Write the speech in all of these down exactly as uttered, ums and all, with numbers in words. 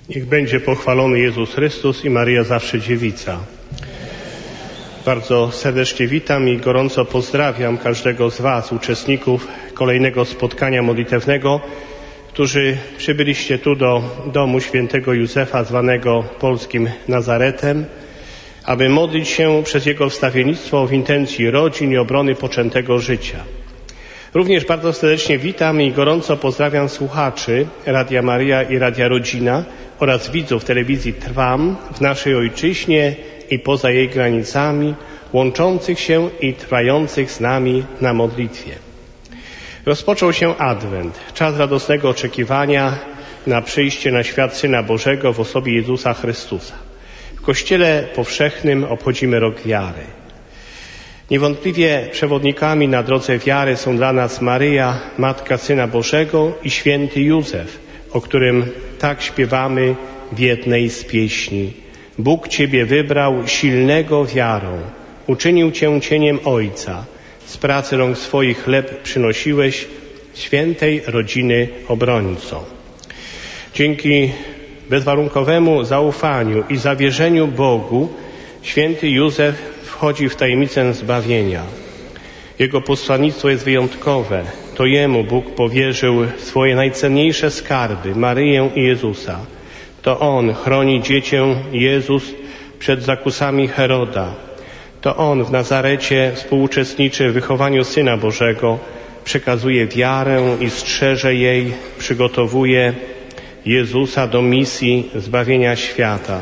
Niech będzie pochwalony Jezus Chrystus i Maryja zawsze Dziewica. Bardzo serdecznie witam i gorąco pozdrawiam każdego z Was, uczestników kolejnego spotkania modlitewnego, którzy przybyliście tu do domu świętego Józefa, zwanego polskim Nazaretem, aby modlić się przez jego wstawiennictwo w intencji rodzin i obrony poczętego życia. Również bardzo serdecznie witam i gorąco pozdrawiam słuchaczy Radia Maryja i Radia Rodzina oraz widzów telewizji Trwam w naszej ojczyźnie i poza jej granicami, łączących się i trwających z nami na modlitwie. Rozpoczął się Adwent, czas radosnego oczekiwania na przyjście na świat Syna Bożego w osobie Jezusa Chrystusa. W Kościele powszechnym obchodzimy rok wiary. Niewątpliwie przewodnikami na drodze wiary są dla nas Maryja, Matka Syna Bożego i święty Józef, o którym tak śpiewamy w jednej z pieśni. Bóg Ciebie wybrał silnego wiarą, uczynił Cię cieniem Ojca, z pracy rąk swoich chleb przynosiłeś, świętej rodziny obrońco. Dzięki bezwarunkowemu zaufaniu i zawierzeniu Bogu święty Józef wchodzi w tajemnicę zbawienia. Jego posłannictwo jest wyjątkowe. To Jemu Bóg powierzył swoje najcenniejsze skarby, Maryję i Jezusa. To On chroni dziecię Jezus przed zakusami Heroda. To On w Nazarecie współuczestniczy w wychowaniu Syna Bożego, przekazuje wiarę i strzeże jej, przygotowuje Jezusa do misji zbawienia świata.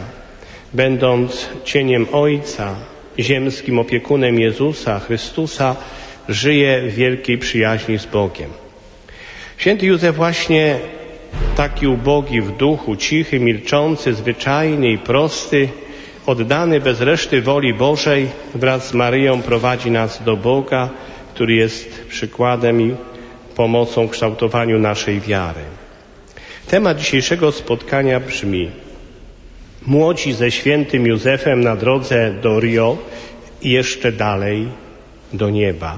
Będąc cieniem Ojca, ziemskim opiekunem Jezusa Chrystusa, żyje w wielkiej przyjaźni z Bogiem. Święty Józef właśnie taki ubogi w duchu, cichy, milczący, zwyczajny i prosty, oddany bez reszty woli Bożej, wraz z Maryją prowadzi nas do Boga, który jest przykładem i pomocą w kształtowaniu naszej wiary. Temat dzisiejszego spotkania brzmi: młodzi ze świętym Józefem na drodze do Rio i jeszcze dalej do nieba.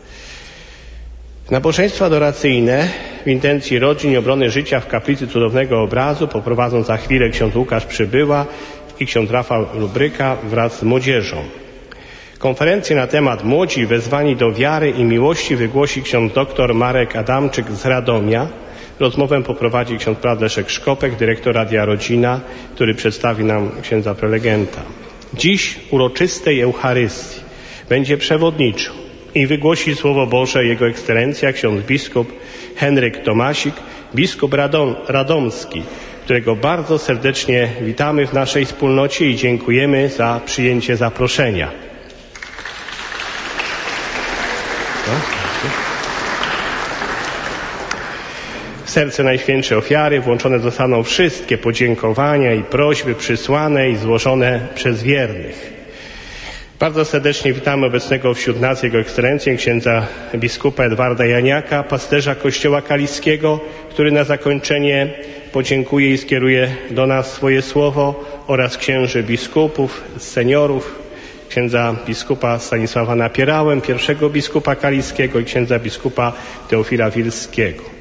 Nabożeństwa adoracyjne w intencji rodzin i obrony życia w kaplicy Cudownego Obrazu poprowadzą za chwilę ksiądz Łukasz Przybyła i ksiądz Rafał Lubryka wraz z młodzieżą. Konferencję na temat Młodzi wezwani do wiary i miłości wygłosi ksiądz dr Marek Adamczyk z Radomia. Rozmowę poprowadzi ksiądz Leszek Szkopek, dyrektor Radia Rodzina, który przedstawi nam księdza prelegenta. Dziś uroczystej Eucharystii będzie przewodniczył i wygłosi Słowo Boże Jego Ekscelencja ksiądz biskup Henryk Tomasik, biskup Radom, Radomski, którego bardzo serdecznie witamy w naszej wspólnocie i dziękujemy za przyjęcie zaproszenia. W serce Najświętszej Ofiary włączone zostaną wszystkie podziękowania i prośby przysłane i złożone przez wiernych. Bardzo serdecznie witamy obecnego wśród nas Jego Ekscelencję księdza biskupa Edwarda Janiaka, pasterza Kościoła Kaliskiego, który na zakończenie podziękuje i skieruje do nas swoje słowo, oraz księży biskupów, seniorów, księdza biskupa Stanisława Napierałę, pierwszego biskupa kaliskiego i księdza biskupa Teofila Wilskiego.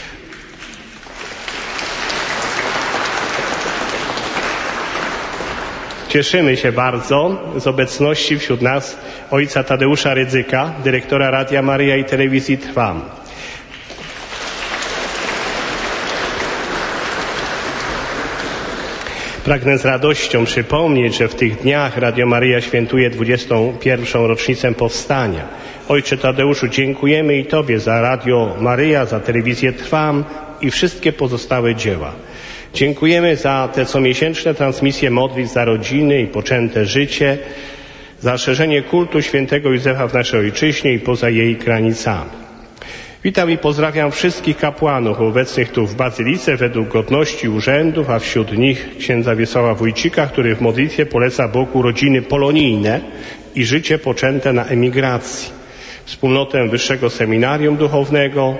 Cieszymy się bardzo z obecności wśród nas ojca Tadeusza Rydzyka, dyrektora Radia Maryja i Telewizji Trwam. Pragnę z radością przypomnieć, że w tych dniach Radio Maryja świętuje dwudziestą pierwszą rocznicę powstania. Ojcze Tadeuszu, dziękujemy i Tobie za Radio Maryja, za Telewizję Trwam i wszystkie pozostałe dzieła. Dziękujemy za te comiesięczne transmisje modlitw za rodziny i poczęte życie, za szerzenie kultu świętego Józefa w naszej ojczyźnie i poza jej granicami. Witam i pozdrawiam wszystkich kapłanów obecnych tu w Bazylice według godności urzędów, a wśród nich księdza Wiesława Wójcika, który w modlitwie poleca Bogu rodziny polonijne i życie poczęte na emigracji. Wspólnotę Wyższego Seminarium Duchownego.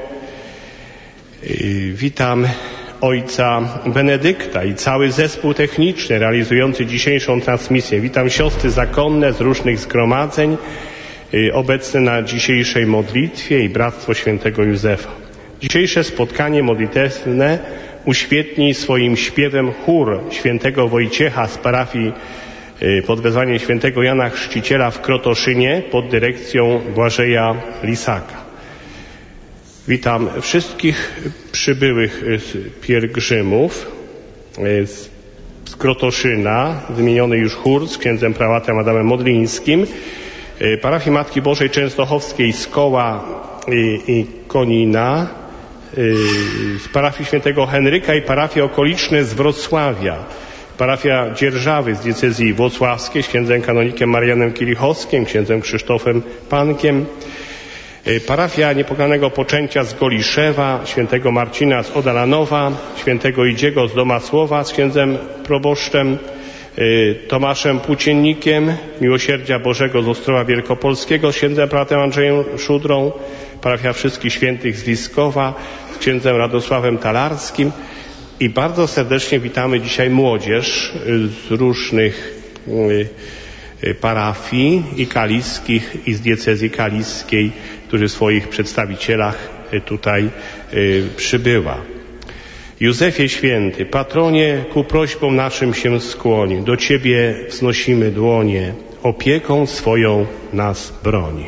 Witam ojca Benedykta i cały zespół techniczny realizujący dzisiejszą transmisję. Witam siostry zakonne z różnych zgromadzeń obecne na dzisiejszej modlitwie i Bractwo Świętego Józefa. Dzisiejsze spotkanie modlitewne Uświetnij swoim śpiewem chór świętego Wojciecha z parafii pod wezwaniem świętego Jana Chrzciciela w Krotoszynie pod dyrekcją Błażeja Lisaka. Witam wszystkich przybyłych pielgrzymów z z Krotoszyna, wymieniony już chór z księdzem prałatem Adamem Modlińskim, parafii Matki Bożej Częstochowskiej z Koła i, i Konina, z parafii świętego Henryka i parafie okoliczne z Wrocławia, parafia Dzierżawy z diecezji włocławskiej z księdzem kanonikiem Marianem Kielichowskim, księdzem Krzysztofem Pankiem, parafia Niepokanego Poczęcia z Goliszewa, świętego Marcina z Odalanowa, świętego Idziego z Domasłowa z księdzem proboszczem Tomaszem Płóciennikiem, Miłosierdzia Bożego z Ostrowa Wielkopolskiego z księdzem prałatem Andrzejem Szudrą, parafia Wszystkich Świętych z Liskowa z księdzem Radosławem Talarskim i bardzo serdecznie witamy dzisiaj młodzież z różnych parafii i kaliskich i z diecezji kaliskiej, którzy w swoich przedstawicielach tutaj przybyła. Józefie Święty, patronie, ku prośbom naszym się skłoń, do Ciebie wznosimy dłonie, opieką swoją nas broń.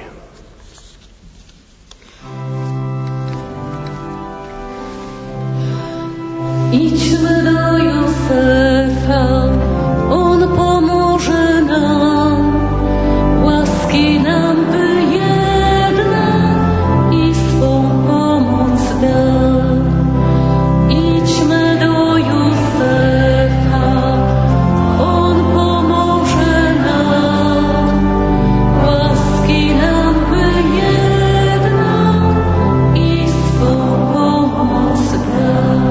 Idźmy do Józefa, on pomoże nam, łaski nam wyjedna i swą pomoc da. Idźmy do Józefa, on pomoże nam, łaski nam wyjedna i swą pomoc da.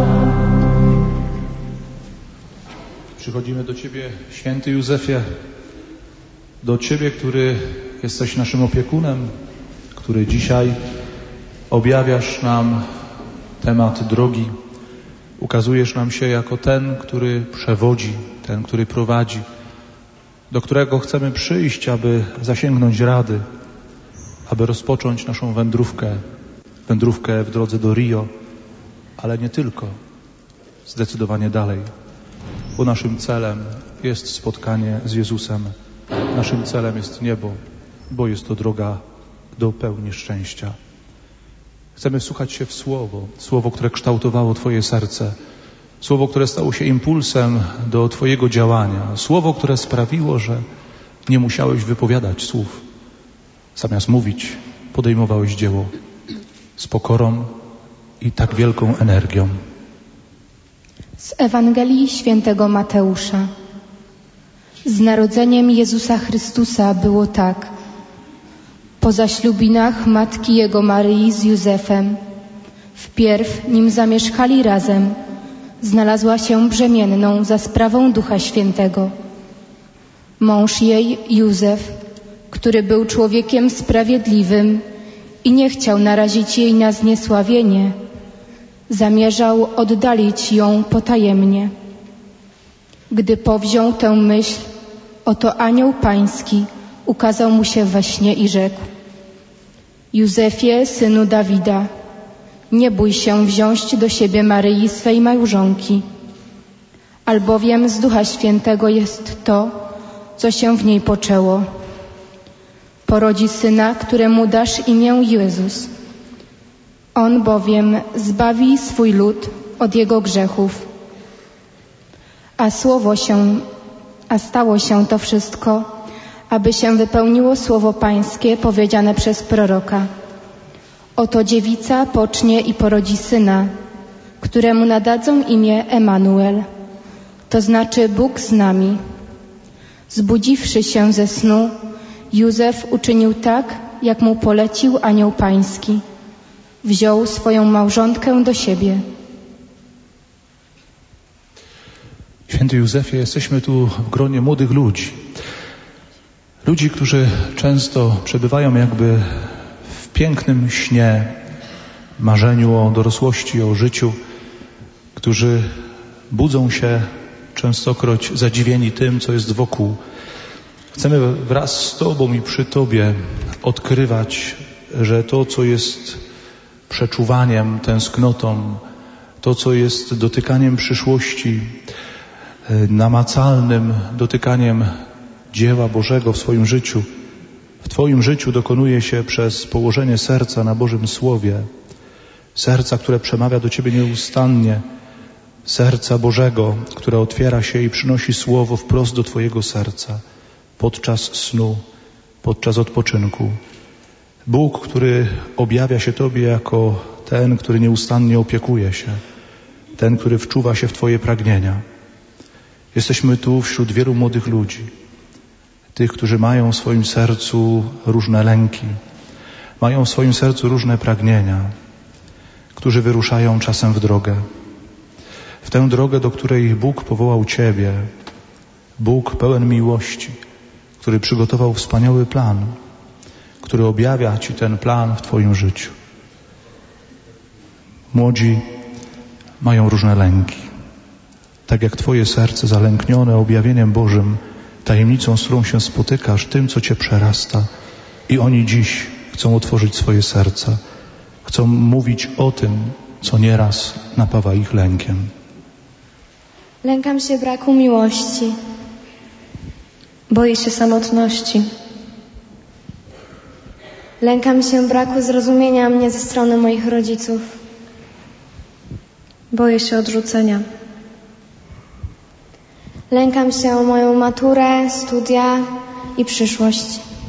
Przychodzimy do Ciebie, święty Józefie, do Ciebie, który jesteś naszym opiekunem, który dzisiaj objawiasz nam temat drogi. Ukazujesz nam się jako ten, który przewodzi, ten, który prowadzi, do którego chcemy przyjść, aby zasięgnąć rady, aby rozpocząć naszą wędrówkę, wędrówkę w drodze do Rio, ale nie tylko, zdecydowanie dalej. Bo naszym celem jest spotkanie z Jezusem. Naszym celem jest niebo, bo jest to droga do pełni szczęścia. Chcemy wsłuchać się w Słowo, Słowo, które kształtowało Twoje serce, Słowo, które stało się impulsem do Twojego działania, Słowo, które sprawiło, że nie musiałeś wypowiadać słów. Zamiast mówić, podejmowałeś dzieło z pokorą i tak wielką energią. Z Ewangelii Świętego Mateusza. Z narodzeniem Jezusa Chrystusa było tak. Po zaślubinach matki Jego Maryi z Józefem, wpierw, nim zamieszkali razem, znalazła się brzemienną za sprawą Ducha Świętego. Mąż jej, Józef, który był człowiekiem sprawiedliwym i nie chciał narazić jej na zniesławienie, zamierzał oddalić ją potajemnie. Gdy powziął tę myśl, oto anioł pański ukazał mu się we śnie i rzekł: Józefie, synu Dawida, nie bój się wziąć do siebie Maryi, swej małżonki, albowiem z Ducha Świętego jest to, co się w niej poczęło. Porodzi syna, któremu dasz imię Jezus. On bowiem zbawi swój lud od jego grzechów. A słowo się, a stało się to wszystko, aby się wypełniło słowo pańskie powiedziane przez proroka. Oto dziewica pocznie i porodzi syna, któremu nadadzą imię Emanuel, to znaczy Bóg z nami. Zbudziwszy się ze snu, Józef uczynił tak, jak mu polecił anioł pański. Wziął swoją małżonkę do siebie. Święty Józefie, jesteśmy tu w gronie młodych ludzi. Ludzi, którzy często przebywają jakby w pięknym śnie, marzeniu o dorosłości, o życiu, którzy budzą się częstokroć zadziwieni tym, co jest wokół. Chcemy wraz z Tobą i przy Tobie odkrywać, że to, co jest przeczuwaniem, tęsknotą, to, co jest dotykaniem przyszłości, namacalnym dotykaniem dzieła Bożego w swoim życiu, w Twoim życiu dokonuje się przez położenie serca na Bożym Słowie, serca, które przemawia do Ciebie nieustannie, serca Bożego, które otwiera się i przynosi Słowo wprost do Twojego serca podczas snu, podczas odpoczynku. Bóg, który objawia się Tobie jako ten, który nieustannie opiekuje się, ten, który wczuwa się w Twoje pragnienia. Jesteśmy tu wśród wielu młodych ludzi, tych, którzy mają w swoim sercu różne lęki, mają w swoim sercu różne pragnienia, którzy wyruszają czasem w drogę. W tę drogę, do której Bóg powołał Ciebie, Bóg pełen miłości, który przygotował wspaniały plan, który objawia Ci ten plan w Twoim życiu. Młodzi mają różne lęki. Tak jak Twoje serce zalęknione objawieniem Bożym, tajemnicą, z którą się spotykasz, tym, co Cię przerasta. I oni dziś chcą otworzyć swoje serca. Chcą mówić o tym, co nieraz napawa ich lękiem. Lękam się braku miłości. Boję się samotności. Lękam się braku zrozumienia mnie ze strony moich rodziców. Boję się odrzucenia. Lękam się o moją maturę, studia i przyszłość.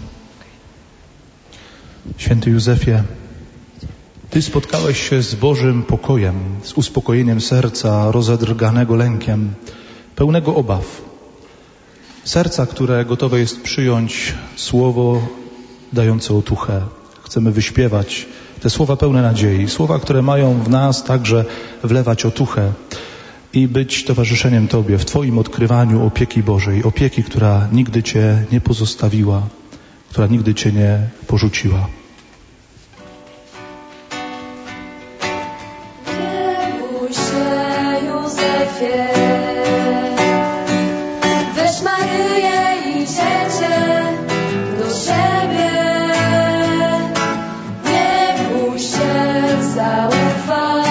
Święty Józefie, Ty spotkałeś się z Bożym pokojem, z uspokojeniem serca rozedrganego lękiem, pełnego obaw. Serca, które gotowe jest przyjąć słowo dające otuchę. Chcemy wyśpiewać te słowa pełne nadziei, słowa, które mają w nas także wlewać otuchę i być towarzyszeniem Tobie w Twoim odkrywaniu opieki Bożej, opieki, która nigdy Cię nie pozostawiła, która nigdy Cię nie porzuciła. Nie bój się, Józefie, weź Maryję i dziecię do siebie. Nie bój się, zaufaj,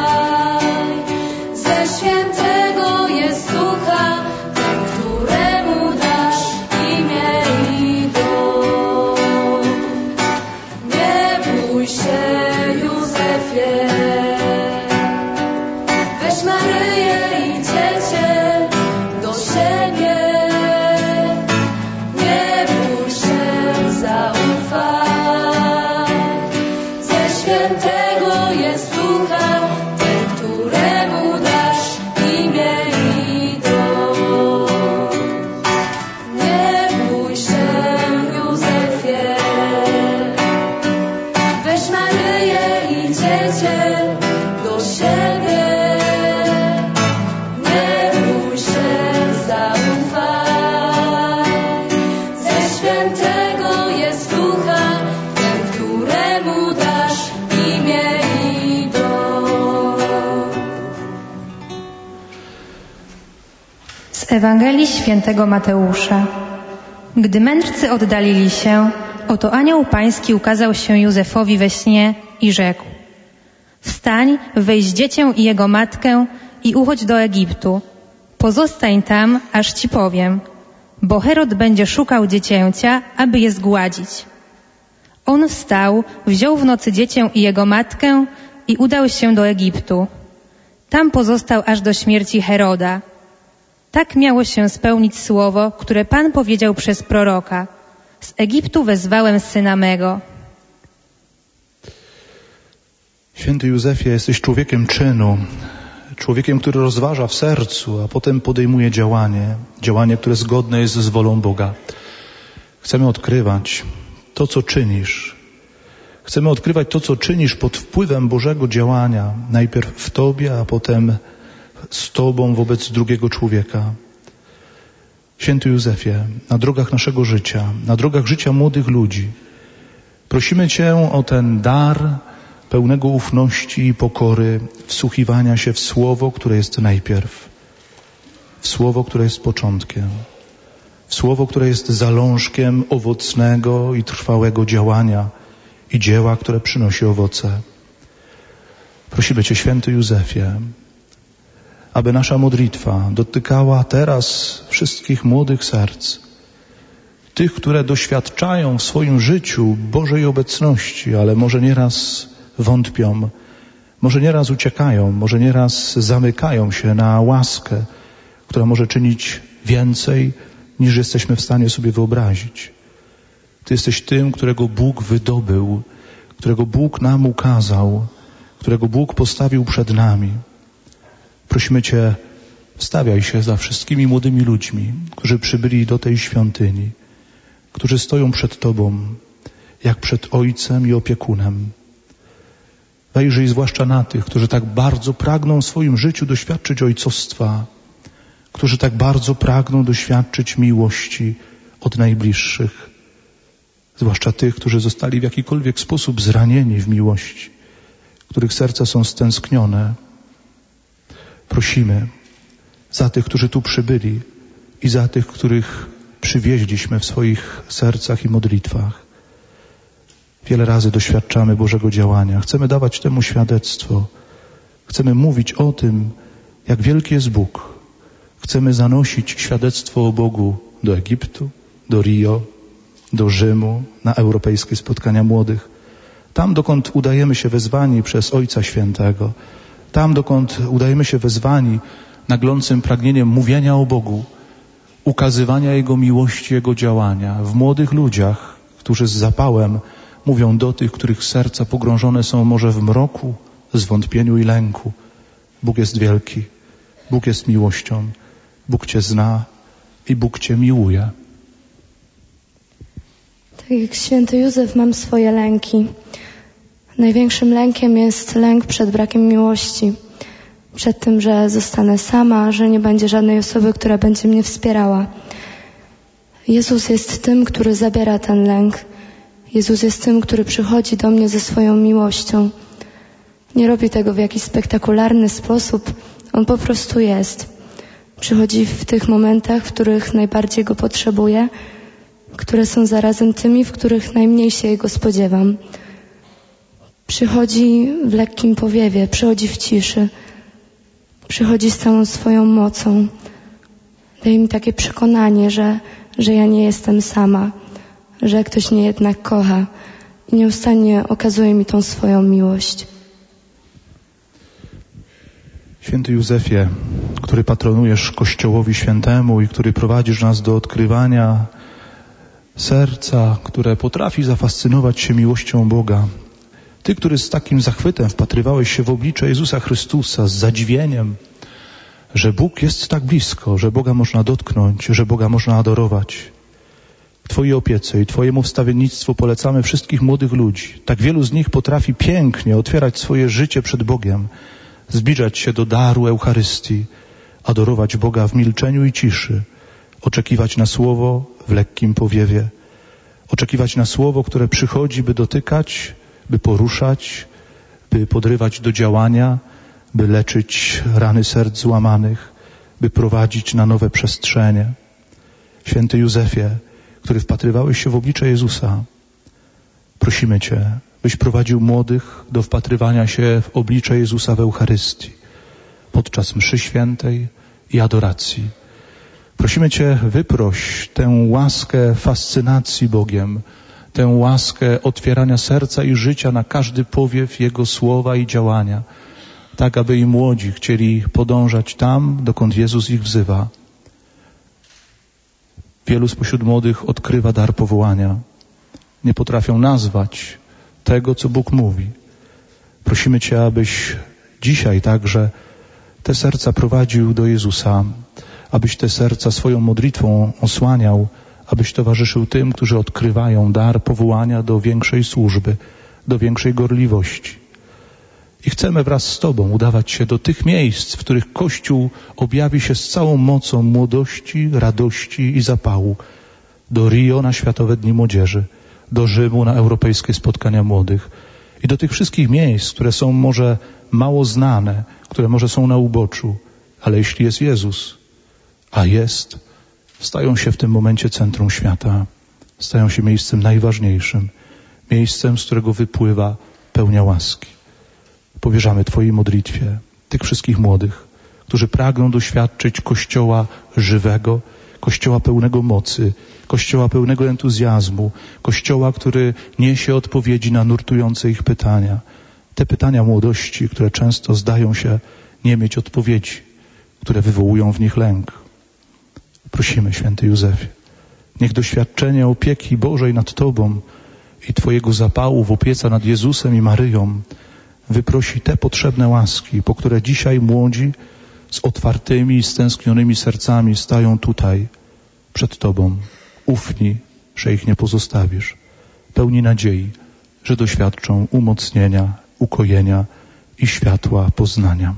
ze świętego jest Ducha, ten, któremu dasz imię i dom. Nie bój się, Józefie, weź Maryję i dziecię do siebie. Nie bój się, zaufaj, ze świętego jest Ducha, ten, któremu dasz imię i dom. Nie bój się, Józefie, weź Maryję i dziecię do siebie. Nie bój się, zaufaj, ze świętego jest Ducha, ten, któremu dasz imię i dom. Z Ewangelii Świętego Mateusza. Gdy mędrcy oddalili się, oto anioł pański ukazał się Józefowi we śnie i rzekł: Wstań, weź dziecię i jego matkę i uchodź do Egiptu. Pozostań tam, aż ci powiem, bo Herod będzie szukał dziecięcia, aby je zgładzić. On wstał, wziął w nocy dziecię i jego matkę i udał się do Egiptu. Tam pozostał aż do śmierci Heroda. Tak miało się spełnić słowo, które Pan powiedział przez proroka: Z Egiptu wezwałem syna mego. Święty Józefie, jesteś człowiekiem czynu, człowiekiem, który rozważa w sercu, a potem podejmuje działanie, działanie, które zgodne jest z wolą Boga. Chcemy odkrywać to, co czynisz. Chcemy odkrywać to, co czynisz pod wpływem Bożego działania, najpierw w Tobie, a potem z Tobą wobec drugiego człowieka. Święty Józefie, na drogach naszego życia, na drogach życia młodych ludzi, prosimy Cię o ten dar pełnego ufności i pokory, wsłuchiwania się w Słowo, które jest najpierw, w Słowo, które jest początkiem, w Słowo, które jest zalążkiem owocnego i trwałego działania i dzieła, które przynosi owoce. Prosimy Cię, święty Józefie, aby nasza modlitwa dotykała teraz wszystkich młodych serc, tych, które doświadczają w swoim życiu Bożej obecności, ale może nieraz wątpią, może nieraz uciekają, może nieraz zamykają się na łaskę, która może czynić więcej, niż jesteśmy w stanie sobie wyobrazić. Ty jesteś tym, którego Bóg wydobył, którego Bóg nam ukazał, którego Bóg postawił przed nami. Prosimy Cię, wstawiaj się za wszystkimi młodymi ludźmi, którzy przybyli do tej świątyni, którzy stoją przed Tobą, jak przed Ojcem i opiekunem. Wejrzyj zwłaszcza na tych, którzy tak bardzo pragną w swoim życiu doświadczyć ojcostwa, którzy tak bardzo pragną doświadczyć miłości od najbliższych, zwłaszcza tych, którzy zostali w jakikolwiek sposób zranieni w miłości, których serca są stęsknione. Prosimy za tych, którzy tu przybyli i za tych, których przywieźliśmy w swoich sercach i modlitwach. Wiele razy doświadczamy Bożego działania. Chcemy dawać temu świadectwo. Chcemy mówić o tym, jak wielki jest Bóg. Chcemy zanosić świadectwo o Bogu do Egiptu, do Rio, do Rzymu, na europejskie spotkania młodych. Tam, dokąd udajemy się wezwani przez Ojca Świętego. Tam, dokąd udajemy się wezwani naglącym pragnieniem mówienia o Bogu, ukazywania Jego miłości, Jego działania w młodych ludziach, którzy z zapałem mówią do tych, których serca pogrążone są może w mroku, zwątpieniu i lęku. Bóg jest wielki, Bóg jest miłością, Bóg Cię zna i Bóg Cię miłuje. Tak jak święty Józef mam swoje lęki. Największym lękiem jest lęk przed brakiem miłości. Przed tym, że zostanę sama, że nie będzie żadnej osoby, która będzie mnie wspierała. Jezus jest tym, który zabiera ten lęk. Jezus jest tym, który przychodzi do mnie ze swoją miłością. Nie robi tego w jakiś spektakularny sposób. On po prostu jest. Przychodzi w tych momentach, w których najbardziej Go potrzebuję, które są zarazem tymi, w których najmniej się Jego spodziewam. Przychodzi w lekkim powiewie, przychodzi w ciszy. Przychodzi z całą swoją mocą. Daje mi takie przekonanie, że, że ja nie jestem sama, że ktoś mnie jednak kocha i nieustannie okazuje mi tą swoją miłość. Święty Józefie, który patronujesz Kościołowi Świętemu i który prowadzisz nas do odkrywania serca, które potrafi zafascynować się miłością Boga. Ty, który z takim zachwytem wpatrywałeś się w oblicze Jezusa Chrystusa, z zadziwieniem, że Bóg jest tak blisko, że Boga można dotknąć, że Boga można adorować. W Twojej opiece i Twojemu wstawiennictwu polecamy wszystkich młodych ludzi. Tak wielu z nich potrafi pięknie otwierać swoje życie przed Bogiem, zbliżać się do daru Eucharystii, adorować Boga w milczeniu i ciszy, oczekiwać na słowo w lekkim powiewie, oczekiwać na słowo, które przychodzi, by dotykać, by poruszać, by podrywać do działania, by leczyć rany serc złamanych, by prowadzić na nowe przestrzenie. Święty Józefie, który wpatrywałeś się w oblicze Jezusa, prosimy Cię, byś prowadził młodych do wpatrywania się w oblicze Jezusa w Eucharystii podczas mszy świętej i adoracji. Prosimy Cię, wyproś tę łaskę fascynacji Bogiem, tę łaskę otwierania serca i życia na każdy powiew Jego słowa i działania, tak aby i młodzi chcieli podążać tam, dokąd Jezus ich wzywa. Wielu spośród młodych odkrywa dar powołania. Nie potrafią nazwać tego, co Bóg mówi. Prosimy Cię, abyś dzisiaj także te serca prowadził do Jezusa, abyś te serca swoją modlitwą osłaniał, abyś towarzyszył tym, którzy odkrywają dar powołania do większej służby, do większej gorliwości. I chcemy wraz z Tobą udawać się do tych miejsc, w których Kościół objawi się z całą mocą młodości, radości i zapału. Do Rio na Światowe Dni Młodzieży, do Rzymu na Europejskie Spotkania Młodych i do tych wszystkich miejsc, które są może mało znane, które może są na uboczu, ale jeśli jest Jezus, a jest, stają się w tym momencie centrum świata, stają się miejscem najważniejszym, miejscem, z którego wypływa pełnia łaski. powierzamy Twojej modlitwie tych wszystkich młodych, którzy pragną doświadczyć Kościoła żywego, Kościoła pełnego mocy, Kościoła pełnego entuzjazmu, Kościoła, który niesie odpowiedzi na nurtujące ich pytania. Te pytania młodości, które często zdają się nie mieć odpowiedzi, które wywołują w nich lęk. Prosimy, święty Józefie, niech doświadczenie opieki Bożej nad Tobą i Twojego zapału w opiece nad Jezusem i Maryją wyprosi te potrzebne łaski, po które dzisiaj młodzi z otwartymi i stęsknionymi sercami stają tutaj przed Tobą, ufni, że ich nie pozostawisz, pełni nadziei, że doświadczą umocnienia, ukojenia i światła poznania.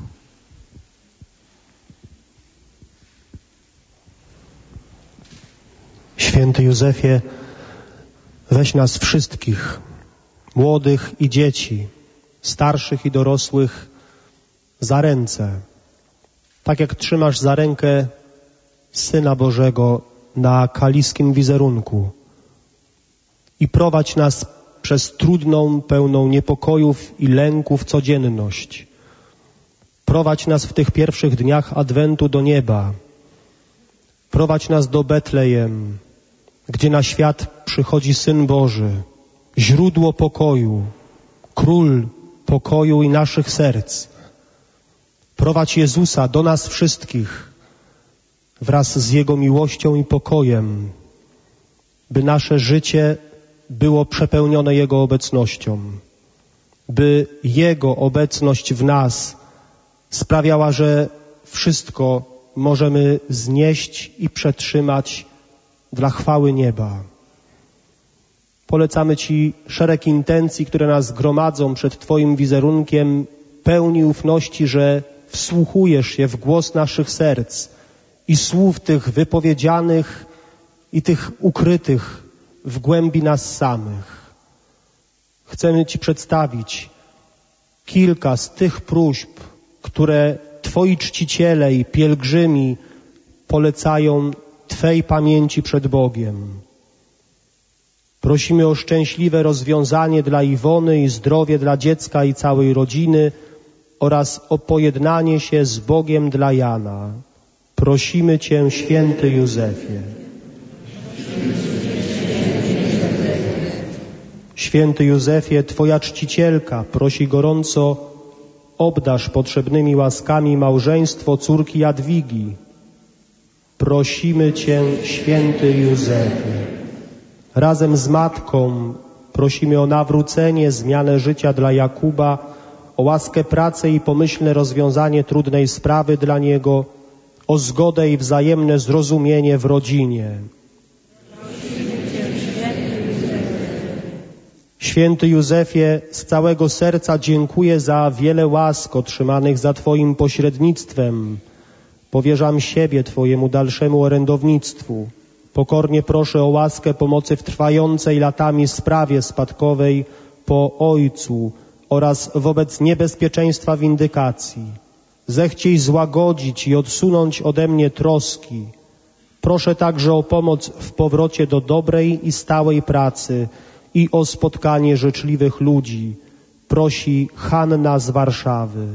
Święty Józefie, weź nas wszystkich, młodych i dzieci, starszych i dorosłych, za ręce, tak jak trzymasz za rękę Syna Bożego na kaliskim wizerunku, i prowadź nas przez trudną, pełną niepokojów i lęków codzienność. Prowadź nas w tych pierwszych dniach Adwentu do nieba. Prowadź nas do Betlejem, gdzie na świat przychodzi Syn Boży, źródło pokoju, Król pokoju i naszych serc. Prowadź Jezusa do nas wszystkich wraz z Jego miłością i pokojem, by nasze życie było przepełnione Jego obecnością, by Jego obecność w nas sprawiała, że wszystko możemy znieść i przetrzymać dla chwały nieba. Polecamy Ci szereg intencji, które nas gromadzą przed Twoim wizerunkiem, pełni ufności, że wsłuchujesz się w głos naszych serc i słów tych wypowiedzianych i tych ukrytych w głębi nas samych. Chcemy Ci przedstawić kilka z tych próśb, które Twoi czciciele i pielgrzymi polecają Twej pamięci przed Bogiem. Prosimy o szczęśliwe rozwiązanie dla Iwony i zdrowie dla dziecka i całej rodziny oraz o pojednanie się z Bogiem dla Jana. Prosimy Cię, święty Józefie. Święty Józefie, Twoja czcicielka prosi gorąco, obdarz potrzebnymi łaskami małżeństwo córki Jadwigi. Prosimy Cię, święty Józefie. Razem z matką prosimy o nawrócenie, zmianę życia dla Jakuba, o łaskę pracy i pomyślne rozwiązanie trudnej sprawy dla niego, o zgodę i wzajemne zrozumienie w rodzinie. Święty Józefie, z całego serca dziękuję za wiele łask otrzymanych za Twoim pośrednictwem. Powierzam siebie Twojemu dalszemu orędownictwu. Pokornie proszę o łaskę pomocy w trwającej latami sprawie spadkowej po ojcu oraz wobec niebezpieczeństwa windykacji. Zechciej złagodzić i odsunąć ode mnie troski. Proszę także o pomoc w powrocie do dobrej i stałej pracy i o spotkanie życzliwych ludzi. Prosi Hanna z Warszawy.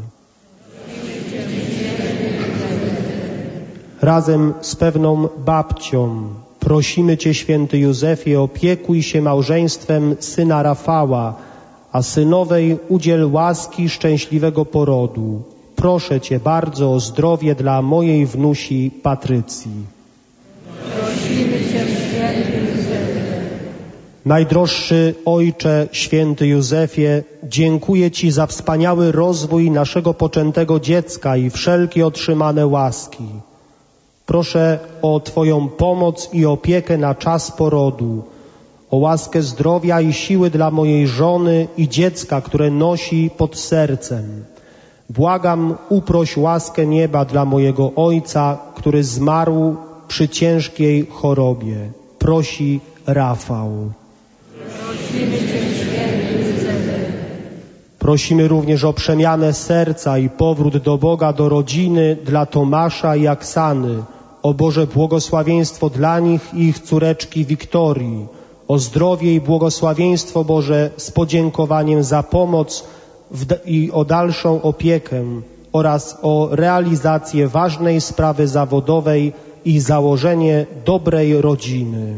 Razem z pewną babcią prosimy Cię, święty Józefie, opiekuj się małżeństwem syna Rafała, a synowej udziel łaski szczęśliwego porodu. Proszę Cię bardzo o zdrowie dla mojej wnusi Patrycji. Prosimy Cię, święty Józefie. Najdroższy Ojcze, święty Józefie, dziękuję Ci za wspaniały rozwój naszego poczętego dziecka i wszelkie otrzymane łaski. Proszę o Twoją pomoc i opiekę na czas porodu, o łaskę zdrowia i siły dla mojej żony i dziecka, które nosi pod sercem. Błagam, uproś łaskę nieba dla mojego ojca, który zmarł przy ciężkiej chorobie. Prosi Rafał. Prosimy Cię, święty Józefie. Prosimy również o przemianę serca i powrót do Boga, do rodziny, dla Tomasza i Aksany. O Boże błogosławieństwo dla nich i ich córeczki Wiktorii. O zdrowie i błogosławieństwo Boże z podziękowaniem za pomoc i o dalszą opiekę oraz o realizację ważnej sprawy zawodowej i założenie dobrej rodziny.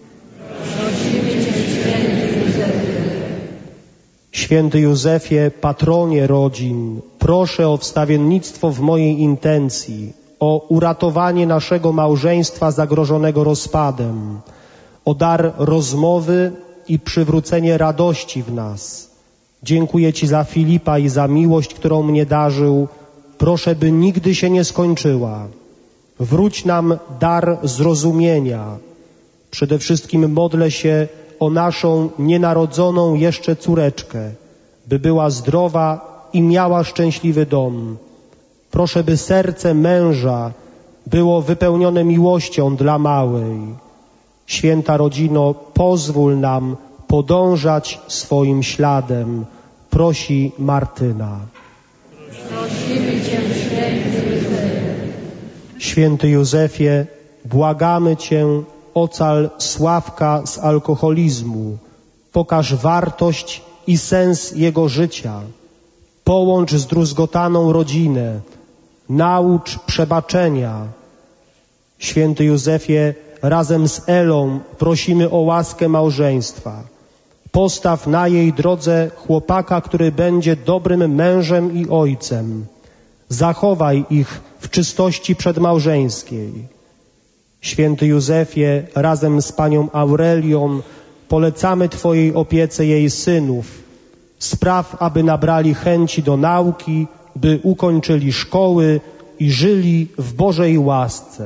Święty Józefie, patronie rodzin, proszę o wstawiennictwo w mojej intencji, o uratowanie naszego małżeństwa zagrożonego rozpadem, o dar rozmowy i przywrócenie radości w nas. Dziękuję Ci za Filipa i za miłość, którą mnie darzył. Proszę, by nigdy się nie skończyła. Wróć nam dar zrozumienia. Przede wszystkim modlę się o naszą nienarodzoną jeszcze córeczkę, by była zdrowa i miała szczęśliwy dom. Proszę, by serce męża było wypełnione miłością dla małej. Święta rodzino, pozwól nam podążać swoim śladem. Prosi Martyna. Prosimy Cię, święty Józefie. Święty Józefie, błagamy Cię, ocal Sławka z alkoholizmu. Pokaż wartość i sens jego życia. Połącz zdruzgotaną rodzinę. Naucz przebaczenia. Święty Józefie, razem z Elą prosimy o łaskę małżeństwa. Postaw na jej drodze chłopaka, który będzie dobrym mężem i ojcem. Zachowaj ich w czystości przedmałżeńskiej. Święty Józefie, razem z panią Aurelią polecamy Twojej opiece jej synów. Spraw, aby nabrali chęci do nauki, by ukończyli szkoły i żyli w Bożej łasce.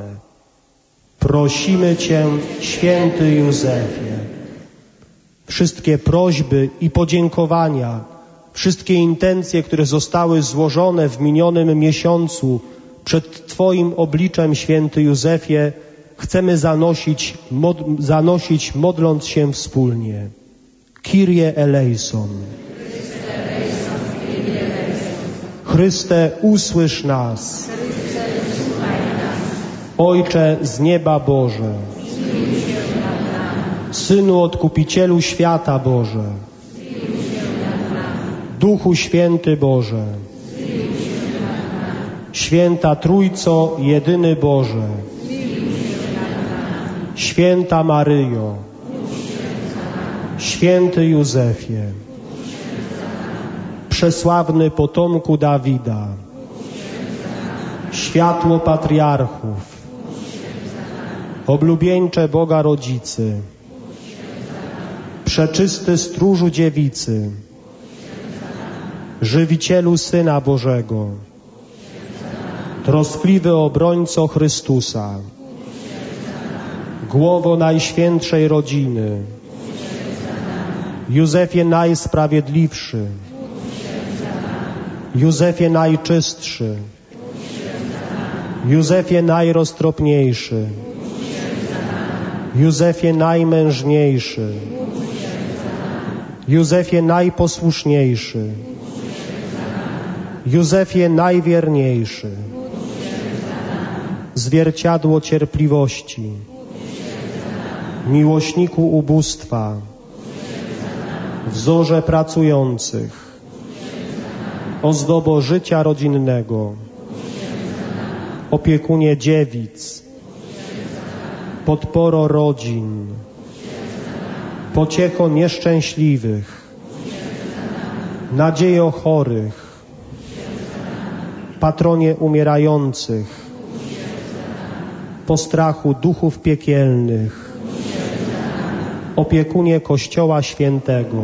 Prosimy Cię, święty Józefie. Wszystkie prośby i podziękowania, wszystkie intencje, które zostały złożone w minionym miesiącu przed Twoim obliczem, święty Józefie, chcemy zanosić, mod, zanosić modląc się wspólnie. Kyrie eleison. Chryste, usłysz nas. Ojcze z nieba Boże, Synu Odkupicielu świata Boże, Duchu Święty Boże, Święta Trójco, jedyny Boże, Święta Maryjo, Święty Józefie, Przesławny potomku Dawida, Światło patriarchów, Oblubieńcze Boga Rodzicy, Przeczysty Stróżu Dziewicy, Żywicielu Syna Bożego, Troskliwy Obrońco Chrystusa, Głowo Najświętszej Rodziny, Józefie Najsprawiedliwszy, Józefie Najczystszy, Józefie Najroztropniejszy, Józefie Najmężniejszy, Józefie Najposłuszniejszy, Józefie Najwierniejszy, Zwierciadło cierpliwości, Miłośniku ubóstwa, Wzorze pracujących, Ozdobo życia rodzinnego, Opiekunie dziewic, Podporo rodzin, Pociecho nieszczęśliwych, Nadziejo chorych, Patronie umierających, Postrachu duchów piekielnych, Opiekunie Kościoła Świętego,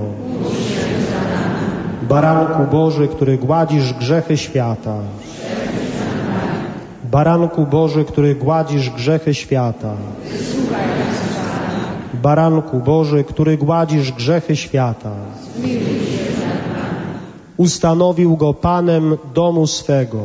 Baranku Boży, który gładzisz grzechy świata, Baranku Boży, który gładzisz grzechy świata, Baranku Boży, który gładzisz grzechy świata, ustanowił go Panem domu swego.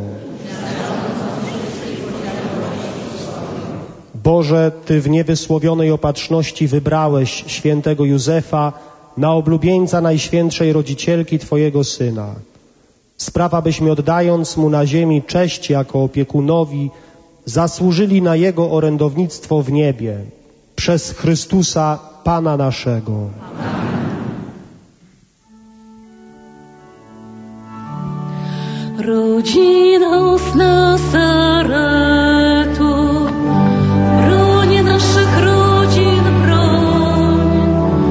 Boże, Ty w niewysłowionej opatrzności wybrałeś świętego Józefa na oblubieńca Najświętszej Rodzicielki Twojego Syna. Spraw, abyśmy oddając Mu na ziemi cześć jako opiekunowi, zasłużyli na Jego orędownictwo w niebie. Przez Chrystusa Pana naszego. Amen. Rodziną z Nazaretu, broń naszych rodzin, broń.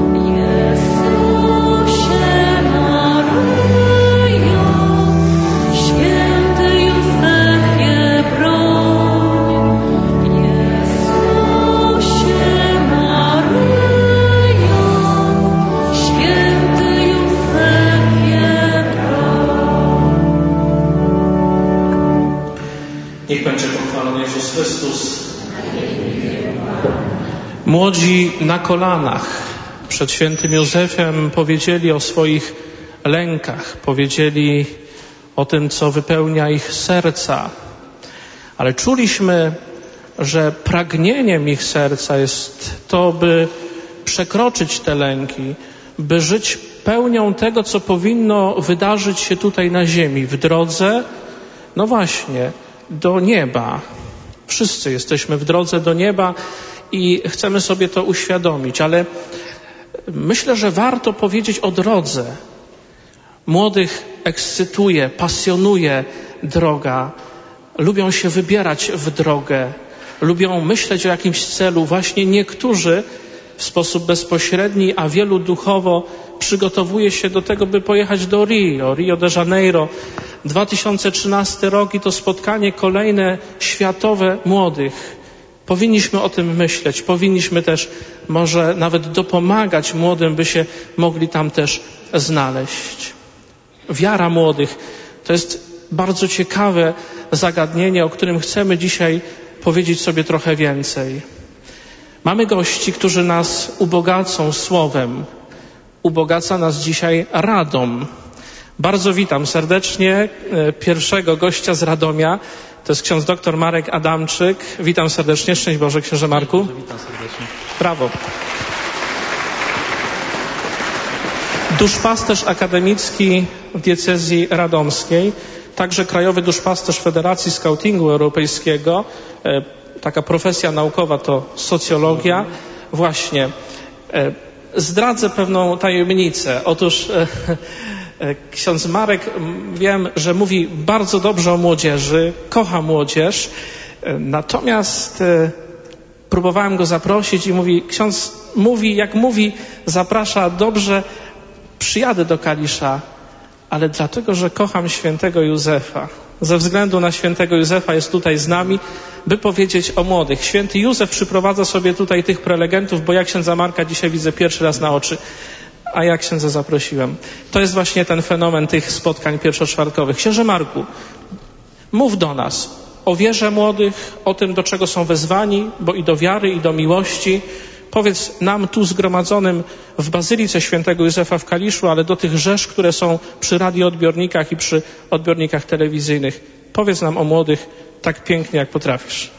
Jezusie, Maryjo, święty Józefie, broń. Jezusie, Maryjo, święty Józefie, broń. Niech będzie pochwalony Jezus Chrystus. Młodzi na kolanach przed świętym Józefem powiedzieli o swoich lękach, powiedzieli o tym, co wypełnia ich serca, ale czuliśmy, że pragnieniem ich serca jest to, by przekroczyć te lęki, by żyć pełnią tego, co powinno wydarzyć się tutaj na ziemi, w drodze, no właśnie, do nieba. Wszyscy jesteśmy w drodze do nieba i chcemy sobie to uświadomić, ale myślę, że warto powiedzieć o drodze. Młodych ekscytuje, pasjonuje droga, lubią się wybierać w drogę, lubią myśleć o jakimś celu. Właśnie niektórzy w sposób bezpośredni, a wielu duchowo przygotowuje się do tego, by pojechać do Rio, Rio de Janeiro. dwa tysiące trzynasty rok i to spotkanie kolejne światowe młodych. Powinniśmy o tym myśleć, powinniśmy też może nawet dopomagać młodym, by się mogli tam też znaleźć. Wiara młodych to jest bardzo ciekawe zagadnienie, o którym chcemy dzisiaj powiedzieć sobie trochę więcej. Mamy gości, którzy nas ubogacą słowem. Ubogaca nas dzisiaj Radom. Bardzo witam serdecznie pierwszego gościa z Radomia. To jest ksiądz doktor Marek Adamczyk. Witam serdecznie. Szczęść Boże, księże Marku. Witam serdecznie. Brawo. Duszpasterz akademicki diecezji radomskiej, także krajowy duszpasterz Federacji Skautingu Europejskiego. Taka profesja naukowa to socjologia. Właśnie. Zdradzę pewną tajemnicę. Otóż ksiądz Marek, wiem, że mówi bardzo dobrze o młodzieży, kocha młodzież, natomiast próbowałem go zaprosić i mówi, ksiądz mówi, jak mówi, zaprasza dobrze, przyjadę do Kalisza, ale dlatego, że kocham świętego Józefa. Ze względu na świętego Józefa jest tutaj z nami, by powiedzieć o młodych. Święty Józef przyprowadza sobie tutaj tych prelegentów, bo ja księdza Marka dzisiaj widzę pierwszy raz na oczy, a ja księdza zaprosiłem. To jest właśnie ten fenomen tych spotkań pierwszoczwartkowych. Księże Marku, mów do nas o wierze młodych, o tym, do czego są wezwani, bo i do wiary, i do miłości. Powiedz nam tu zgromadzonym w Bazylice Świętego Józefa w Kaliszu, ale do tych rzesz, które są przy radioodbiornikach i przy odbiornikach telewizyjnych. Powiedz nam o młodych tak pięknie, jak potrafisz.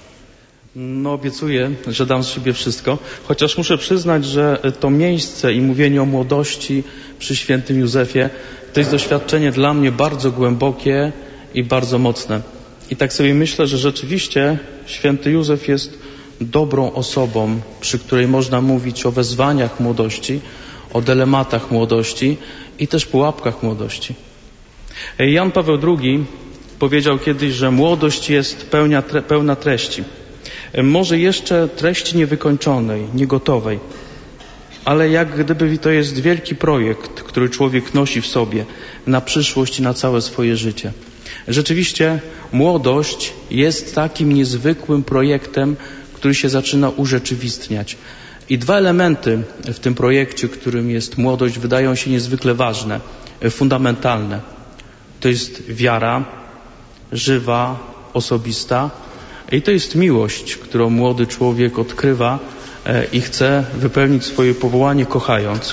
No obiecuję, że dam z siebie wszystko, chociaż muszę przyznać, że to miejsce i mówienie o młodości przy świętym Józefie to jest doświadczenie dla mnie bardzo głębokie i bardzo mocne. I tak sobie myślę, że rzeczywiście święty Józef jest dobrą osobą, przy której można mówić o wezwaniach młodości, o dylematach młodości i też pułapkach młodości. Jan Paweł drugi powiedział kiedyś, że młodość jest pełnia, tre, pełna treści. Może jeszcze treści niewykończonej, niegotowej, ale jak gdyby to jest wielki projekt, który człowiek nosi w sobie na przyszłość i na całe swoje życie. Rzeczywiście młodość jest takim niezwykłym projektem, który się zaczyna urzeczywistniać. I dwa elementy w tym projekcie, którym jest młodość, wydają się niezwykle ważne, fundamentalne. To jest wiara, żywa, osobista, i to jest miłość, którą młody człowiek odkrywa i chce wypełnić swoje powołanie kochając.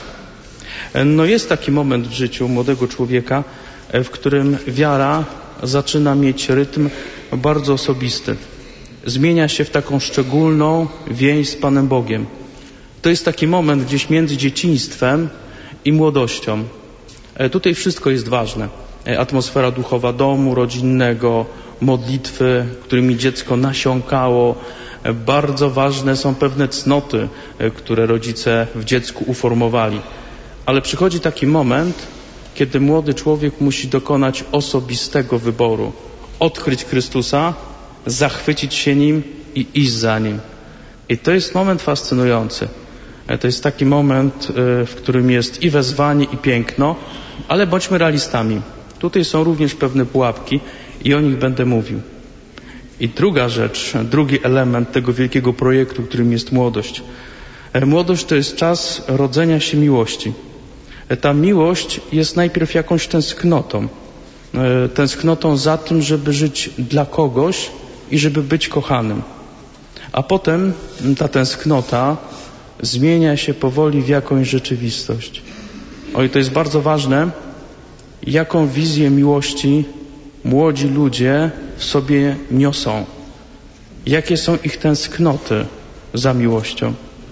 No jest taki moment w życiu młodego człowieka, w którym wiara zaczyna mieć rytm bardzo osobisty. Zmienia się w taką szczególną więź z Panem Bogiem. To jest taki moment gdzieś między dzieciństwem i młodością. Tutaj wszystko jest ważne. Atmosfera duchowa domu rodzinnego, modlitwy, którymi dziecko nasiąkało. Bardzo ważne są pewne cnoty, które rodzice w dziecku uformowali. Ale przychodzi taki moment, kiedy młody człowiek musi dokonać osobistego wyboru. Odkryć Chrystusa, zachwycić się Nim i iść za Nim. I to jest moment fascynujący. To jest taki moment, w którym jest i wezwanie, i piękno, ale bądźmy realistami. Tutaj są również pewne pułapki i o nich będę mówił. I druga rzecz, drugi element tego wielkiego projektu, którym jest młodość. Młodość to jest czas rodzenia się miłości. Ta miłość jest najpierw jakąś tęsknotą. Tęsknotą za tym, żeby żyć dla kogoś i żeby być kochanym. A potem ta tęsknota zmienia się powoli w jakąś rzeczywistość. Oj, to jest bardzo ważne, jaką wizję miłości młodzi ludzie w sobie niosą. Jakie są ich tęsknoty za miłością.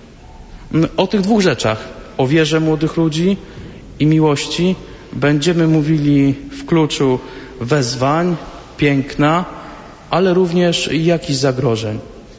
O tych dwóch rzeczach, o wierze młodych ludzi i miłości, będziemy mówili w kluczu wezwań, piękna, ale również jakichś zagrożeń.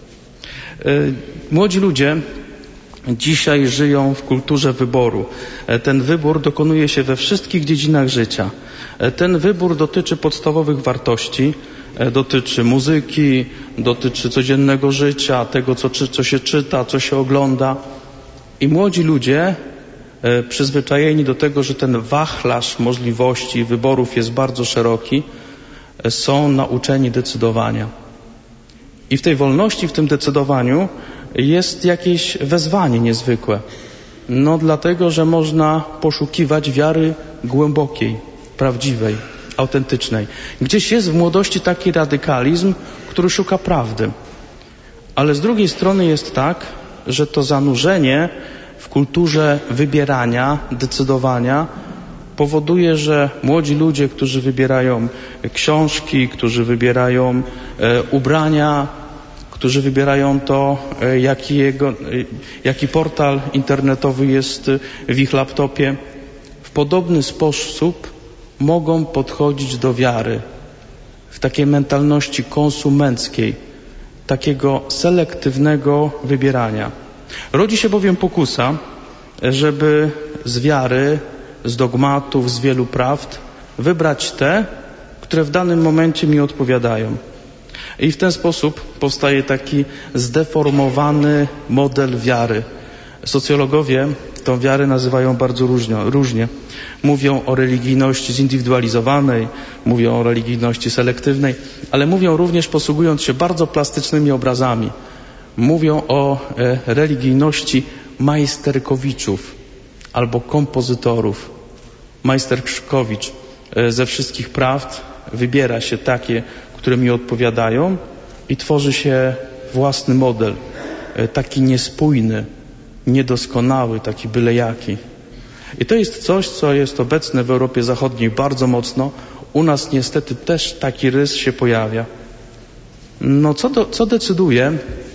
Młodzi ludzie dzisiaj żyją w kulturze wyboru. Ten wybór dokonuje się we wszystkich dziedzinach życia. Ten wybór dotyczy podstawowych wartości, dotyczy muzyki, dotyczy codziennego życia, tego, co, co się czyta, co się ogląda. I młodzi ludzie, przyzwyczajeni do tego, że ten wachlarz możliwości i wyborów jest bardzo szeroki, są nauczeni decydowania. I w tej wolności, w tym decydowaniu jest jakieś wezwanie niezwykłe. No dlatego, że można poszukiwać wiary głębokiej, prawdziwej, autentycznej. Gdzieś jest w młodości taki radykalizm, który szuka prawdy. Ale z drugiej strony jest tak, że to zanurzenie w kulturze wybierania, decydowania powoduje, że młodzi ludzie, którzy wybierają książki, którzy wybierają e, ubrania, którzy wybierają to, e, jaki, jego, e, jaki portal internetowy jest w ich laptopie, w podobny sposób mogą podchodzić do wiary w takiej mentalności konsumenckiej, takiego selektywnego wybierania. Rodzi się bowiem pokusa, żeby z wiary, z dogmatów, z wielu prawd wybrać te, które w danym momencie mi odpowiadają. I w ten sposób powstaje taki zdeformowany model wiary. Socjologowie tą wiarę nazywają bardzo różnio, różnie. Mówią o religijności zindywidualizowanej, mówią o religijności selektywnej, ale mówią również, posługując się bardzo plastycznymi obrazami, mówią o e, religijności majsterkowiczów albo kompozytorów. Majster Krzyżkowicz e, ze wszystkich prawd wybiera się takie, które mi odpowiadają i tworzy się własny model, e, taki niespójny, niedoskonały, taki byle jaki. I to jest coś, co jest obecne w Europie Zachodniej bardzo mocno. U nas niestety też taki rys się pojawia. No co, do, co decyduje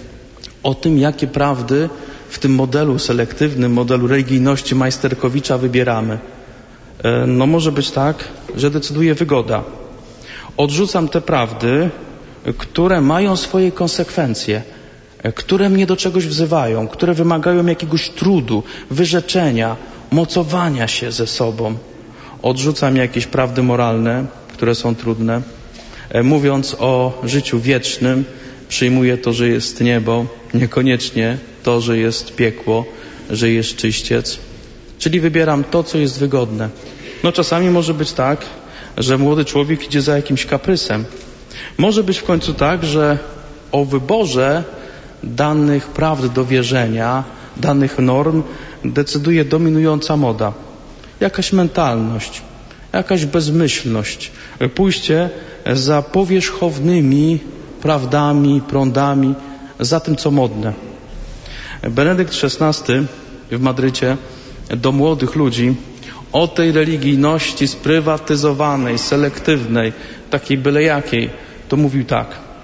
o tym, jakie prawdy w tym modelu selektywnym, modelu religijności Majsterkowicza wybieramy? No może być tak, że decyduje wygoda. Odrzucam te prawdy, które mają swoje konsekwencje, które mnie do czegoś wzywają, które wymagają jakiegoś trudu, wyrzeczenia, mocowania się ze sobą. Odrzucam jakieś prawdy moralne, które są trudne. Mówiąc o życiu wiecznym, przyjmuję to, że jest niebo, niekoniecznie to, że jest piekło, że jest czyściec. Czyli wybieram to, co jest wygodne. No czasami może być tak, że młody człowiek idzie za jakimś kaprysem. Może być w końcu tak, że o wyborze danych prawd do wierzenia, danych norm decyduje dominująca moda. Jakaś mentalność, jakaś bezmyślność, pójście za powierzchownymi prawdami, prądami, za tym, co modne. Benedykt szesnasty w Madrycie do młodych ludzi o tej religijności sprywatyzowanej, selektywnej, takiej byle jakiej, to mówił tak.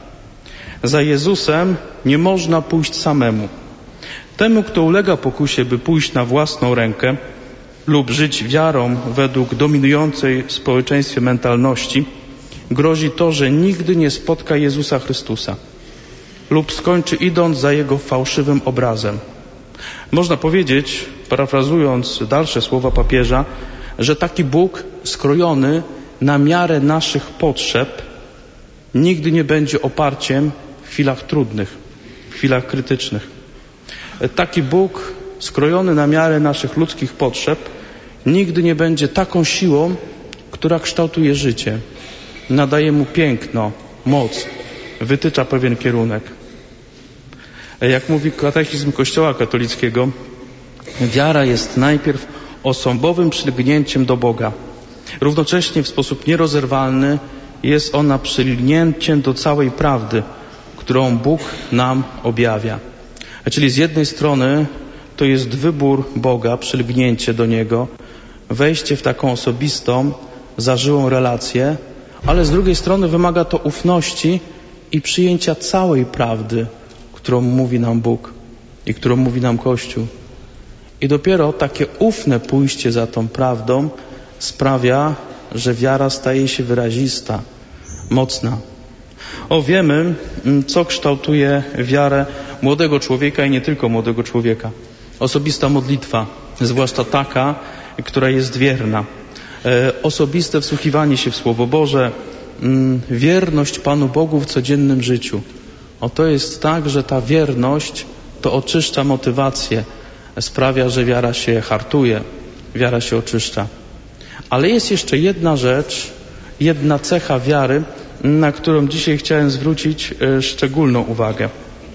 Za Jezusem nie można pójść samemu. Temu, kto ulega pokusie, by pójść na własną rękę lub żyć wiarą według dominującej w społeczeństwie mentalności, grozi to, że nigdy nie spotka Jezusa Chrystusa lub skończy idąc za Jego fałszywym obrazem. Można powiedzieć, parafrazując dalsze słowa papieża, że taki Bóg skrojony na miarę naszych potrzeb nigdy nie będzie oparciem w chwilach trudnych, w chwilach krytycznych. Taki Bóg skrojony na miarę naszych ludzkich potrzeb nigdy nie będzie taką siłą, która kształtuje życie, nadaje mu piękno, moc, wytycza pewien kierunek. Jak mówi katechizm Kościoła katolickiego, wiara jest najpierw osobowym przylgnięciem do Boga. Równocześnie w sposób nierozerwalny jest ona przylgnięciem do całej prawdy, którą Bóg nam objawia. Czyli z jednej strony to jest wybór Boga, przylgnięcie do Niego, wejście w taką osobistą, zażyłą relację, ale z drugiej strony wymaga to ufności i przyjęcia całej prawdy, którą mówi nam Bóg i którą mówi nam Kościół. I dopiero takie ufne pójście za tą prawdą sprawia, że wiara staje się wyrazista, mocna. O, wiemy, co kształtuje wiarę młodego człowieka i nie tylko młodego człowieka. Osobista modlitwa, zwłaszcza taka, która jest wierna. E, osobiste wsłuchiwanie się w Słowo Boże, m, wierność Panu Bogu w codziennym życiu. O, to jest tak, że ta wierność to oczyszcza motywację, sprawia, że wiara się hartuje, wiara się oczyszcza. Ale jest jeszcze jedna rzecz, jedna cecha wiary, na którą dzisiaj chciałem zwrócić szczególną uwagę.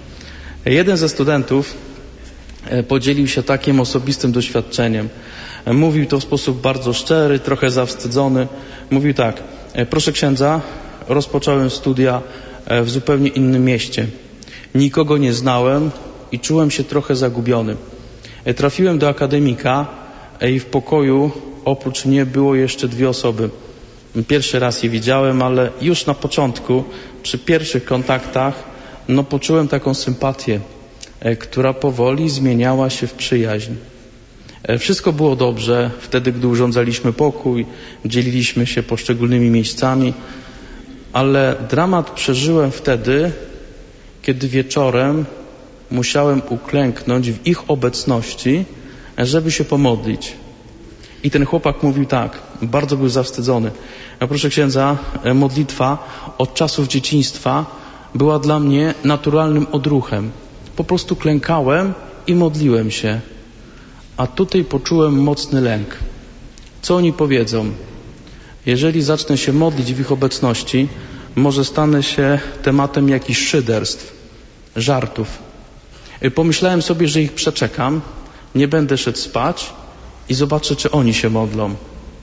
Jeden ze studentów podzielił się takim osobistym doświadczeniem. Mówił to w sposób bardzo szczery, trochę zawstydzony. Mówił tak: proszę księdza, rozpocząłem studia w zupełnie innym mieście. Nikogo nie znałem i czułem się trochę zagubiony. Trafiłem do akademika i w pokoju oprócz mnie było jeszcze dwie osoby. Pierwszy raz je widziałem, ale już na początku, przy pierwszych kontaktach, no poczułem taką sympatię, która powoli zmieniała się w przyjaźń. Wszystko było dobrze wtedy, gdy urządzaliśmy pokój, dzieliliśmy się poszczególnymi miejscami, ale dramat przeżyłem wtedy, kiedy wieczorem musiałem uklęknąć w ich obecności, żeby się pomodlić. I ten chłopak mówił tak, bardzo był zawstydzony. Ja, proszę księdza, modlitwa od czasów dzieciństwa była dla mnie naturalnym odruchem. Po prostu klękałem i modliłem się. A tutaj poczułem mocny lęk. Co oni powiedzą? Jeżeli zacznę się modlić w ich obecności, może stanę się tematem jakichś szyderstw, żartów. Pomyślałem sobie, że ich przeczekam, nie będę szedł spać i zobaczę, czy oni się modlą.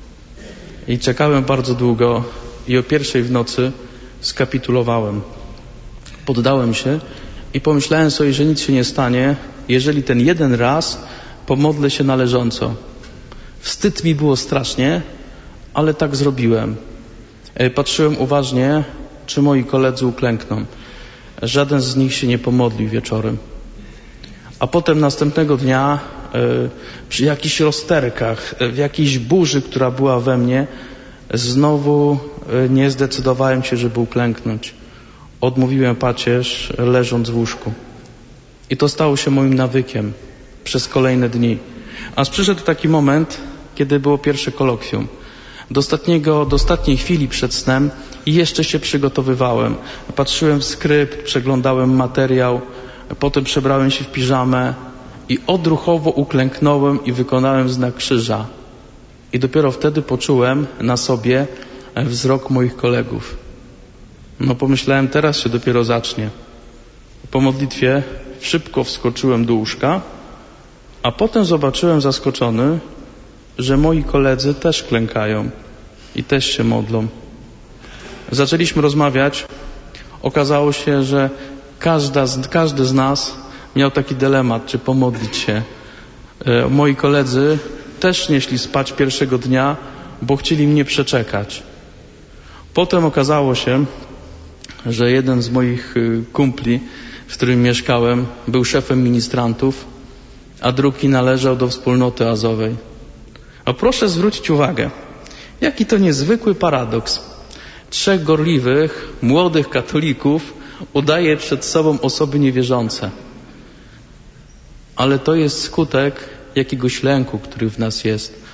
I czekałem bardzo długo i o pierwszej w nocy skapitulowałem. Poddałem się i pomyślałem sobie, że nic się nie stanie, jeżeli ten jeden raz pomodlę się należąco. Wstyd mi było strasznie, ale tak zrobiłem. Patrzyłem uważnie, czy moi koledzy uklękną. Żaden z nich się nie pomodlił wieczorem. A potem następnego dnia przy jakichś rozterkach, w jakiejś burzy, która była we mnie, znowu nie zdecydowałem się, żeby uklęknąć. Odmówiłem pacierz, leżąc w łóżku. I to stało się moim nawykiem przez kolejne dni. Aż przyszedł taki moment, kiedy było pierwsze kolokwium. Do, ostatniego, do ostatniej chwili przed snem i jeszcze się przygotowywałem. Patrzyłem w skrypt, przeglądałem materiał, potem przebrałem się w piżamę i odruchowo uklęknąłem i wykonałem znak krzyża. I dopiero wtedy poczułem na sobie wzrok moich kolegów. No pomyślałem, teraz się dopiero zacznie. Po modlitwie szybko wskoczyłem do łóżka, a potem zobaczyłem zaskoczony, że moi koledzy też klękają i też się modlą. Zaczęliśmy rozmawiać. Okazało się, że każda z, każdy z nas miał taki dylemat, czy pomodlić się. E, moi koledzy też nie szli spać pierwszego dnia, bo chcieli mnie przeczekać. Potem okazało się, że jeden z moich kumpli, w którym mieszkałem, był szefem ministrantów, a drugi należał do wspólnoty azowej. A proszę zwrócić uwagę, jaki to niezwykły paradoks. Trzech gorliwych, młodych katolików udaje przed sobą osoby niewierzące. Ale to jest skutek jakiegoś lęku, który w nas jest.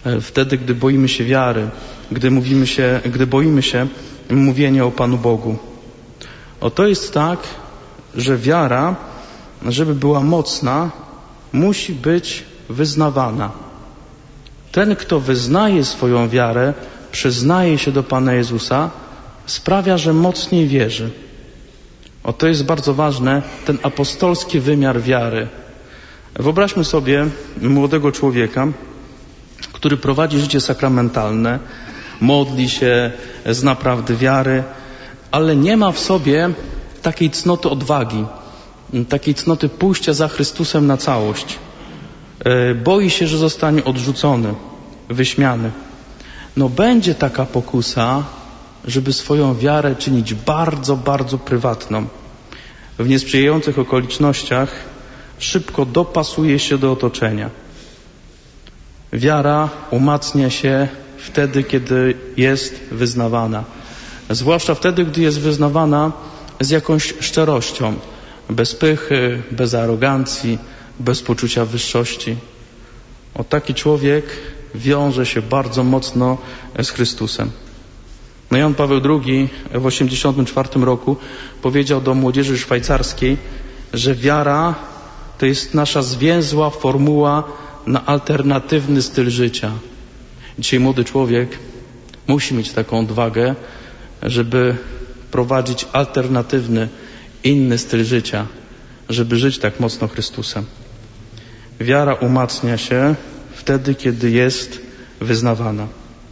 wtedy, gdy boimy się wiary, gdy, mówimy się, gdy boimy się mówienia o Panu Bogu. Oto jest tak, że wiara, żeby była mocna, musi być wyznawana. Ten, kto wyznaje swoją wiarę, przyznaje się do Pana Jezusa, sprawia, że mocniej wierzy. Oto jest bardzo ważne, ten apostolski wymiar wiary. Wyobraźmy sobie młodego człowieka, który prowadzi życie sakramentalne, modli się, zna prawdy wiary, ale nie ma w sobie takiej cnoty odwagi, takiej cnoty pójścia za Chrystusem na całość. Boi się, że zostanie odrzucony, wyśmiany. No będzie taka pokusa, żeby swoją wiarę czynić bardzo, bardzo prywatną. W niesprzyjających okolicznościach szybko dopasuje się do otoczenia. Wiara umacnia się wtedy, kiedy jest wyznawana. Zwłaszcza wtedy, gdy jest wyznawana z jakąś szczerością, bez pychy, bez arogancji, bez poczucia wyższości. O, taki człowiek wiąże się bardzo mocno z Chrystusem. No Jan Paweł drugi w osiemdziesiątym czwartym roku powiedział do młodzieży szwajcarskiej, że wiara to jest nasza zwięzła formuła na alternatywny styl życia. Dzisiaj młody człowiek musi mieć taką odwagę, żeby prowadzić alternatywny, inny styl życia, żeby żyć tak mocno Chrystusem. Wiara umacnia się wtedy, kiedy jest wyznawana.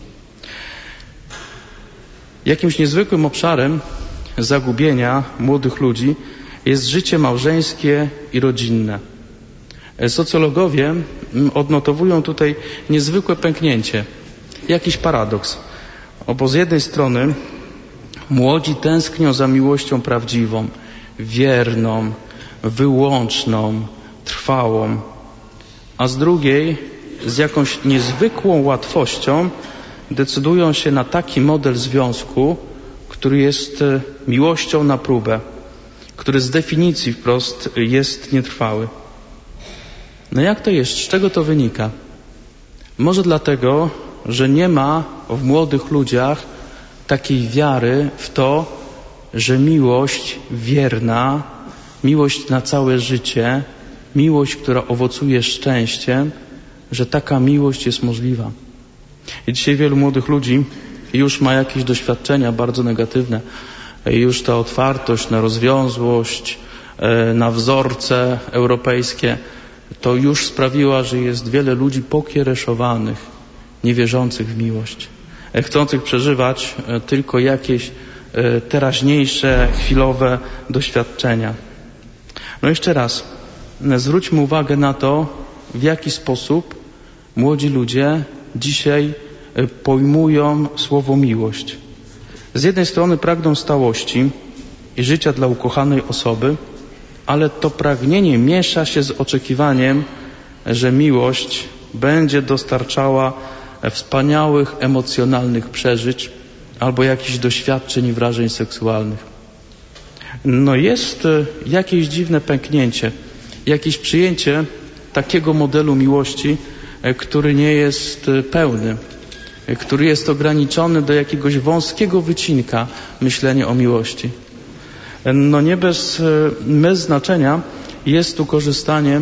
Jakimś niezwykłym obszarem zagubienia młodych ludzi jest życie małżeńskie i rodzinne. Socjologowie odnotowują tutaj niezwykłe pęknięcie, jakiś paradoks. Bo z jednej strony młodzi tęsknią za miłością prawdziwą, wierną, wyłączną, trwałą, a z drugiej z jakąś niezwykłą łatwością decydują się na taki model związku, który jest miłością na próbę, który z definicji wprost jest nietrwały. No jak to jest? Z czego to wynika? Może dlatego, że nie ma w młodych ludziach takiej wiary w to, że miłość wierna, miłość na całe życie, miłość, która owocuje szczęściem, że taka miłość jest możliwa. I dzisiaj wielu młodych ludzi już ma jakieś doświadczenia bardzo negatywne. Już ta otwartość na rozwiązłość, na wzorce europejskie, to już sprawiła, że jest wiele ludzi pokiereszowanych, niewierzących w miłość, chcących przeżywać tylko jakieś teraźniejsze, chwilowe doświadczenia. No jeszcze raz, zwróćmy uwagę na to, w jaki sposób młodzi ludzie dzisiaj pojmują słowo miłość. Z jednej strony pragną stałości i życia dla ukochanej osoby, ale to pragnienie miesza się z oczekiwaniem, że miłość będzie dostarczała wspaniałych emocjonalnych przeżyć albo jakichś doświadczeń i wrażeń seksualnych. No jest jakieś dziwne pęknięcie, jakieś przyjęcie takiego modelu miłości, który nie jest pełny, który jest ograniczony do jakiegoś wąskiego wycinka myślenia o miłości. No nie bez, bez znaczenia jest tu korzystanie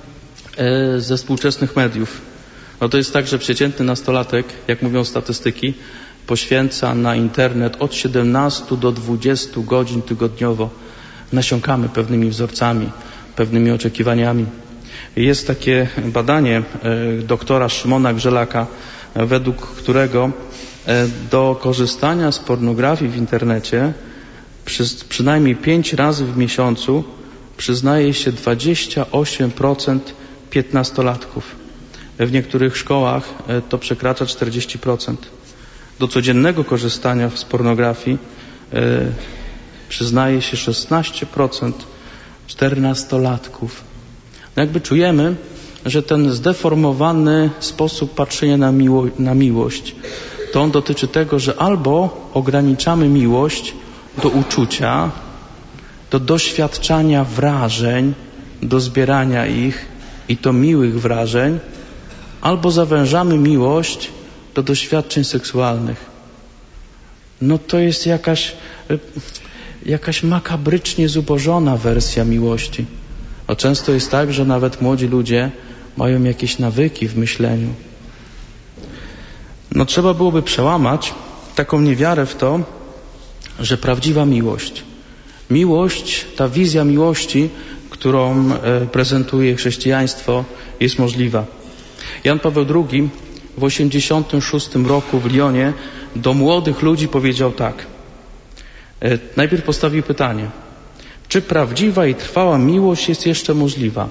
ze współczesnych mediów. No to jest tak, że przeciętny nastolatek, jak mówią statystyki, poświęca na internet od siedemnastu do dwudziestu godzin tygodniowo. Nasiąkamy pewnymi wzorcami, pewnymi oczekiwaniami. Jest takie badanie doktora Szymona Grzelaka, według którego do korzystania z pornografii w internecie przy, przynajmniej pięć razy w miesiącu przyznaje się dwadzieścia osiem procent piętnastolatków. W niektórych szkołach to przekracza czterdzieści procent. Do codziennego korzystania z pornografii e, przyznaje się szesnaście procent czternastolatków. No jakby czujemy, że ten zdeformowany sposób patrzenia na, miło, na miłość, to on dotyczy tego, że albo ograniczamy miłość do uczucia, do doświadczania wrażeń, do zbierania ich i to miłych wrażeń, albo zawężamy miłość do doświadczeń seksualnych. No to jest jakaś, jakaś makabrycznie zubożona wersja miłości. A często jest tak, że nawet młodzi ludzie mają jakieś nawyki w myśleniu. No trzeba byłoby przełamać taką niewiarę w to, że prawdziwa miłość, miłość, ta wizja miłości, którą prezentuje chrześcijaństwo, jest możliwa. Jan Paweł drugi w osiemdziesiątym szóstym roku w Lyonie do młodych ludzi powiedział tak. Najpierw postawił pytanie, czy prawdziwa i trwała miłość jest jeszcze możliwa?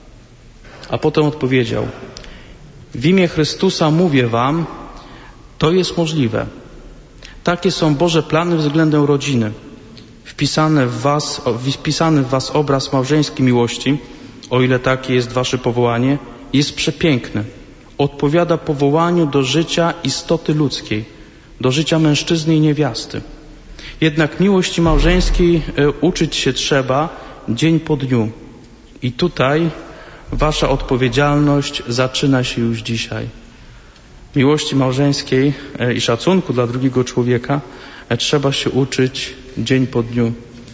A potem odpowiedział, w imię Chrystusa mówię wam, to jest możliwe. Takie są Boże plany względem rodziny. Wpisany w was, wpisany w was obraz małżeńskiej miłości, o ile takie jest wasze powołanie, jest przepiękny. Odpowiada powołaniu do życia istoty ludzkiej, do życia mężczyzny i niewiasty. Jednak miłości małżeńskiej uczyć się trzeba dzień po dniu. I tutaj wasza odpowiedzialność zaczyna się już dzisiaj. Miłości małżeńskiej i szacunku dla drugiego człowieka trzeba się uczyć dzień po dniu.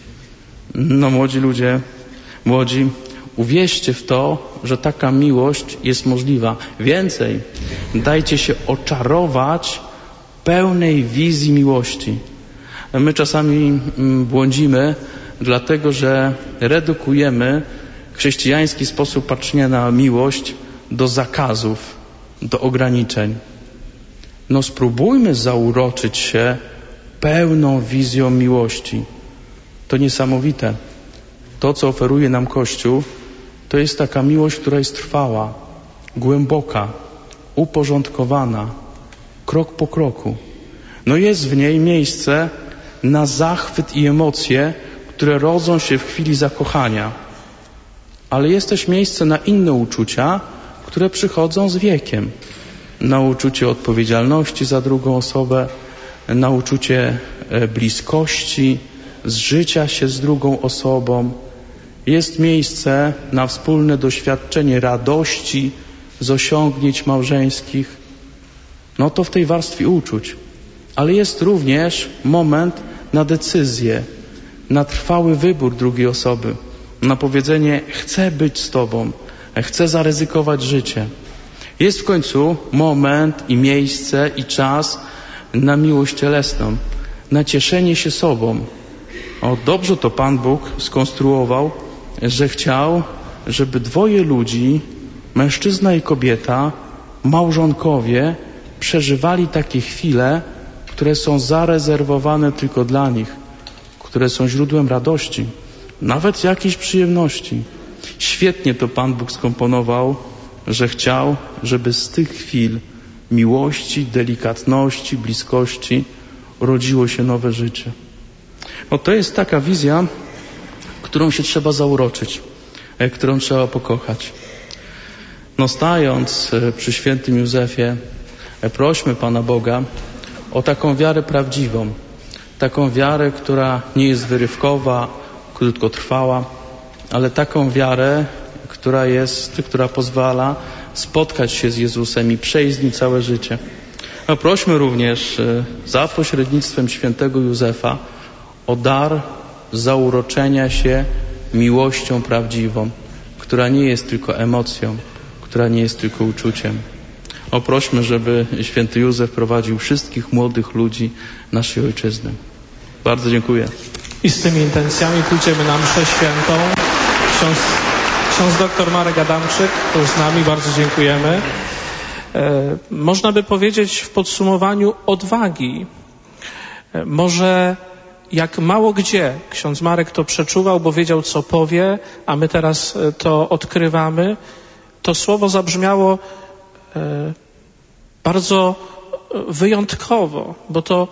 No młodzi ludzie, młodzi, uwierzcie w to, że taka miłość jest możliwa. Więcej, dajcie się oczarować pełnej wizji miłości. My czasami błądzimy, dlatego że redukujemy chrześcijański sposób patrzenia na miłość do zakazów, do ograniczeń. No spróbujmy zauroczyć się pełną wizją miłości. To niesamowite. To, co oferuje nam Kościół, to jest taka miłość, która jest trwała, głęboka, uporządkowana, krok po kroku. No jest w niej miejsce na zachwyt i emocje, które rodzą się w chwili zakochania. Ale jest też miejsce na inne uczucia, które przychodzą z wiekiem. Na uczucie odpowiedzialności za drugą osobę, na uczucie bliskości, zżycia się z drugą osobą. Jest miejsce na wspólne doświadczenie radości z osiągnięć małżeńskich. No to w tej warstwie uczuć. Ale jest również moment na decyzję, na trwały wybór drugiej osoby, na powiedzenie chcę być z Tobą, chcę zaryzykować życie. Jest w końcu moment i miejsce i czas na miłość cielesną, na cieszenie się sobą. O, dobrze to Pan Bóg skonstruował, że chciał, żeby dwoje ludzi, mężczyzna i kobieta, małżonkowie, przeżywali takie chwile, które są zarezerwowane tylko dla nich, które są źródłem radości, nawet jakiejś przyjemności. Świetnie to Pan Bóg skomponował, że chciał, żeby z tych chwil miłości, delikatności, bliskości rodziło się nowe życie. No to jest taka wizja, którą się trzeba zauroczyć, którą trzeba pokochać. No stając przy świętym Józefie, prośmy Pana Boga o taką wiarę prawdziwą, taką wiarę, która nie jest wyrywkowa, krótkotrwała, ale taką wiarę, która jest, która pozwala spotkać się z Jezusem i przejść z Nim całe życie. A prośmy również za pośrednictwem świętego Józefa o dar zauroczenia się miłością prawdziwą, która nie jest tylko emocją, która nie jest tylko uczuciem. O prośmy, żeby święty Józef prowadził wszystkich młodych ludzi naszej ojczyzny. Bardzo dziękuję. I z tymi intencjami pójdziemy na mszę świętą. Ksiądz, ksiądz doktor Marek Adamczyk tu z nami, bardzo dziękujemy. E, można by powiedzieć w podsumowaniu odwagi. E, może jak mało gdzie ksiądz Marek to przeczuwał, bo wiedział, co powie, a my teraz to odkrywamy. To słowo zabrzmiało e, bardzo wyjątkowo, bo to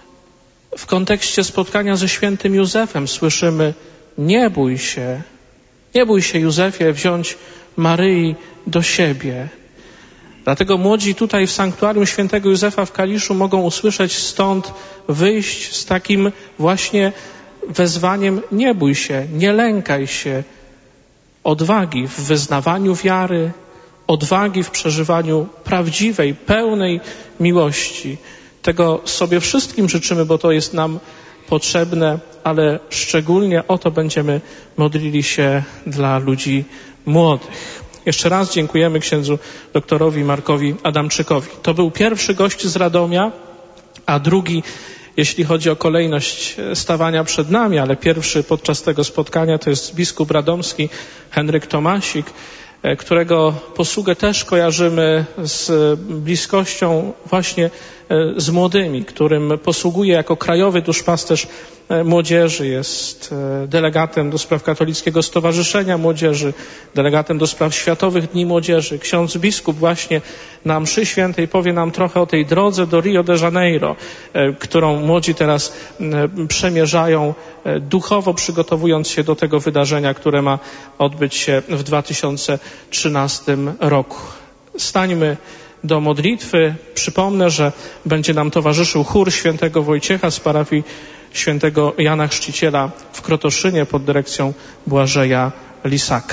w kontekście spotkania ze świętym Józefem słyszymy: nie bój się, nie bój się, Józefie, wziąć Maryi do siebie. Dlatego młodzi tutaj w sanktuarium świętego Józefa w Kaliszu mogą usłyszeć stąd wyjść z takim właśnie wezwaniem: nie bój się, nie lękaj się, odwagi w wyznawaniu wiary, odwagi w przeżywaniu prawdziwej, pełnej miłości. Tego sobie wszystkim życzymy, bo to jest nam potrzebne, ale szczególnie o to będziemy modlili się dla ludzi młodych. Jeszcze raz dziękujemy księdzu doktorowi Markowi Adamczykowi. To był pierwszy gość z Radomia, a drugi, jeśli chodzi o kolejność stawania przed nami, ale pierwszy podczas tego spotkania to jest biskup radomski Henryk Tomasik, którego posługę też kojarzymy z bliskością właśnie z młodymi, którym posługuje jako krajowy duszpasterz młodzieży, jest delegatem do spraw Katolickiego Stowarzyszenia Młodzieży, delegatem do spraw Światowych Dni Młodzieży. Ksiądz biskup właśnie na mszy świętej powie nam trochę o tej drodze do Rio de Janeiro, którą młodzi teraz przemierzają, duchowo przygotowując się do tego wydarzenia, które ma odbyć się w dwa tysiące trzynastym roku. Stańmy do modlitwy. Przypomnę, że będzie nam towarzyszył chór świętego Wojciecha z parafii świętego Jana Chrzciciela w Krotoszynie pod dyrekcją Błażeja Lisaka.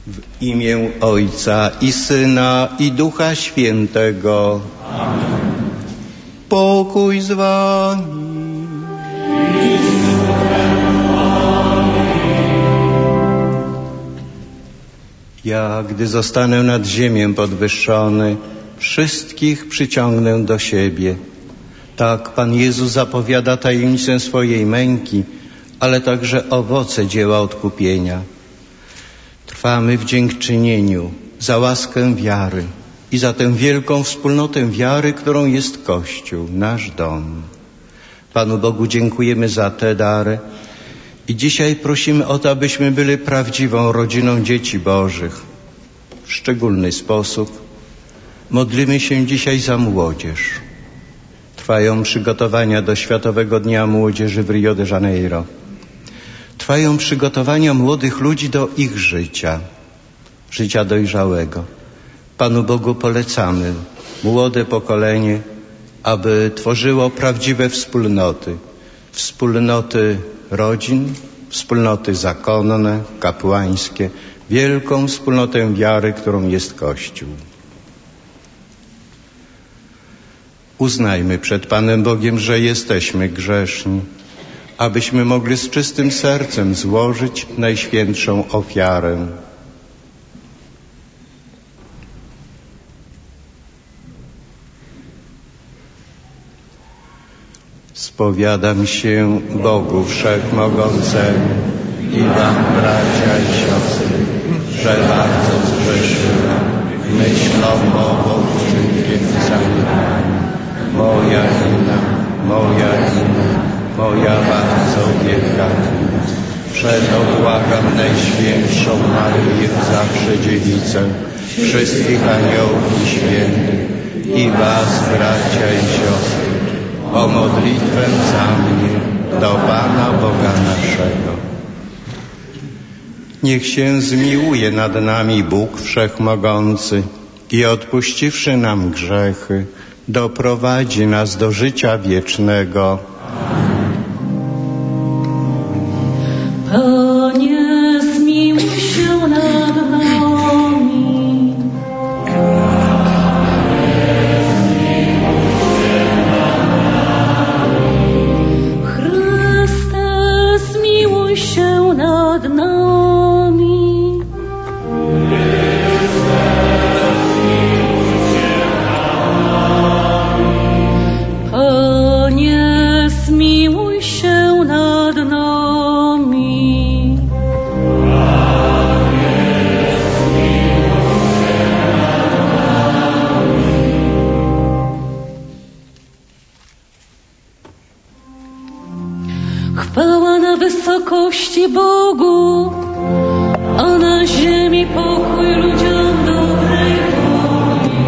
W imię Ojca i Syna i Ducha Świętego. Amen. Pokój z wami. Ja, gdy zostanę nad ziemię podwyższony, wszystkich przyciągnę do siebie. Tak Pan Jezus zapowiada tajemnicę swojej męki, ale także owoce dzieła odkupienia. Trwamy w dziękczynieniu za łaskę wiary i za tę wielką wspólnotę wiary, którą jest Kościół, nasz dom. Panu Bogu dziękujemy za tę darę i dzisiaj prosimy o to, abyśmy byli prawdziwą rodziną dzieci Bożych. W szczególny sposób modlimy się dzisiaj za młodzież. Trwają przygotowania do Światowego Dnia Młodzieży w Rio de Janeiro. Trwają przygotowania młodych ludzi do ich życia, życia dojrzałego. Panu Bogu polecamy młode pokolenie, aby tworzyło prawdziwe wspólnoty, wspólnoty rodzin, wspólnoty zakonne, kapłańskie, wielką wspólnotę wiary, którą jest Kościół. Uznajmy przed Panem Bogiem, że jesteśmy grzeszni, abyśmy mogli z czystym sercem złożyć najświętszą ofiarę. Spowiadam się Bogu Wszechmogącemu i wam, bracia i siostry, że bardzo zgrzeszyłem myślą, mową, czynkiem i zaniedbaniem. Moja wina, moja wina, moja bardzo wielka wina. Przeto błagam Najświętszą Maryję, zawsze Dziewicę, wszystkich aniołów i świętych i was, bracia i siostry, o modlitwę za mnie do Pana Boga naszego. Niech się zmiłuje nad nami Bóg Wszechmogący i odpuściwszy nam grzechy, doprowadzi nas do życia wiecznego. Panie, zmiłuj się nad nami. Chryste, zmiłuj się nad nami. Panie, zmiłuj się nad nami. Chwała na wysokości Bogu, a na ziemi pokój ludziom dobrej woli.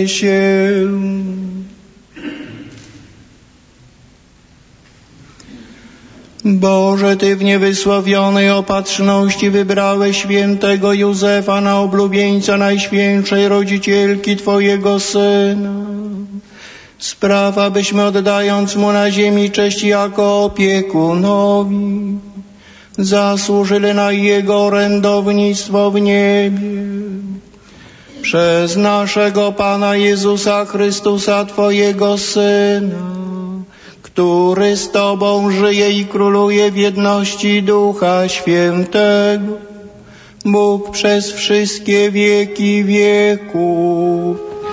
się. Boże, Ty w niewysłowionej opatrzności wybrałeś świętego Józefa na oblubieńca Najświętszej Rodzicielki Twojego Syna. Spraw, abyśmy oddając Mu na ziemi cześć jako opiekunowi, zasłużyli na Jego orędownictwo w niebie. Przez naszego Pana Jezusa Chrystusa, Twojego Syna, który z Tobą żyje i króluje w jedności Ducha Świętego, Bóg przez wszystkie wieki wieków.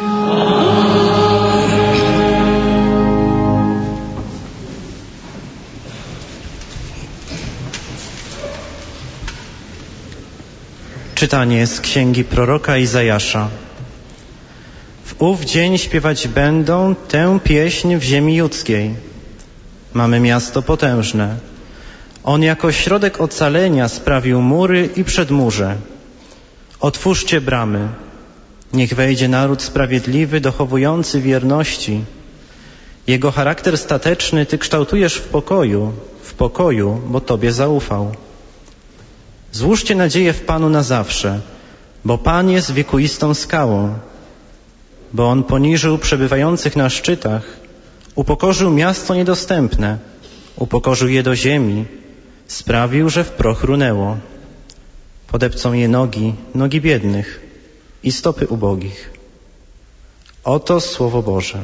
Czytanie z księgi proroka Izajasza. W ów dzień śpiewać będą tę pieśń w ziemi judzkiej. Mamy miasto potężne. On jako środek ocalenia sprawił mury i przedmurze. Otwórzcie bramy. Niech wejdzie naród sprawiedliwy, dochowujący wierności. Jego charakter stateczny Ty kształtujesz w pokoju, w pokoju, bo Tobie zaufał. Złóżcie nadzieję w Panu na zawsze, bo Pan jest wiekuistą skałą. Bo On poniżył przebywających na szczytach, upokorzył miasto niedostępne, upokorzył je do ziemi, sprawił, że w proch runęło. Podepcą je nogi, nogi biednych i stopy ubogich. Oto Słowo Boże.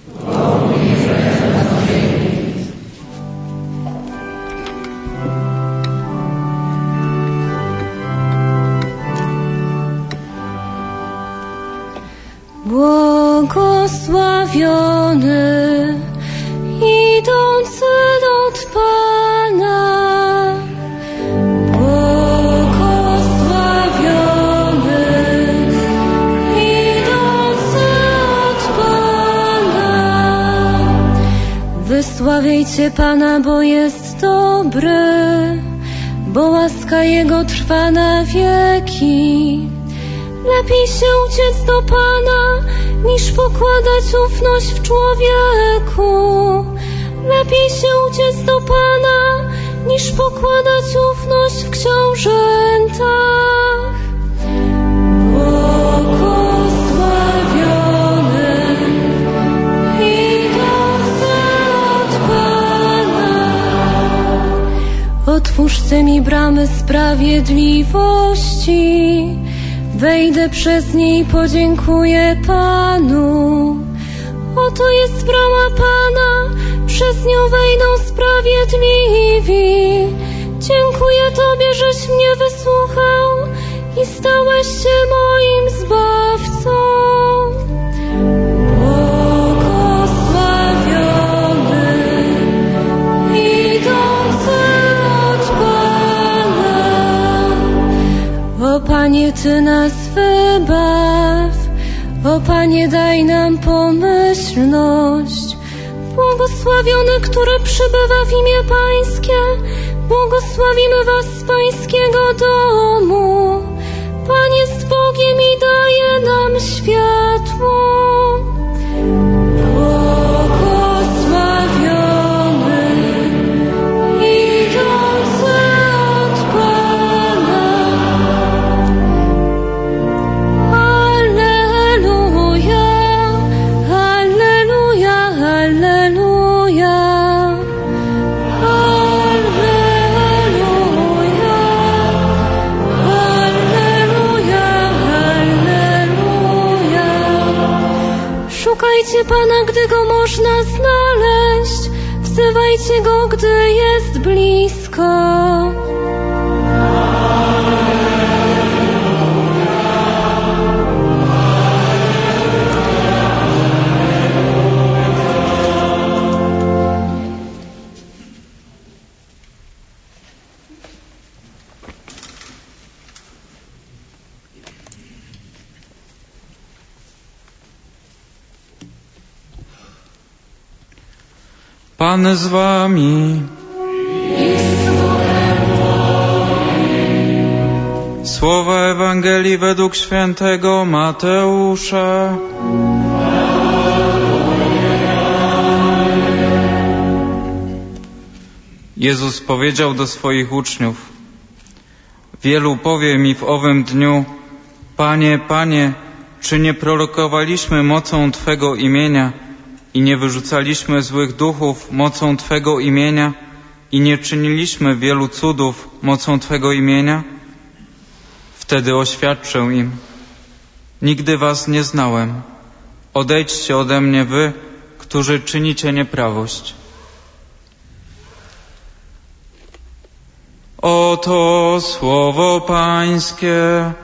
Błogosławiony idący od Pana, błogosławiony idący od Pana. Wysławiajcie Pana, bo jest dobry, bo łaska Jego trwa na wieki. Lepiej się uciec do Pana, niż pokładać ufność w człowieku. Lepiej się uciec do Pana, niż pokładać ufność w książętach. Błogosławiony idący od Pana. Otwórzcie mi bramy sprawiedliwości. Wejdę przez nie i podziękuję Panu. Oto jest brama Pana, przez nią wejdą sprawiedliwi. Dziękuję Tobie, żeś mnie wysłuchał i stałeś się moim Zbawcą. Błogosławiony idący od Pana. O Panie, Ty nas wybaw, o Panie, daj nam pomyślność. Błogosławiony, który przybywa w imię Pańskie, błogosławimy Was z Pańskiego domu. Pan jest Bogiem i daje nam światło. Błogosławiony idący od Pana. Alleluja, alleluja, alleluja. Alleluja, alleluja, alleluja. Szukajcie Pana, gdy Go można znaleźć. Wzywajcie Go, gdy jest blisko. Pan z wami. Słowa Ewangelii według świętego Mateusza. Jezus powiedział do swoich uczniów: wielu powie mi w owym dniu: Panie, Panie, czy nie prorokowaliśmy mocą Twego imienia i nie wyrzucaliśmy złych duchów mocą Twego imienia i nie czyniliśmy wielu cudów mocą Twego imienia? Wtedy oświadczę im: nigdy was nie znałem. Odejdźcie ode mnie wy, którzy czynicie nieprawość. Oto słowo Pańskie.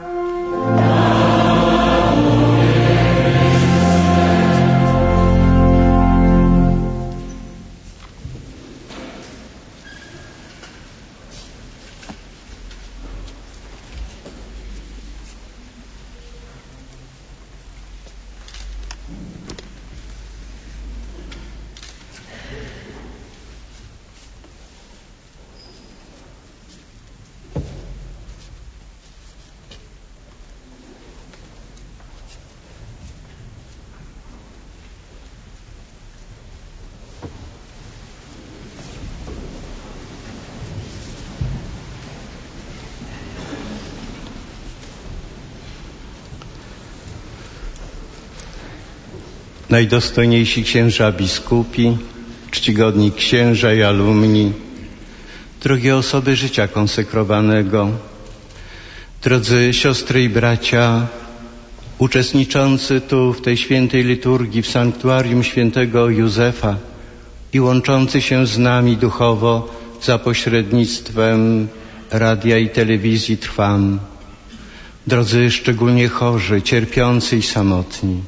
Najdostojniejsi księża biskupi, czcigodni księża i alumni, drogie osoby życia konsekrowanego, drodzy siostry i bracia, uczestniczący tu w tej świętej liturgii w sanktuarium świętego Józefa i łączący się z nami duchowo za pośrednictwem radia i telewizji Trwam, drodzy szczególnie chorzy, cierpiący i samotni.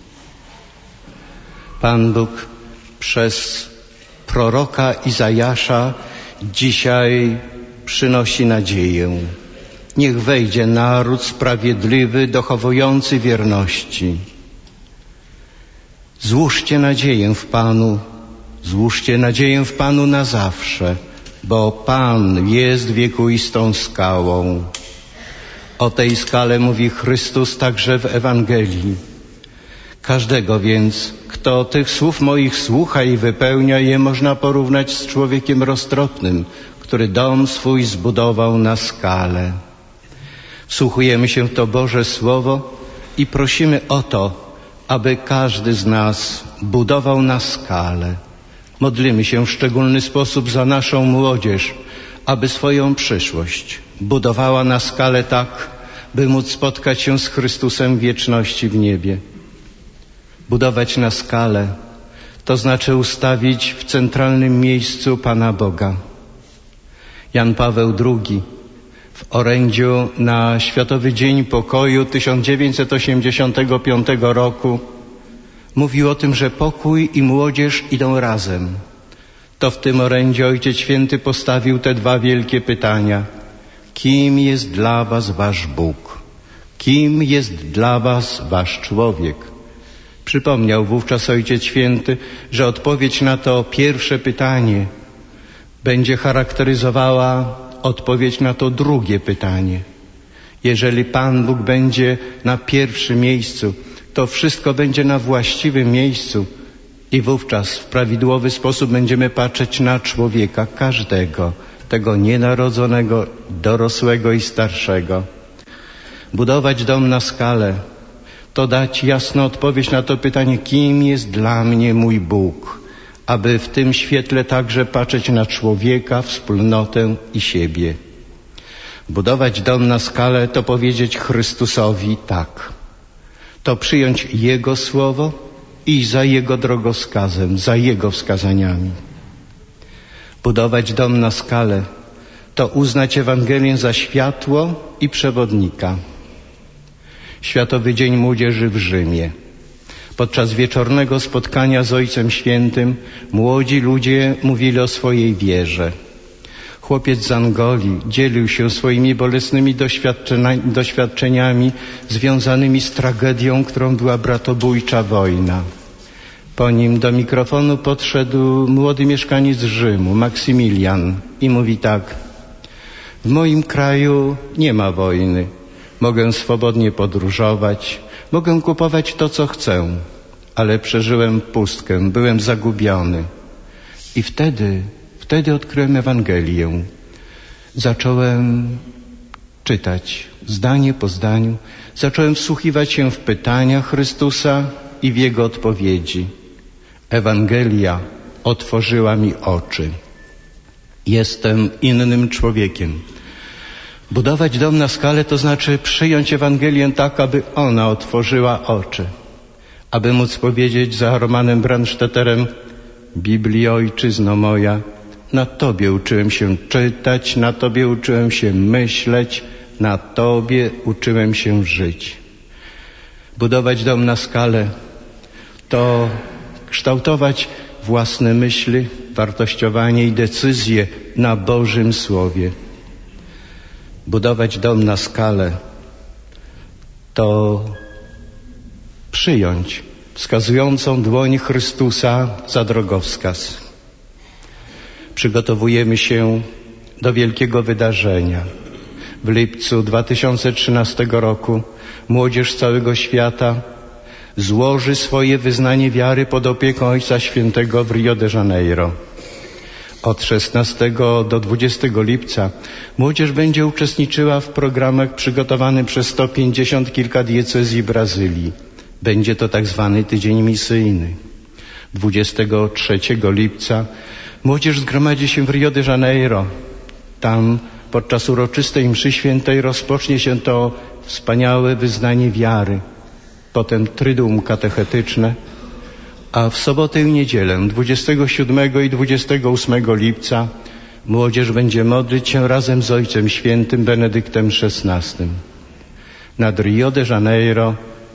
Pan Bóg przez proroka Izajasza dzisiaj przynosi nadzieję. Niech wejdzie naród sprawiedliwy, dochowujący wierności. Złóżcie nadzieję w Panu, złóżcie nadzieję w Panu na zawsze, bo Pan jest wiekuistą skałą. O tej skale mówi Chrystus także w Ewangelii. Każdego więc, kto tych słów moich słucha i wypełnia je, można porównać z człowiekiem roztropnym, który dom swój zbudował na skale. Wsłuchujemy się w to Boże Słowo i prosimy o to, aby każdy z nas budował na skale. Modlimy się w szczególny sposób za naszą młodzież, aby swoją przyszłość budowała na skale tak, by móc spotkać się z Chrystusem w wieczności w niebie. Budować na skale to znaczy ustawić w centralnym miejscu Pana Boga. Jan Paweł drugi w orędziu na Światowy Dzień Pokoju tysiąc dziewięćset osiemdziesiątego piątego roku mówił o tym, że pokój i młodzież idą razem. To w tym orędziu Ojciec Święty postawił te dwa wielkie pytania. Kim jest dla was wasz Bóg? Kim jest dla was wasz człowiek? Przypomniał wówczas Ojciec Święty, że odpowiedź na to pierwsze pytanie będzie charakteryzowała odpowiedź na to drugie pytanie. Jeżeli Pan Bóg będzie na pierwszym miejscu, to wszystko będzie na właściwym miejscu i wówczas w prawidłowy sposób będziemy patrzeć na człowieka, każdego, tego nienarodzonego, dorosłego i starszego. Budować dom na skale to dać jasną odpowiedź na to pytanie, kim jest dla mnie mój Bóg, aby w tym świetle także patrzeć na człowieka, wspólnotę i siebie. Budować dom na skale to powiedzieć Chrystusowi tak. To przyjąć Jego słowo i za Jego drogowskazem, za Jego wskazaniami. Budować dom na skale to uznać Ewangelię za światło i przewodnika. Światowy Dzień Młodzieży w Rzymie. Podczas wieczornego spotkania z Ojcem Świętym młodzi ludzie mówili o swojej wierze. Chłopiec z Angolii dzielił się swoimi bolesnymi doświadczeniami związanymi z tragedią, którą była bratobójcza wojna. Po nim do mikrofonu podszedł młody mieszkaniec Rzymu, Maksymilian, i mówi tak: w moim kraju nie ma wojny. Mogę swobodnie podróżować, mogę kupować to, co chcę, ale przeżyłem pustkę, byłem zagubiony. I wtedy, Wtedy odkryłem Ewangelię. Zacząłem czytać zdanie po zdaniu. Zacząłem wsłuchiwać się w pytania Chrystusa i w Jego odpowiedzi. Ewangelia otworzyła mi oczy. Jestem innym człowiekiem. Budować dom na skale to znaczy przyjąć Ewangelię tak, aby ona otworzyła oczy. Aby móc powiedzieć za Romanem Brandstätterem: Biblio, ojczyzno moja, na Tobie uczyłem się czytać, na Tobie uczyłem się myśleć, na Tobie uczyłem się żyć. Budować dom na skale to kształtować własne myśli, wartościowanie i decyzje na Bożym Słowie. Budować dom na skale to przyjąć wskazującą dłoń Chrystusa za drogowskaz. Przygotowujemy się do wielkiego wydarzenia. W lipcu dwa tysiące trzynastego roku młodzież całego świata złoży swoje wyznanie wiary pod opieką Ojca Świętego w Rio de Janeiro. Od szesnastego do dwudziestego lipca młodzież będzie uczestniczyła w programach przygotowanych przez sto pięćdziesiąt kilka diecezji Brazylii. Będzie to tak zwany tydzień misyjny. dwudziestego trzeciego lipca młodzież zgromadzi się w Rio de Janeiro. Tam podczas uroczystej mszy świętej rozpocznie się to wspaniałe wyznanie wiary. Potem tryduum katechetyczne, a w sobotę i niedzielę dwudziestego siódmego i dwudziestego ósmego lipca młodzież będzie modlić się razem z Ojcem Świętym Benedyktem szesnastym. Nad Rio de Janeiro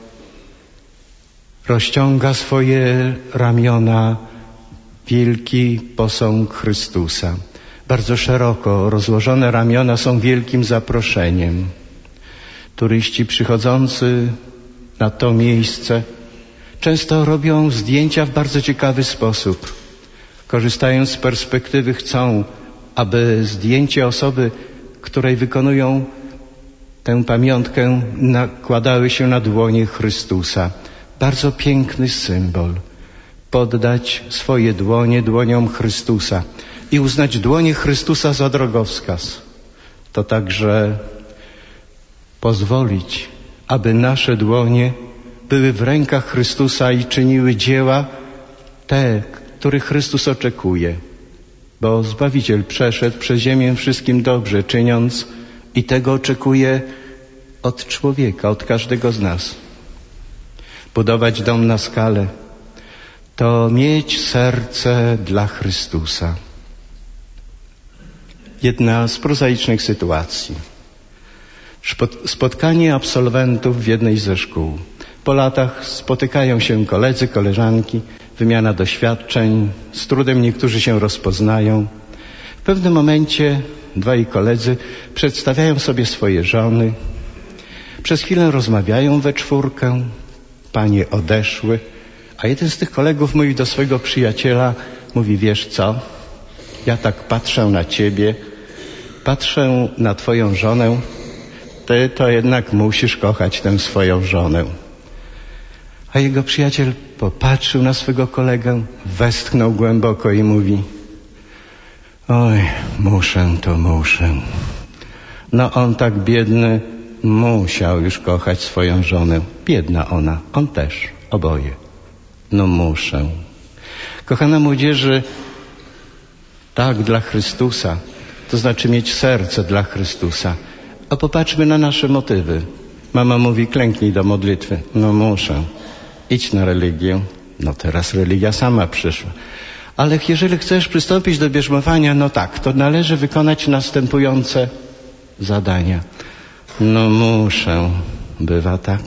rozciąga swoje ramiona wielki posąg Chrystusa. Bardzo szeroko rozłożone ramiona są wielkim zaproszeniem. Turyści przychodzący na to miejsce często robią zdjęcia w bardzo ciekawy sposób. Korzystając z perspektywy, chcą, aby zdjęcie osoby, której wykonują tę pamiątkę, nakładały się na dłonie Chrystusa. Bardzo piękny symbol. Poddać swoje dłonie dłoniom Chrystusa i uznać dłonie Chrystusa za drogowskaz. To także pozwolić, aby nasze dłonie były w rękach Chrystusa i czyniły dzieła te, których Chrystus oczekuje. Bo Zbawiciel przeszedł przez ziemię wszystkim dobrze czyniąc i tego oczekuje od człowieka, od każdego z nas. Budować dom na skale to mieć serce dla Chrystusa. Jedna z prozaicznych sytuacji. Spotkanie absolwentów w jednej ze szkół. Po latach spotykają się koledzy, koleżanki, wymiana doświadczeń, z trudem niektórzy się rozpoznają. W pewnym momencie dwaj koledzy przedstawiają sobie swoje żony. Przez chwilę rozmawiają we czwórkę, panie odeszły, a jeden z tych kolegów mówi do swojego przyjaciela, mówi: wiesz co, ja tak patrzę na ciebie, patrzę na twoją żonę, ty to jednak musisz kochać tę swoją żonę. A jego przyjaciel popatrzył na swego kolegę, westchnął głęboko i mówi: oj, muszę to muszę. No on tak biedny musiał już kochać swoją żonę. Biedna ona, on też, oboje. No muszę. Kochana młodzieży, tak dla Chrystusa, to znaczy mieć serce dla Chrystusa. A popatrzmy na nasze motywy. Mama mówi: klęknij do modlitwy. No muszę. Idź na religię. No teraz religia sama przyszła. Ale jeżeli chcesz przystąpić do bierzmowania, no tak, to należy wykonać następujące zadania. No muszę. Bywa tak.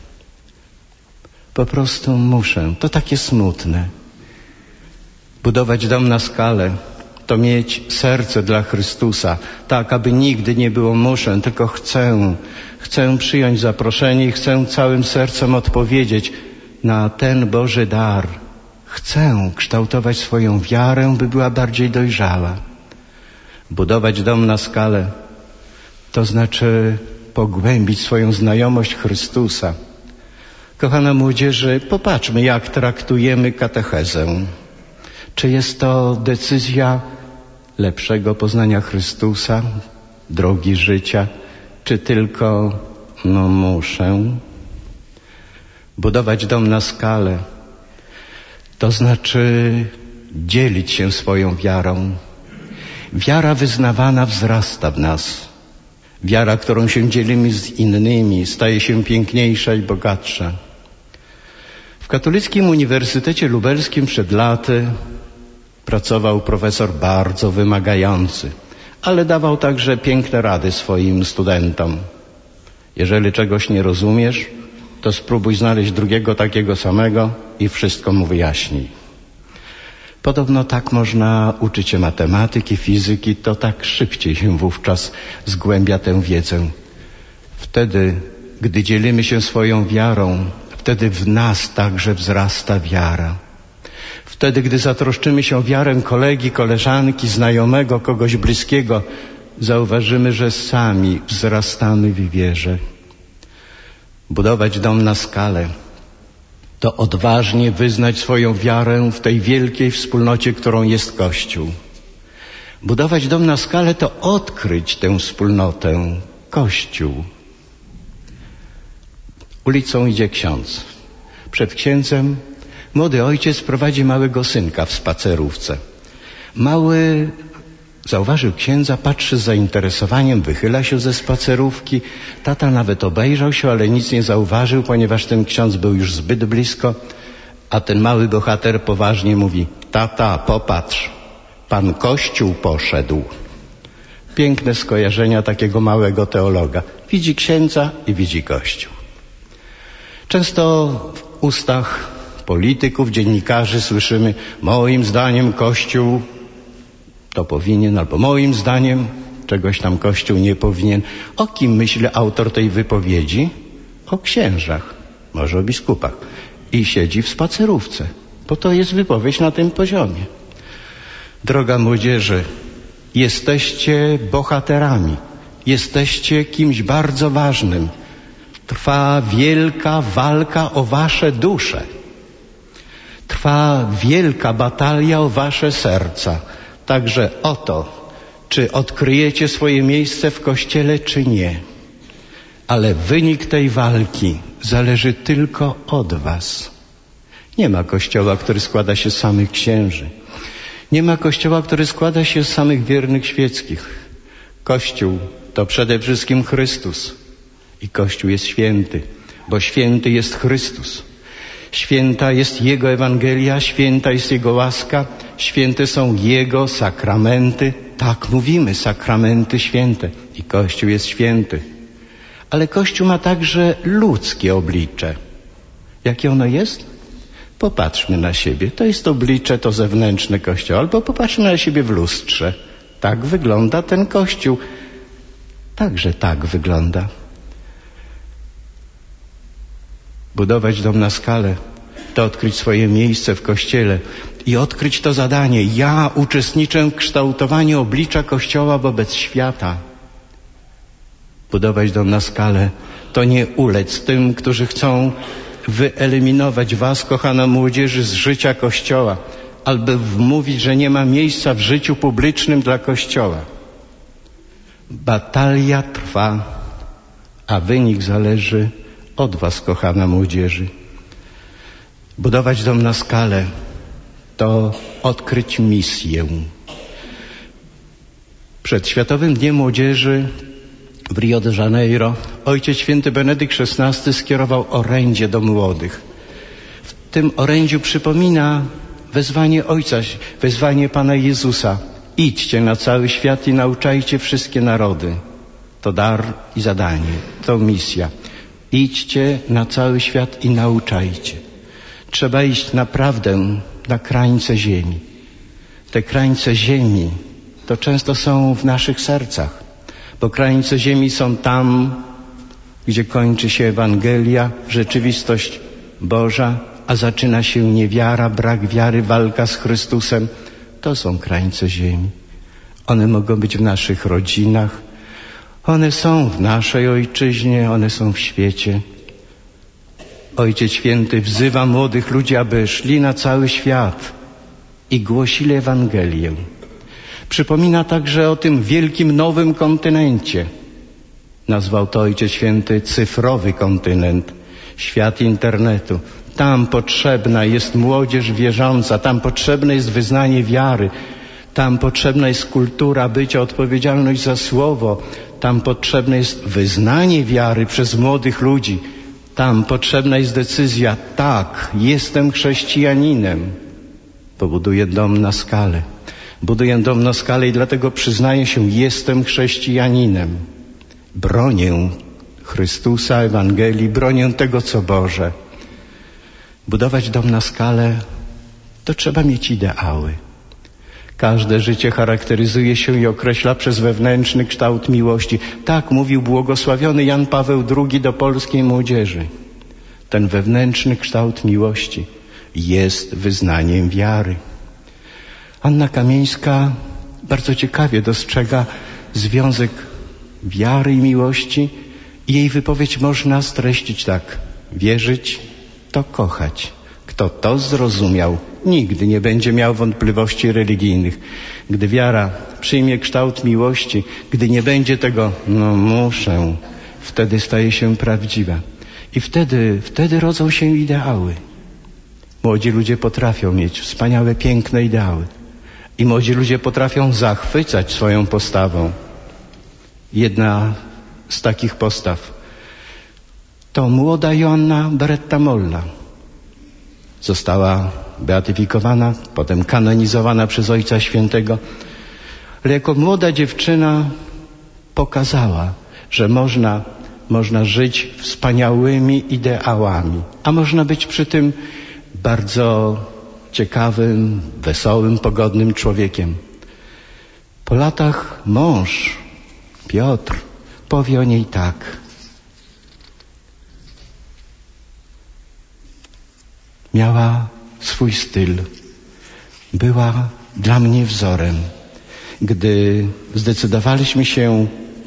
Po prostu muszę. To takie smutne. Budować dom na skale to mieć serce dla Chrystusa, tak aby nigdy nie było muszę, tylko chcę. Chcę przyjąć zaproszenie i chcę całym sercem odpowiedzieć na ten Boży dar. Chcę kształtować swoją wiarę, by była bardziej dojrzała. Budować dom na skale to znaczy pogłębić swoją znajomość Chrystusa. Kochana młodzieży, popatrzmy, jak traktujemy katechezę. Czy jest to decyzja lepszego poznania Chrystusa, drogi życia, czy tylko no muszę? Budować dom na skalę to znaczy dzielić się swoją wiarą. Wiara wyznawana wzrasta w nas. Wiara, którą się dzielimy z innymi, staje się piękniejsza i bogatsza. W Katolickim Uniwersytecie Lubelskim przed laty pracował profesor bardzo wymagający, ale dawał także piękne rady swoim studentom. Jeżeli czegoś nie rozumiesz, to spróbuj znaleźć drugiego takiego samego i wszystko mu wyjaśnij. Podobno tak można uczyć się matematyki, fizyki, to tak szybciej się wówczas zgłębia tę wiedzę. Wtedy, gdy dzielimy się swoją wiarą, wtedy w nas także wzrasta wiara. Wtedy, gdy zatroszczymy się o wiarę kolegi, koleżanki, znajomego, kogoś bliskiego, zauważymy, że sami wzrastamy w wierze. Budować dom na skalę to odważnie wyznać swoją wiarę w tej wielkiej wspólnocie, którą jest Kościół. Budować dom na skalę to odkryć tę wspólnotę, Kościół. Ulicą idzie ksiądz. Przed księdzem młody ojciec prowadzi małego synka w spacerówce. Mały zauważył księdza, patrzy z zainteresowaniem, wychyla się ze spacerówki. Tata nawet obejrzał się, ale nic nie zauważył, ponieważ ten ksiądz był już zbyt blisko, a ten mały bohater poważnie mówi: tata, popatrz, pan Kościół poszedł. Piękne skojarzenia takiego małego teologa. Widzi księdza i widzi Kościół. Często w ustach polityków, dziennikarzy słyszymy: moim zdaniem Kościół to powinien, albo moim zdaniem czegoś tam Kościół nie powinien. O kim myśli autor tej wypowiedzi? O księżach, może o biskupach. I siedzi w spacerówce, bo to jest wypowiedź na tym poziomie. Droga młodzieży, jesteście bohaterami, jesteście kimś bardzo ważnym. Trwa wielka walka o wasze dusze. Trwa wielka batalia o wasze serca. Także o to, czy odkryjecie swoje miejsce w Kościele, czy nie. Ale wynik tej walki zależy tylko od was. Nie ma Kościoła, który składa się z samych księży. Nie ma Kościoła, który składa się z samych wiernych świeckich. Kościół to przede wszystkim Chrystus. I Kościół jest święty, bo święty jest Chrystus. Święta jest Jego Ewangelia, święta jest Jego łaska, święte są Jego sakramenty. Tak mówimy, sakramenty święte. I Kościół jest święty. Ale Kościół ma także ludzkie oblicze. Jakie ono jest? Popatrzmy na siebie. To jest oblicze, to zewnętrzne Kościoła. Albo popatrzmy na siebie w lustrze. Tak wygląda ten Kościół. Także tak wygląda. Budować dom na skalę to odkryć swoje miejsce w Kościele i odkryć to zadanie. Ja uczestniczę w kształtowaniu oblicza Kościoła wobec świata. Budować dom na skalę to nie ulec tym, którzy chcą wyeliminować was, kochana młodzieży, z życia Kościoła, albo wmówić, że nie ma miejsca w życiu publicznym dla Kościoła. Batalia trwa, a wynik zależy od was, kochana młodzieży. Budować dom na skalę to odkryć misję. Przed Światowym Dniem Młodzieży w Rio de Janeiro Ojciec Święty Benedykt szesnasty skierował orędzie do młodych. W tym orędziu przypomina wezwanie Ojca, wezwanie Pana Jezusa. Idźcie na cały świat i nauczajcie wszystkie narody. To dar i zadanie, to misja. Idźcie na cały świat i nauczajcie. Trzeba iść naprawdę na krańce ziemi. Te krańce ziemi to często są w naszych sercach, bo krańce ziemi są tam, gdzie kończy się Ewangelia, rzeczywistość Boża, a zaczyna się niewiara, brak wiary, walka z Chrystusem. To są krańce ziemi. One mogą być w naszych rodzinach, one są w naszej ojczyźnie, one są w świecie. Ojciec Święty wzywa młodych ludzi, aby szli na cały świat i głosili Ewangelię. Przypomina także o tym wielkim nowym kontynencie. Nazwał to Ojciec Święty cyfrowy kontynent, świat internetu. Tam potrzebna jest młodzież wierząca, tam potrzebne jest wyznanie wiary, tam potrzebna jest kultura bycia, odpowiedzialność za słowo, tam potrzebne jest wyznanie wiary przez młodych ludzi, tam potrzebna jest decyzja, tak, jestem chrześcijaninem. Pobuduję dom na skalę. Buduję dom na skalę i dlatego przyznaję się, jestem chrześcijaninem. Bronię Chrystusa, Ewangelii, bronię tego, co Boże. Budować dom na skalę, to trzeba mieć ideały. Każde życie charakteryzuje się i określa przez wewnętrzny kształt miłości. Tak mówił błogosławiony Jan Paweł drugi do polskiej młodzieży. Ten wewnętrzny kształt miłości jest wyznaniem wiary. Anna Kamieńska bardzo ciekawie dostrzega związek wiary i miłości i jej wypowiedź można streścić tak. Wierzyć to kochać. Kto to zrozumiał, nigdy nie będzie miał wątpliwości religijnych. Gdy wiara przyjmie kształt miłości, gdy nie będzie tego, no muszę, wtedy staje się prawdziwa. I wtedy, wtedy rodzą się ideały. Młodzi ludzie potrafią mieć wspaniałe, piękne ideały. I młodzi ludzie potrafią zachwycać swoją postawą. Jedna z takich postaw to młoda Joanna Beretta Molla. Została beatyfikowana, potem kanonizowana przez Ojca Świętego. Ale jako młoda dziewczyna pokazała, że można, można żyć wspaniałymi ideałami, a można być przy tym bardzo ciekawym, wesołym, pogodnym człowiekiem. Po latach mąż, Piotr, powie o niej tak. Miała swój styl. Była dla mnie wzorem. Gdy zdecydowaliśmy się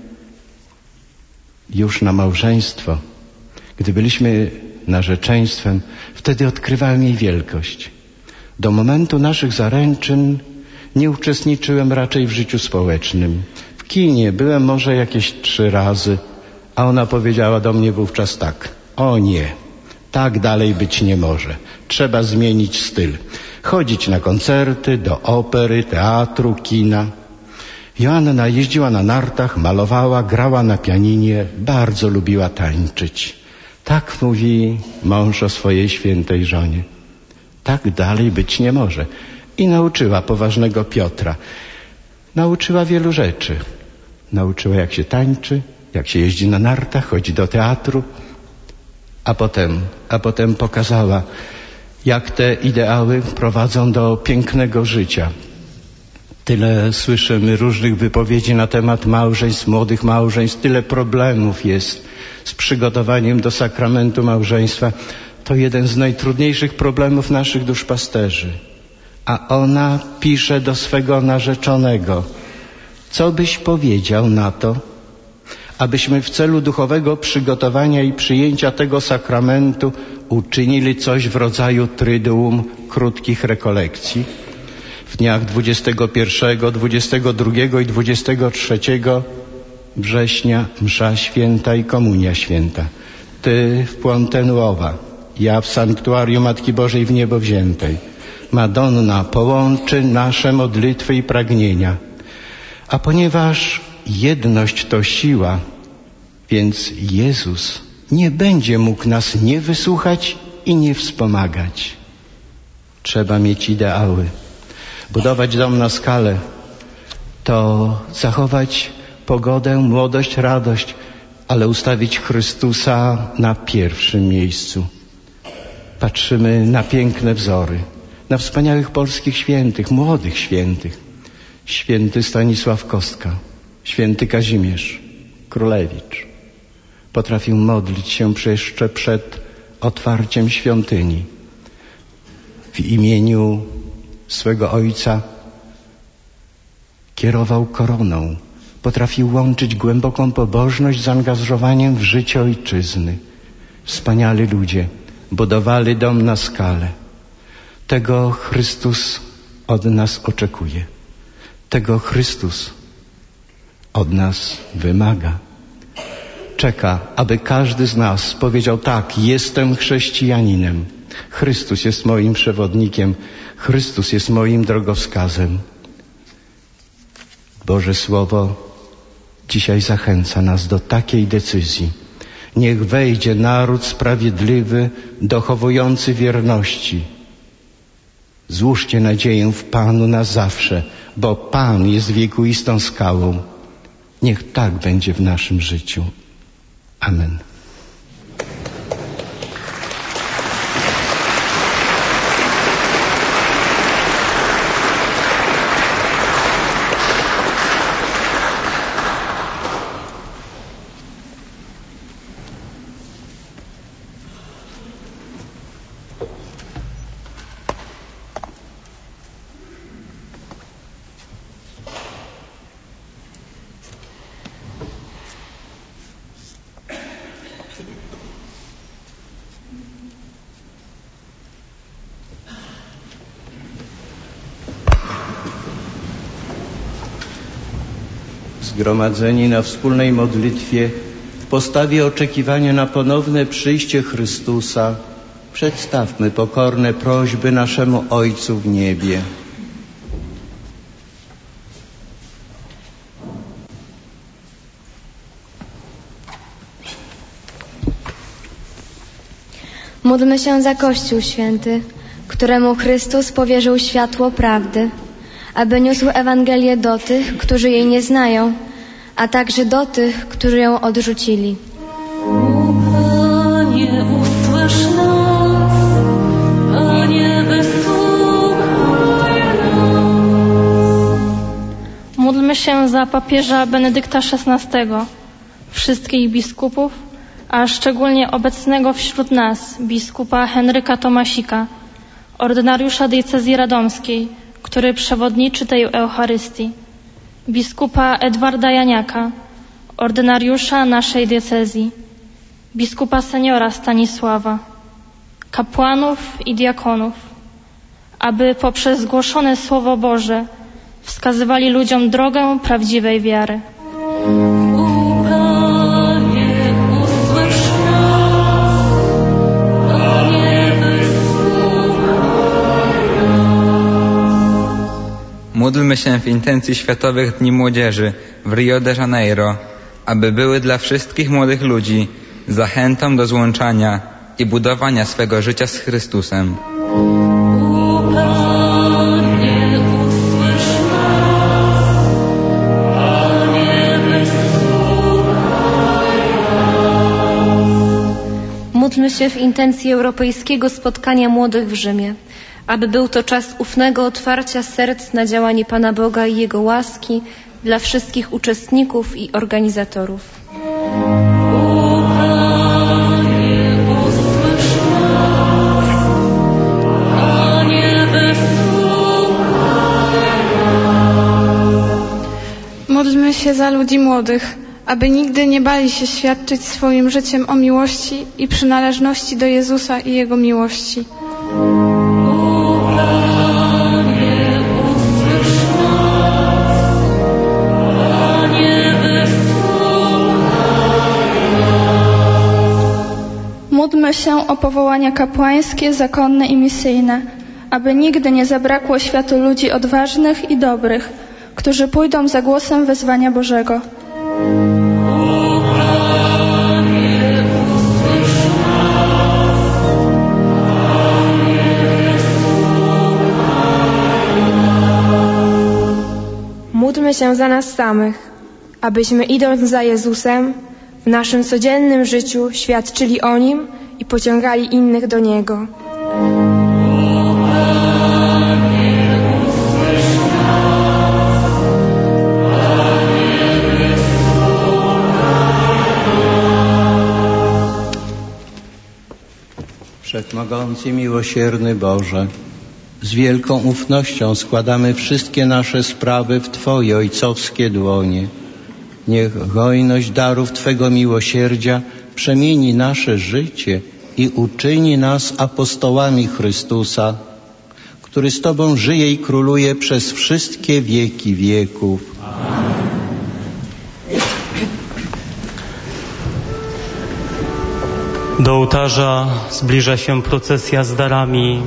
już na małżeństwo, gdy byliśmy narzeczeństwem, wtedy odkrywałem jej wielkość. Do momentu naszych zaręczyn nie uczestniczyłem raczej w życiu społecznym. W kinie byłem może jakieś trzy razy, a ona powiedziała do mnie wówczas tak: o nie, tak dalej być nie może. Trzeba zmienić styl. Chodzić na koncerty, do opery, teatru, kina. Joanna jeździła na nartach, malowała, grała na pianinie, bardzo lubiła tańczyć. Tak mówi mąż o swojej świętej żonie. Tak dalej być nie może. I nauczyła poważnego Piotra. Nauczyła wielu rzeczy. Nauczyła, jak się tańczy, jak się jeździ na nartach, chodzi do teatru. A potem, a potem pokazała, jak te ideały prowadzą do pięknego życia. Tyle słyszymy różnych wypowiedzi na temat małżeństw, młodych małżeństw, tyle problemów jest z przygotowaniem do sakramentu małżeństwa. To jeden z najtrudniejszych problemów naszych duszpasterzy. A ona pisze do swego narzeczonego: co byś powiedział na to, abyśmy w celu duchowego przygotowania i przyjęcia tego sakramentu uczynili coś w rodzaju tryduum krótkich rekolekcji? W dniach dwudziestego pierwszego, dwudziestego drugiego i dwudziestego trzeciego września msza święta i komunia święta. Ty w Puente Nuova, ja w sanktuarium Matki Bożej w Niebo Wziętej. Madonna połączy nasze modlitwy i pragnienia. A ponieważ jedność to siła, więc Jezus nie będzie mógł nas nie wysłuchać i nie wspomagać. Trzeba mieć ideały. Budować dom na skalę to zachować pogodę, młodość, radość, ale ustawić Chrystusa na pierwszym miejscu. Patrzymy na piękne wzory, na wspaniałych polskich świętych, młodych świętych. Święty Stanisław Kostka, święty Kazimierz Królewicz potrafił modlić się jeszcze przed otwarciem świątyni. W imieniu swego ojca kierował koroną. Potrafił łączyć głęboką pobożność z zaangażowaniem w życie ojczyzny. Wspaniali ludzie budowali dom na skalę. Tego Chrystus od nas oczekuje. Tego Chrystus od nas wymaga. Czeka, aby każdy z nas powiedział: tak, jestem chrześcijaninem. Chrystus jest moim przewodnikiem. Chrystus jest moim drogowskazem. Boże Słowo dzisiaj zachęca nas do takiej decyzji. Niech wejdzie naród sprawiedliwy, dochowujący wierności. Złóżcie nadzieję w Panu na zawsze, bo Pan jest wiekuistą skałą. Niech tak będzie w naszym życiu. Amen. Zgromadzeni na wspólnej modlitwie w postawie oczekiwania na ponowne przyjście Chrystusa, przedstawmy pokorne prośby naszemu Ojcu w niebie. Módlmy się za Kościół Święty, któremu Chrystus powierzył światło prawdy, aby niósł Ewangelię do tych, którzy jej nie znają, a także do tych, którzy ją odrzucili. O Panie, usłysz nas, Panie, wysłuchaj nas. Módlmy się za papieża Benedykta szesnastego, wszystkich biskupów, a szczególnie obecnego wśród nas biskupa Henryka Tomasika, ordynariusza diecezji radomskiej, który przewodniczy tej Eucharystii, biskupa Edwarda Janiaka, ordynariusza naszej diecezji, biskupa seniora Stanisława, kapłanów i diakonów, aby poprzez głoszone Słowo Boże wskazywali ludziom drogę prawdziwej wiary. Módlmy się w intencji Światowych Dni Młodzieży w Rio de Janeiro, aby były dla wszystkich młodych ludzi zachętą do złączania i budowania swego życia z Chrystusem. Módlmy się w intencji Europejskiego Spotkania Młodych w Rzymie, aby był to czas ufnego otwarcia serc na działanie Pana Boga i Jego łaski dla wszystkich uczestników i organizatorów. Módlmy się za ludzi młodych, aby nigdy nie bali się świadczyć swoim życiem o miłości i przynależności do Jezusa i Jego miłości. Módlmy się o powołania kapłańskie, zakonne i misyjne, aby nigdy nie zabrakło światu ludzi odważnych i dobrych, którzy pójdą za głosem wezwania Bożego. Módlmy się za nas samych, abyśmy idąc za Jezusem, w naszym codziennym życiu świadczyli o Nim i pociągali innych do Niego. Wszechmogący, miłosierny Boże, z wielką ufnością składamy wszystkie nasze sprawy w Twoje ojcowskie dłonie. Niech hojność darów Twego miłosierdzia przemieni nasze życie i uczyni nas apostołami Chrystusa, który z Tobą żyje i króluje przez wszystkie wieki wieków. Do ołtarza zbliża się procesja z darami.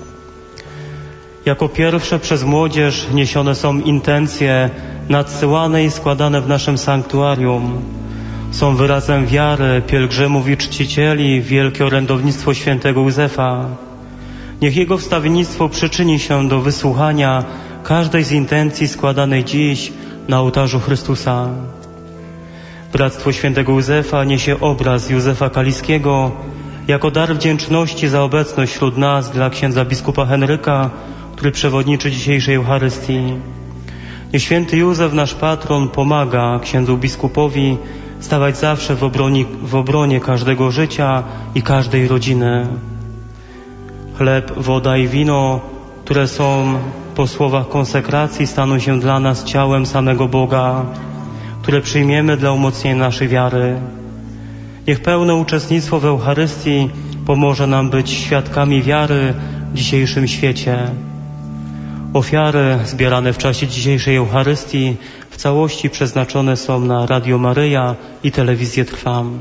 Jako pierwsze przez młodzież niesione są intencje nadsyłane i składane w naszym sanktuarium. Są wyrazem wiary pielgrzymów i czcicieli w wielkie orędownictwo świętego Józefa. Niech jego wstawiennictwo przyczyni się do wysłuchania każdej z intencji składanej dziś na ołtarzu Chrystusa. Bractwo świętego Józefa niesie obraz Józefa Kaliskiego jako dar wdzięczności za obecność wśród nas dla księdza biskupa Henryka, który przewodniczy dzisiejszej Eucharystii. Niech święty Józef, nasz patron, pomaga księdzu biskupowi stawać zawsze w obronie, w obronie każdego życia i każdej rodziny. Chleb, woda i wino, które są po słowach konsekracji, staną się dla nas ciałem samego Boga, które przyjmiemy dla umocnienia naszej wiary. Niech pełne uczestnictwo w Eucharystii pomoże nam być świadkami wiary w dzisiejszym świecie. Ofiary zbierane w czasie dzisiejszej Eucharystii w całości przeznaczone są na Radio Maryja i Telewizję Trwam.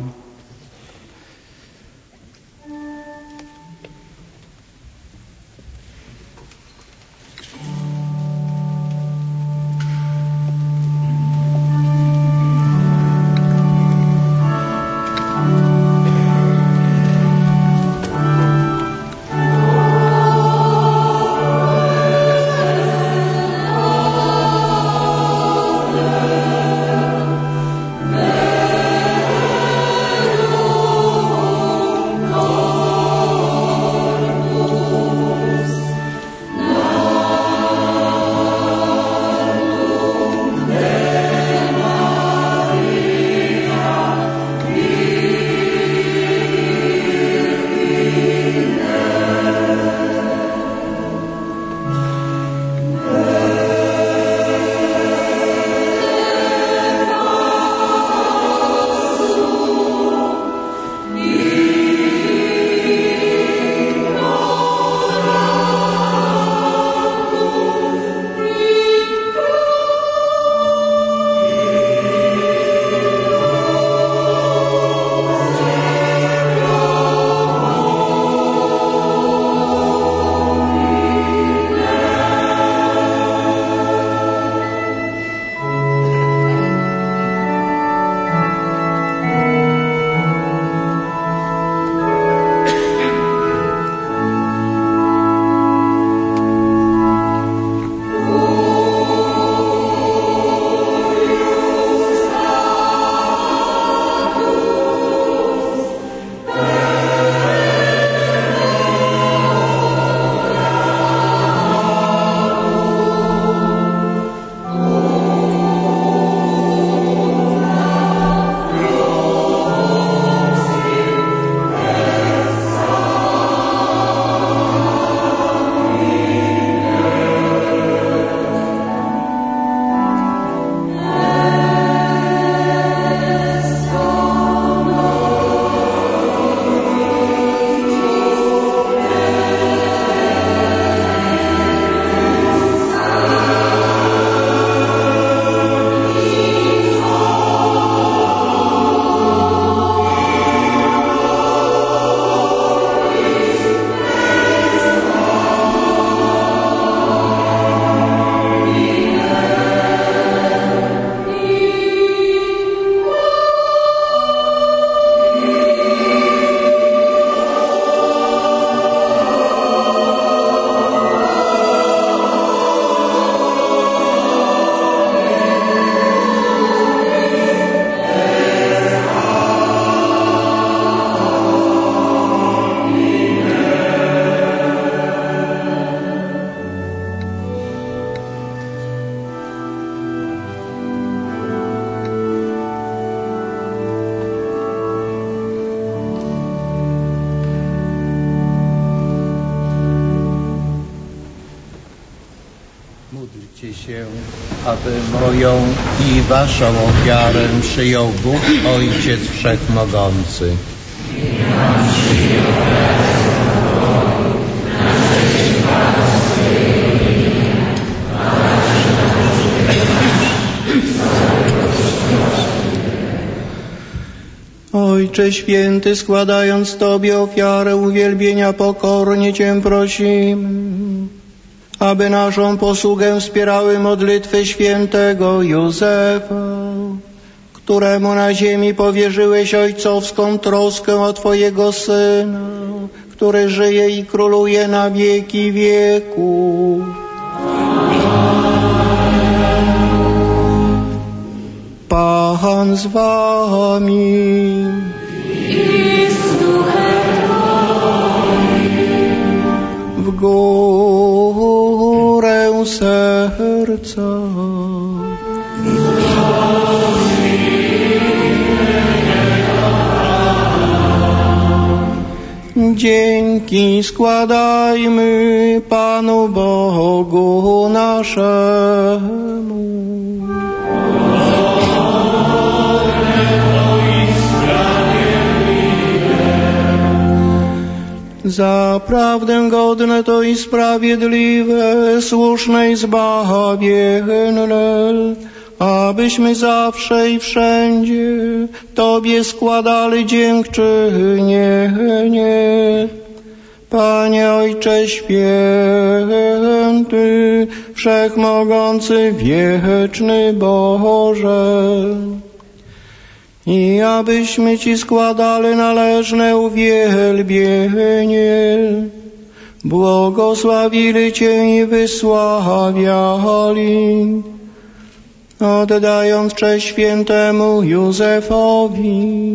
Módlcie się, aby moją i waszą ofiarę przyjął Bóg Ojciec Wszechmogący. I Ojcze Święty, składając Tobie ofiarę uwielbienia, pokornie Cię prosimy, aby naszą posługę wspierały modlitwy świętego Józefa, któremu na ziemi powierzyłeś ojcowską troskę o Twojego Syna, który żyje i króluje na wieki wieków. Pan z Wami. I z duchem w górę serca. Dzięki składajmy Panu Bogu naszemu. Zaprawdę godne to i sprawiedliwe, słuszne i zbawienne, abyśmy zawsze i wszędzie Tobie składali dziękczynienie. Panie Ojcze Święty, Wszechmogący, Wieczny Boże, i abyśmy Ci składali należne uwielbienie, błogosławili Cię i wysławiali, oddając cześć świętemu Józefowi,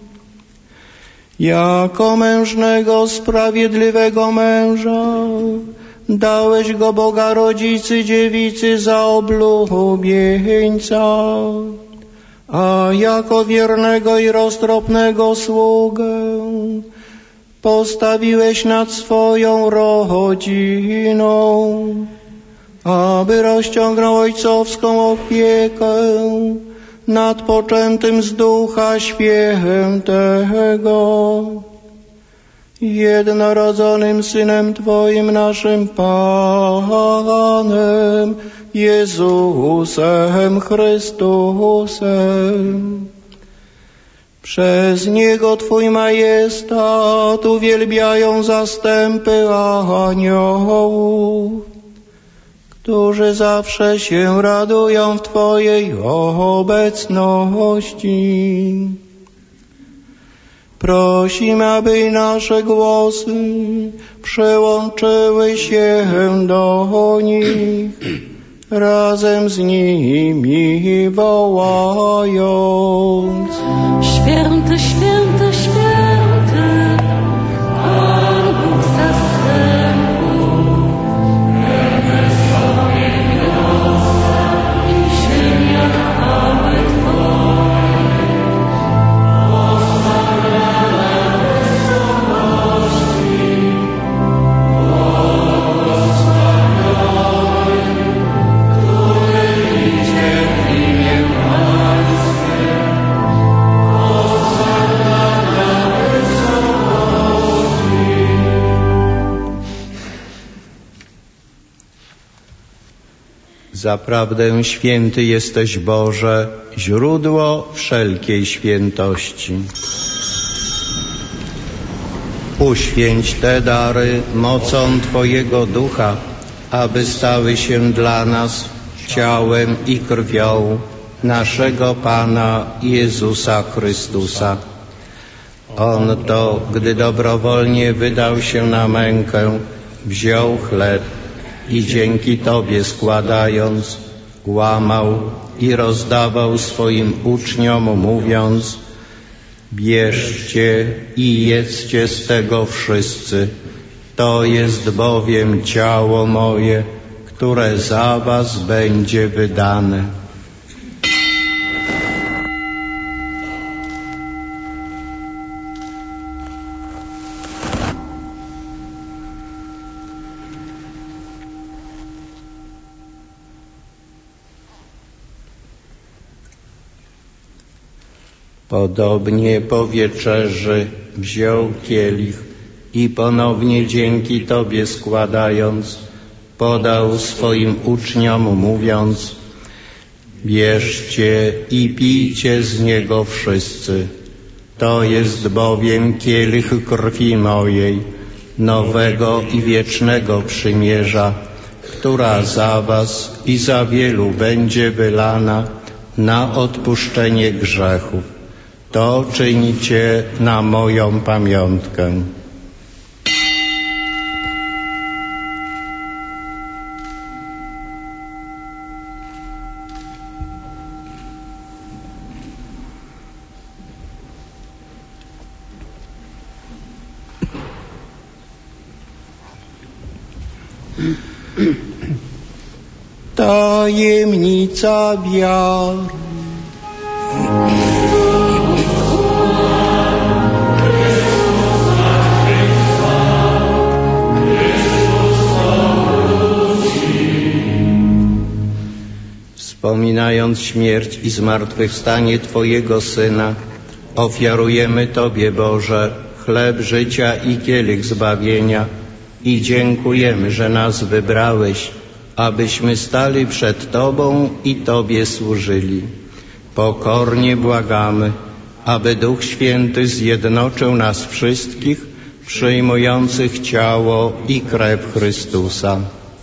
jako mężnego, sprawiedliwego męża. Dałeś go Boga Rodzicy Dziewicy za oblubieńca, a jako wiernego i roztropnego sługę postawiłeś nad swoją rodziną, aby rozciągnął ojcowską opiekę nad poczętym z Ducha Świętego, jednorodzonym Synem Twoim, naszym Panem Jezusem Chrystusem. Przez Niego Twój majestat uwielbiają zastępy aniołów, którzy zawsze się radują w Twojej obecności. Prosimy, aby nasze głosy przyłączyły się do nich, razem z nimi wołając: Święty, święty, święty, Pan Bóg zastępów, niebie swoje niosą i ziemia chwały Twojej. Osławiona wysokości, błogosławiony, który idzie w imię Pańskie. Zaprawdę święty jesteś, Boże, źródło wszelkiej świętości. Uświęć te dary mocą Twojego Ducha, aby stały się dla nas ciałem i krwią naszego Pana Jezusa Chrystusa. On to, gdy dobrowolnie wydał się na mękę, wziął chleb i dzięki Tobie składając, łamał i rozdawał swoim uczniom, mówiąc: bierzcie i jedzcie z tego wszyscy, to jest bowiem ciało moje, które za was będzie wydane. Podobnie po wieczerzy wziął kielich i ponownie dzięki Tobie składając, podał swoim uczniom mówiąc: bierzcie i pijcie z niego wszyscy. To jest bowiem kielich krwi mojej, nowego i wiecznego przymierza, która za was i za wielu będzie wylana na odpuszczenie grzechów. To czyńcie na moją pamiątkę. Tajemnica wiary. Wspominając śmierć i zmartwychwstanie Twojego Syna, ofiarujemy Tobie, Boże, chleb życia i kielich zbawienia i dziękujemy, że nas wybrałeś, abyśmy stali przed Tobą i Tobie służyli. Pokornie błagamy, aby Duch Święty zjednoczył nas wszystkich, przyjmujących ciało i krew Chrystusa.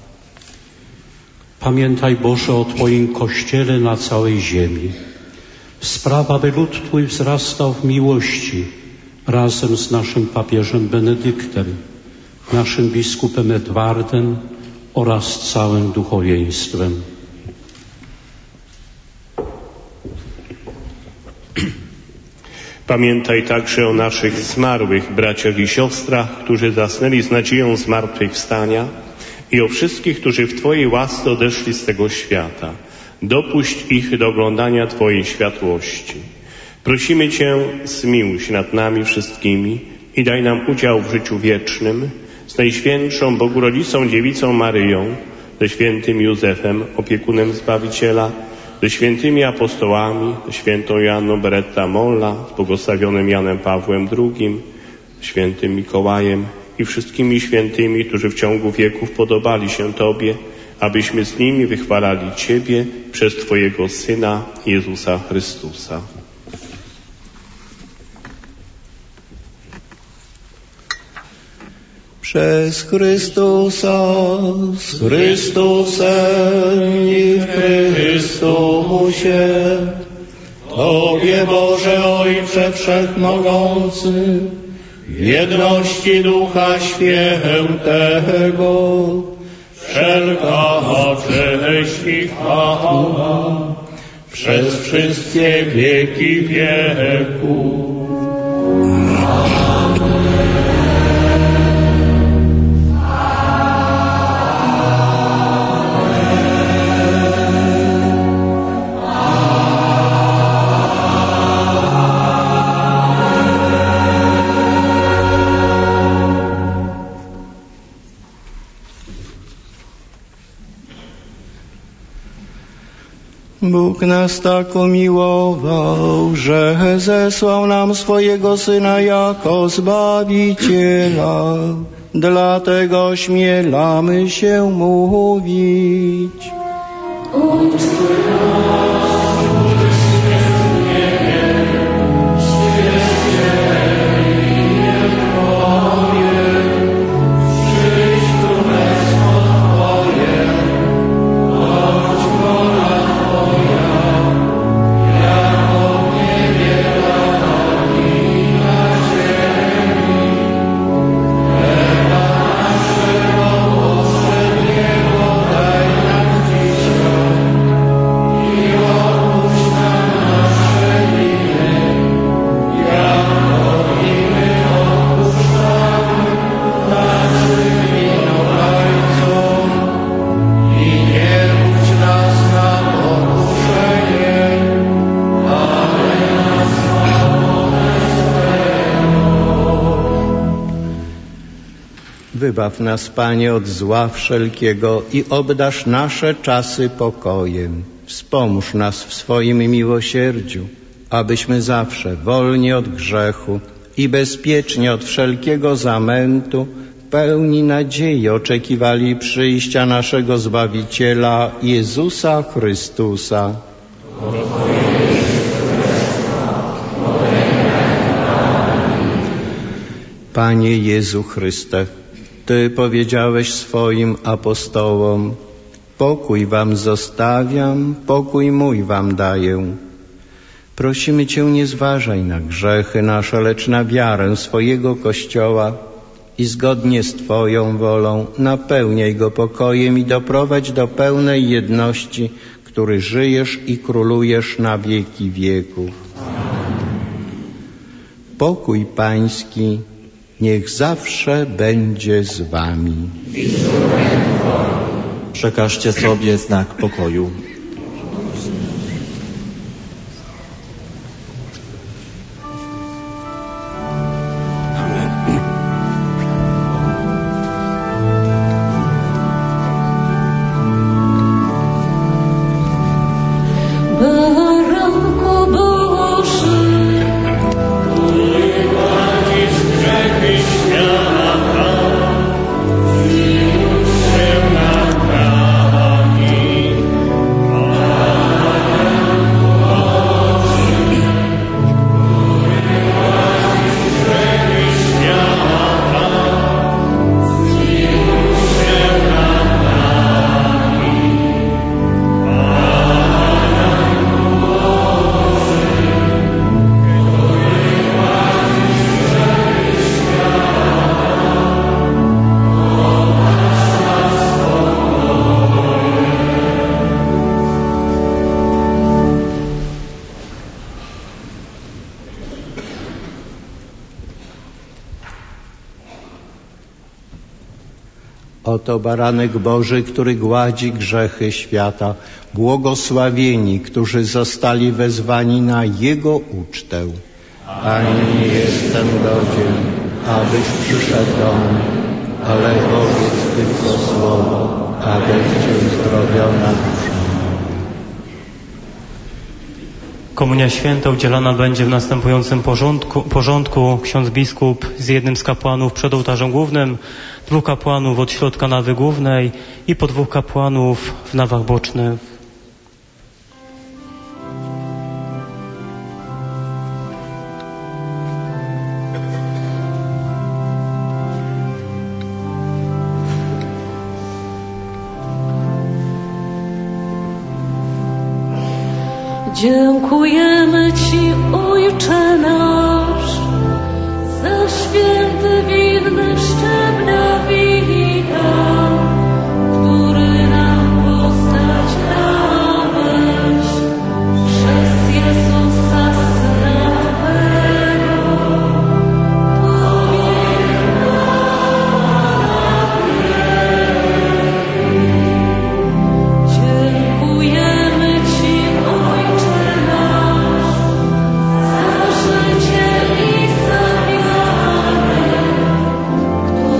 Pamiętaj, Boże, o Twoim Kościele na całej ziemi. Spraw, aby lud Twój wzrastał w miłości razem z naszym papieżem Benedyktem, naszym biskupem Edwardem oraz całym duchowieństwem. Pamiętaj także o naszych zmarłych braciach i siostrach, którzy zasnęli z nadzieją zmartwychwstania, i o wszystkich, którzy w Twojej łasce odeszli z tego świata. Dopuść ich do oglądania Twojej światłości. Prosimy Cię, zmiłuj się nad nami wszystkimi i daj nam udział w życiu wiecznym z Najświętszą Bogu Rodzicą Dziewicą Maryją, ze świętym Józefem, opiekunem Zbawiciela, ze świętymi apostołami, ze świętą Joanną Beretta Molla, z błogosławionym Janem Pawłem drugim, świętym Mikołajem i wszystkimi świętymi, którzy w ciągu wieków podobali się Tobie, abyśmy z nimi wychwalali Ciebie przez Twojego Syna Jezusa Chrystusa. Przez Chrystusa, z Chrystusem i w Chrystusie, Tobie, Boże Ojcze Wszechmogący, w jedności Ducha Świętego, wszelka cześć i chwała przez wszystkie wieki wieków. Bóg nas tak umiłował, że zesłał nam swojego Syna jako Zbawiciela. Dlatego śmielamy się mówić: Wybaw nas, Panie, od zła wszelkiego i obdarz nasze czasy pokojem. Wspomóż nas w swoim miłosierdziu, abyśmy zawsze wolni od grzechu i bezpiecznie od wszelkiego zamętu w pełni nadziei oczekiwali przyjścia naszego Zbawiciela Jezusa Chrystusa. Panie Jezu Chryste, Ty powiedziałeś swoim apostołom: pokój wam zostawiam, pokój mój wam daję. Prosimy Cię, nie zważaj na grzechy nasze, lecz na wiarę swojego Kościoła i zgodnie z Twoją wolą napełniaj go pokojem i doprowadź do pełnej jedności, który żyjesz i królujesz na wieki wieków. Pokój Pański niech zawsze będzie z Wami. Przekażcie sobie znak pokoju. Oto baranek Boży, który gładzi grzechy świata. Błogosławieni, którzy zostali wezwani na Jego ucztę. Panie, nie jestem godzien, abyś przyszedł do mnie, ale powiedz tylko słowo, a będzie uzdrowiona dusza. Komunia Święta udzielana będzie w następującym porządku, porządku. Ksiądz biskup z jednym z kapłanów przed ołtarzem głównym, dwóch kapłanów od środka nawy głównej i po dwóch kapłanów w nawach bocznych. Dziękujemy Ci, Ojcze nasz, za święty winny szczebla wita, który nam postać dałeś przez Jezusa Syna Twego. Tobie dziękujemy Ci, Ojcze nasz, za życie i za wiarę,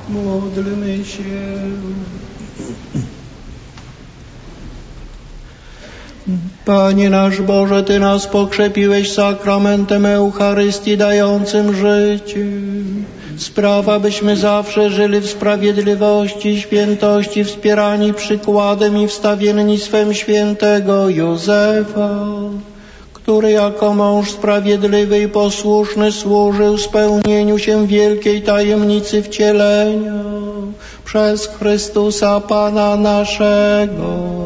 Módlmy się. Panie nasz Boże, Ty nas pokrzepiłeś sakramentem Eucharystii dającym życie. Spraw, abyśmy zawsze żyli w sprawiedliwości, świętości, wspierani przykładem i wstawiennictwem świętego Józefa, który jako mąż sprawiedliwy i posłuszny służył spełnieniu się wielkiej tajemnicy wcielenia przez Chrystusa Pana naszego.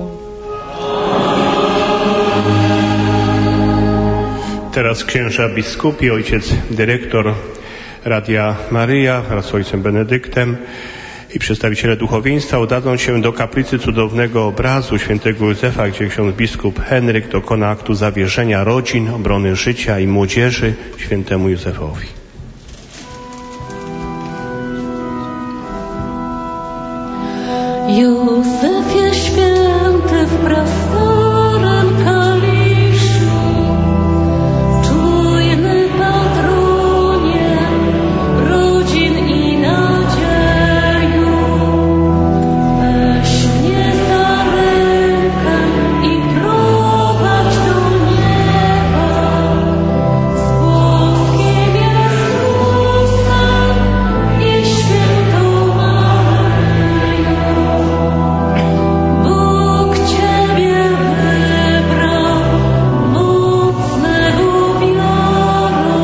Teraz księża biskupi, ojciec dyrektor Radia Maryja wraz z ojcem Benedyktem i przedstawiciele duchowieństwa udadzą się do kaplicy cudownego obrazu świętego Józefa, gdzie ksiądz biskup Henryk dokona aktu zawierzenia rodzin, obrony życia i młodzieży świętemu Józefowi. Józefie święty w prastarem kaliszu, czujny patronie rodzin i nadzieju, weź mnie za rękę i prowadź do nieba, z Bogiem Jezusem i świętą Maryją. Bóg Ciebie wybrał, mocny ubiorą,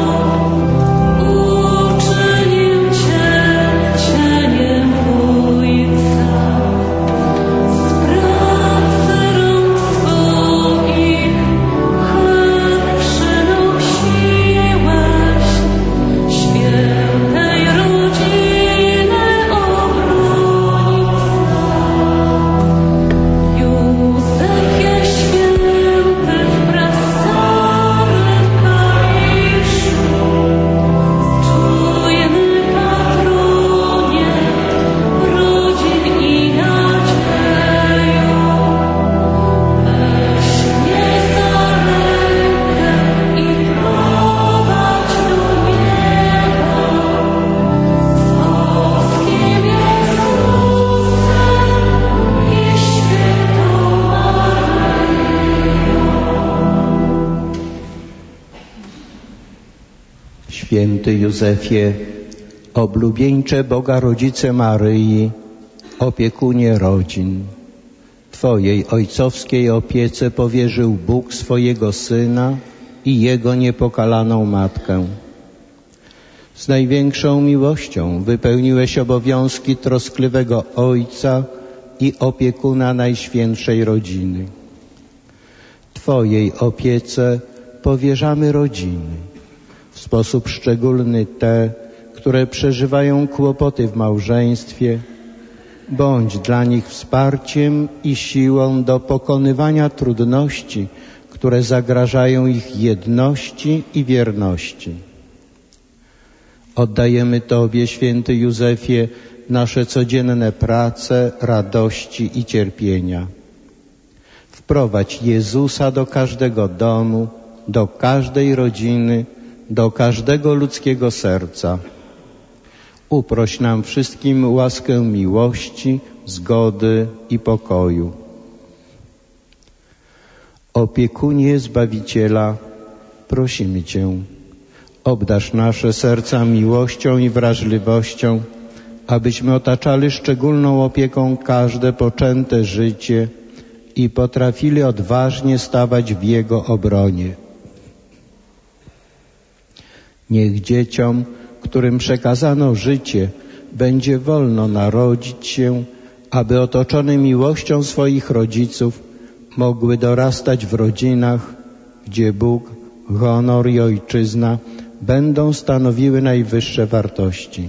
uczynił Cię cieniem Ojca. Z pracy rąk swoich chleb przynosiłeś, świętej rodziny obrońca. Józefie święty w prastarem kaliszu, czujny patronie rodzin i nadzieju, weź mnie za rękę i prowadź do nieba, z Bogiem Jezusem i świętą Maryją. Święty Józefie, oblubieńcze Boga Rodzice Maryi, opiekunie rodzin, Twojej ojcowskiej opiece powierzył Bóg swojego Syna i Jego niepokalaną Matkę. Z największą miłością wypełniłeś obowiązki troskliwego Ojca i opiekuna Najświętszej Rodziny. Twojej opiece powierzamy rodziny, w sposób szczególny te, które przeżywają kłopoty w małżeństwie. Bądź dla nich wsparciem i siłą do pokonywania trudności, które zagrażają ich jedności i wierności. Oddajemy Tobie, święty Józefie, nasze codzienne prace, radości i cierpienia. Wprowadź Jezusa do każdego domu, do każdej rodziny, do każdego ludzkiego serca. Uproś nam wszystkim łaskę miłości, zgody i pokoju. Opiekunie Zbawiciela, prosimy Cię, obdarz nasze serca miłością i wrażliwością, abyśmy otaczali szczególną opieką każde poczęte życie i potrafili odważnie stawać w Jego obronie. Niech dzieciom, którym przekazano życie, będzie wolno narodzić się, aby otoczone miłością swoich rodziców mogły dorastać w rodzinach, gdzie Bóg, honor i ojczyzna będą stanowiły najwyższe wartości.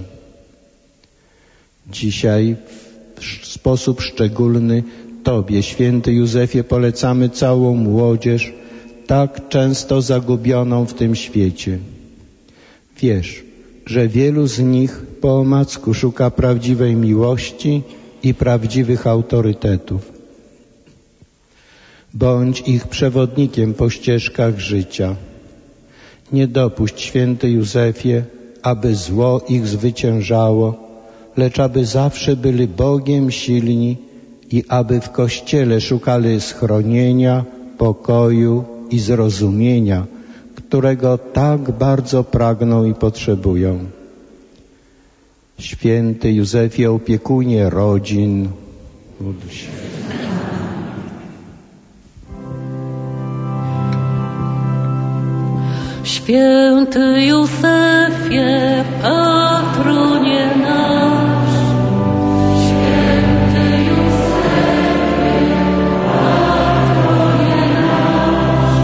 Dzisiaj w sposób szczególny Tobie, święty Józefie, polecamy całą młodzież, tak często zagubioną w tym świecie. Wiesz, że wielu z nich po omacku szuka prawdziwej miłości i prawdziwych autorytetów. Bądź ich przewodnikiem po ścieżkach życia. Nie dopuść, święty Józefie, aby zło ich zwyciężało, lecz aby zawsze byli Bogiem silni i aby w Kościele szukali schronienia, pokoju i zrozumienia, którego tak bardzo pragną i potrzebują. Święty Józefie, opiekunie rodzin, módl się. Święty Józefie, patronie nasz, święty Józefie, patronie nasz,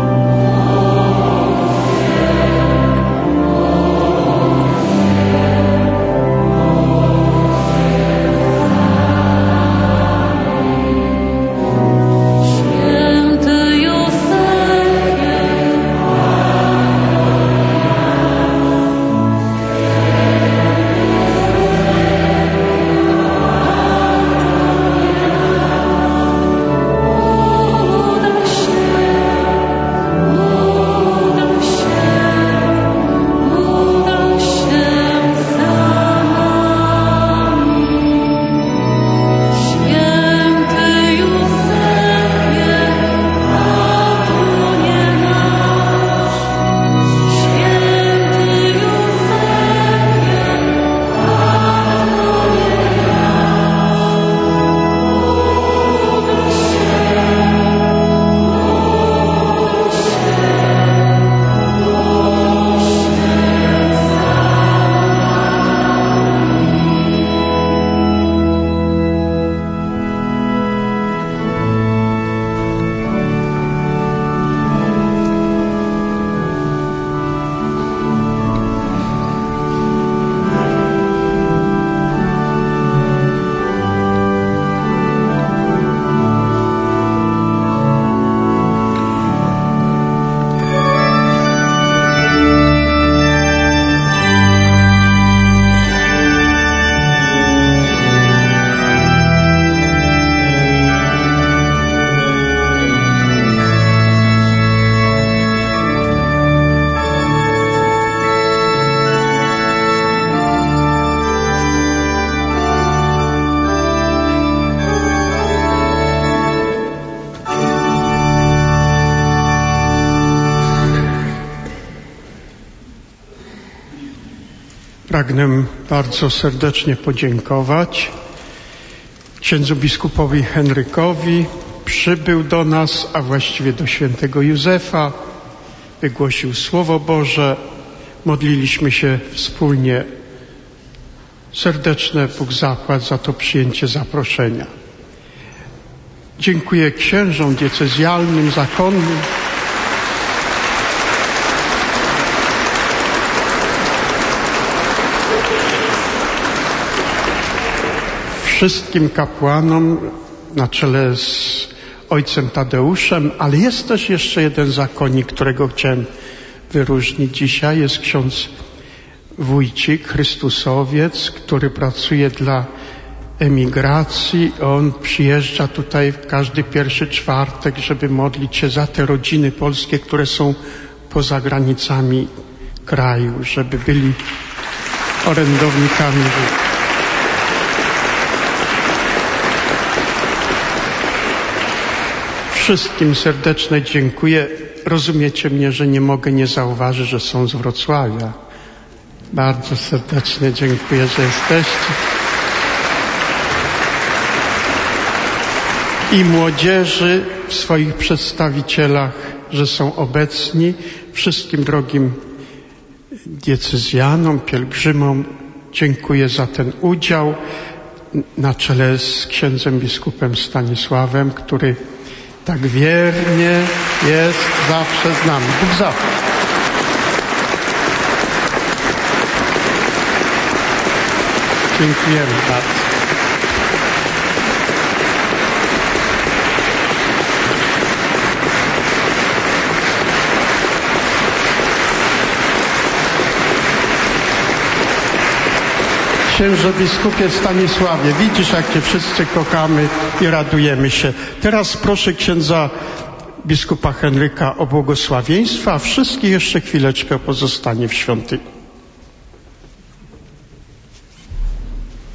święty Józefie, Pragnę bardzo serdecznie podziękować księdzu biskupowi Henrykowi. Przybył do nas, a właściwie do świętego Józefa, wygłosił Słowo Boże, modliliśmy się wspólnie. Serdeczne Bóg zapłać za to przyjęcie zaproszenia. Dziękuję księżom diecezjalnym, zakonnym, wszystkim kapłanom na czele z ojcem Tadeuszem, ale jest też jeszcze jeden zakonnik, którego chciałem wyróżnić dzisiaj. Jest ksiądz Wójcik, Chrystusowiec, który pracuje dla emigracji. On przyjeżdża tutaj w każdy pierwszy czwartek, żeby modlić się za te rodziny polskie, które są poza granicami kraju, żeby byli orędownikami. Wszystkim serdeczne dziękuję. Rozumiecie mnie, że nie mogę nie zauważyć, że są z Wrocławia. Bardzo serdecznie dziękuję, że jesteście. I młodzieży w swoich przedstawicielach, że są obecni. Wszystkim drogim diecezjanom, pielgrzymom dziękuję za ten udział na czele z księdzem biskupem Stanisławem, który tak wiernie jest zawsze z nami. Bóg zapłać. Dziękujemy bardzo. Księże biskupie Stanisławie, widzisz, jak Cię wszyscy kochamy i radujemy się. Teraz proszę księdza biskupa Henryka o błogosławieństwo, a wszystkich jeszcze chwileczkę pozostanie w świątyni.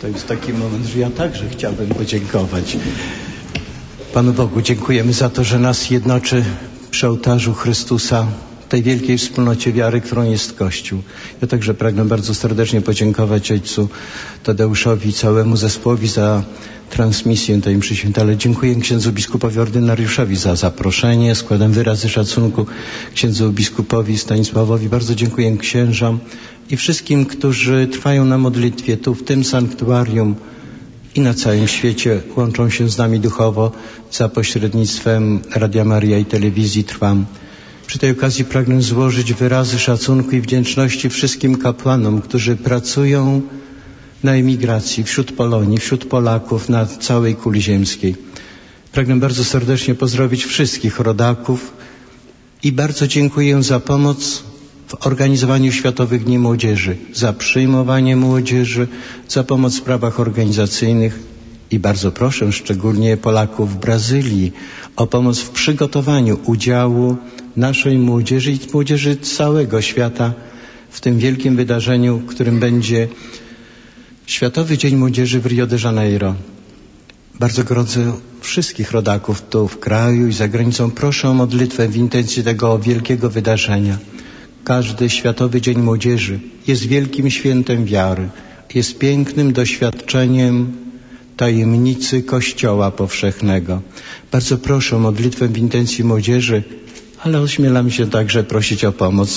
To jest taki moment, że ja także chciałbym podziękować Panu Bogu. Dziękujemy za to, że nas jednoczy przy ołtarzu Chrystusa, tej wielkiej wspólnocie wiary, którą jest Kościół. Ja także pragnę bardzo serdecznie podziękować ojcu Tadeuszowi i całemu zespołowi za transmisję tej mszy świętej, ale dziękuję księdzu biskupowi ordynariuszowi za zaproszenie. Składam wyrazy szacunku księdzu biskupowi Stanisławowi. Bardzo dziękuję księżom i wszystkim, którzy trwają na modlitwie tu w tym sanktuarium i na całym świecie, łączą się z nami duchowo za pośrednictwem Radia Maryja i telewizji Trwam. Przy tej okazji pragnę złożyć wyrazy szacunku i wdzięczności wszystkim kapłanom, którzy pracują na emigracji, wśród Polonii, wśród Polaków na całej kuli ziemskiej. Pragnę bardzo serdecznie pozdrowić wszystkich rodaków i bardzo dziękuję za pomoc w organizowaniu Światowych Dni Młodzieży, za przyjmowanie młodzieży, za pomoc w sprawach organizacyjnych i bardzo proszę szczególnie Polaków w Brazylii o pomoc w przygotowaniu udziału naszej młodzieży i młodzieży całego świata w tym wielkim wydarzeniu, którym będzie Światowy Dzień Młodzieży w Rio de Janeiro. Bardzo gorąco wszystkich rodaków tu w kraju i za granicą proszę o modlitwę w intencji tego wielkiego wydarzenia. Każdy Światowy Dzień Młodzieży jest wielkim świętem wiary, jest pięknym doświadczeniem tajemnicy Kościoła powszechnego. Bardzo proszę o modlitwę w intencji młodzieży, ale ośmielam się także prosić o pomoc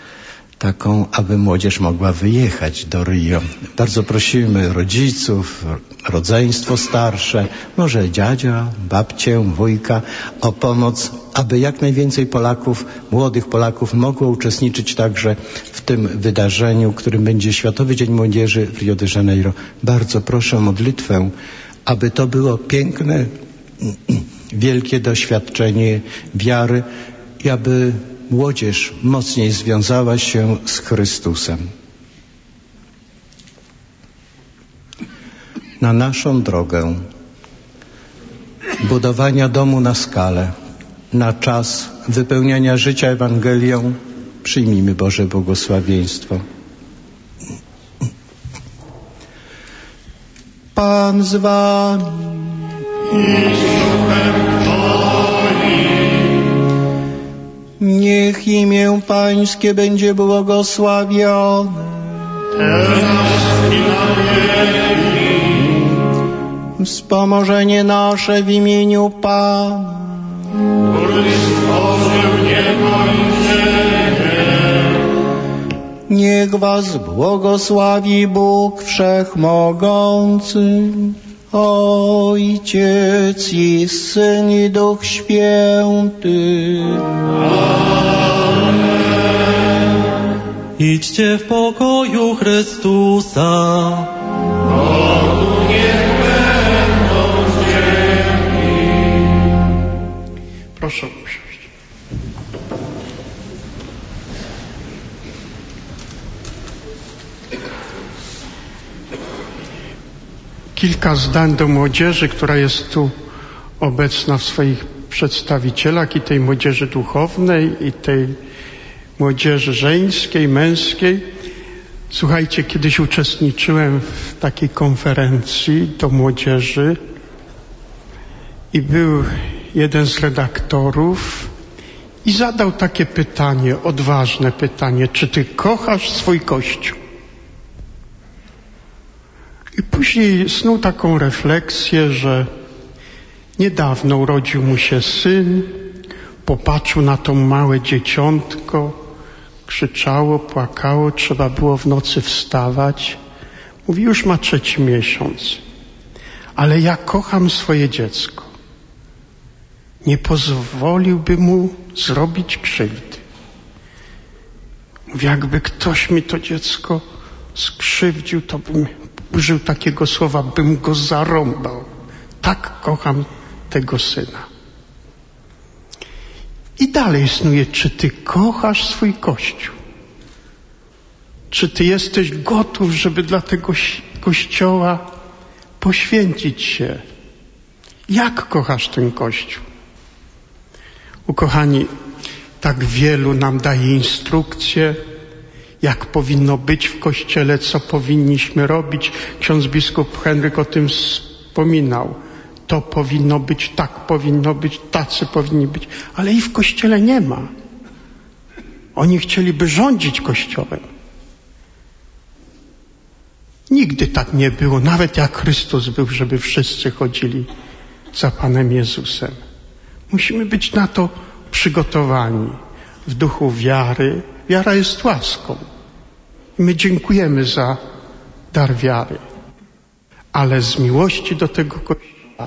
taką, aby młodzież mogła wyjechać do Rio. Bardzo prosimy rodziców, rodzeństwo starsze, może dziadzia, babcię, wujka o pomoc, aby jak najwięcej Polaków, młodych Polaków mogło uczestniczyć także w tym wydarzeniu, którym będzie Światowy Dzień Młodzieży w Rio de Janeiro. Bardzo proszę o modlitwę, aby to było piękne, wielkie doświadczenie wiary i aby młodzież mocniej związała się z Chrystusem. Na naszą drogę budowania domu na skalę, na czas wypełniania życia Ewangelią, przyjmijmy Boże błogosławieństwo. Pan z wami. Niech imię Pańskie będzie błogosławione. Wspomożenie nasze w imieniu Pana. Niech was błogosławi Bóg Wszechmogący, Ojciec i Syn i Duch Święty. Idźcie w pokoju Chrystusa. Bogu niech będą dzięki. Proszę usiąść. Kilka zdań do młodzieży, która jest tu obecna w swoich przedstawicielach, i tej młodzieży duchownej, i tej młodzieży żeńskiej, męskiej. Słuchajcie, kiedyś uczestniczyłem w takiej konferencji do młodzieży i był jeden z redaktorów i zadał takie pytanie, odważne pytanie: czy ty kochasz swój Kościół? I później snuł taką refleksję, że niedawno urodził mu się syn, popatrzył na to małe dzieciątko, krzyczało, płakało, trzeba było w nocy wstawać. Mówi, już ma trzeci miesiąc, ale ja kocham swoje dziecko. Nie pozwoliłby mu zrobić krzywdy. Mówi, jakby ktoś mi to dziecko skrzywdził, to bym użył takiego słowa, bym go zarąbał. Tak kocham tego syna. I dalej snuje, czy ty kochasz swój Kościół? Czy ty jesteś gotów, żeby dla tego Kościoła poświęcić się? Jak kochasz ten Kościół? Ukochani, tak wielu nam daje instrukcje, jak powinno być w Kościele, co powinniśmy robić. Ksiądz biskup Henryk o tym wspominał. To powinno być, tak powinno być, tacy powinni być. Ale i w Kościele nie ma. Oni chcieliby rządzić Kościołem. Nigdy tak nie było, nawet jak Chrystus był, żeby wszyscy chodzili za Panem Jezusem. Musimy być na to przygotowani w duchu wiary. Wiara jest łaską. I my dziękujemy za dar wiary. Ale z miłości do tego Kościoła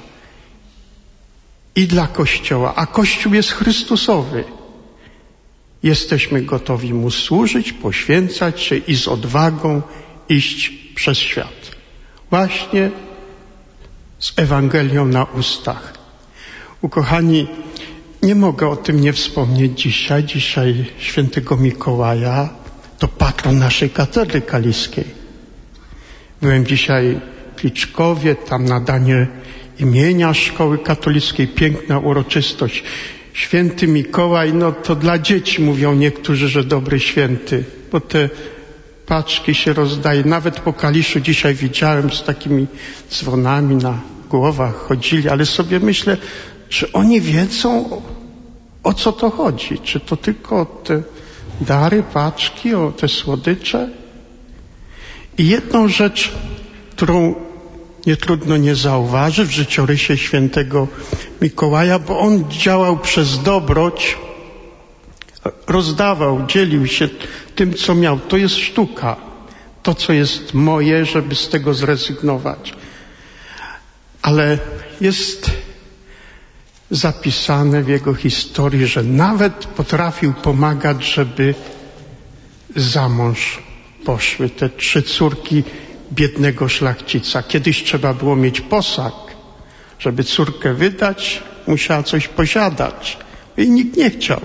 i dla Kościoła, a Kościół jest Chrystusowy, jesteśmy gotowi Mu służyć, poświęcać się i z odwagą iść przez świat. Właśnie z Ewangelią na ustach. Ukochani, nie mogę o tym nie wspomnieć dzisiaj. Dzisiaj świętego Mikołaja to patron naszej katedry kaliskiej. Byłem dzisiaj w Kliczkowie, tam nadanie imienia szkoły katolickiej, piękna uroczystość. Święty Mikołaj, no to dla dzieci mówią niektórzy, że dobry święty, bo te paczki się rozdaje. Nawet po Kaliszu dzisiaj widziałem z takimi dzwonami na głowach chodzili, ale sobie myślę, czy oni wiedzą, o co to chodzi? Czy to tylko o te dary, paczki, o te słodycze? I jedną rzecz, którą nie trudno nie zauważyć w życiorysie świętego Mikołaja, bo on działał przez dobroć, rozdawał, dzielił się tym, co miał. To jest sztuka. To, co jest moje, żeby z tego zrezygnować. Ale jest zapisane w jego historii, że nawet potrafił pomagać, żeby za mąż poszły te trzy córki biednego szlachcica. Kiedyś trzeba było mieć posag. Żeby córkę wydać, musiała coś posiadać. I nikt nie chciał.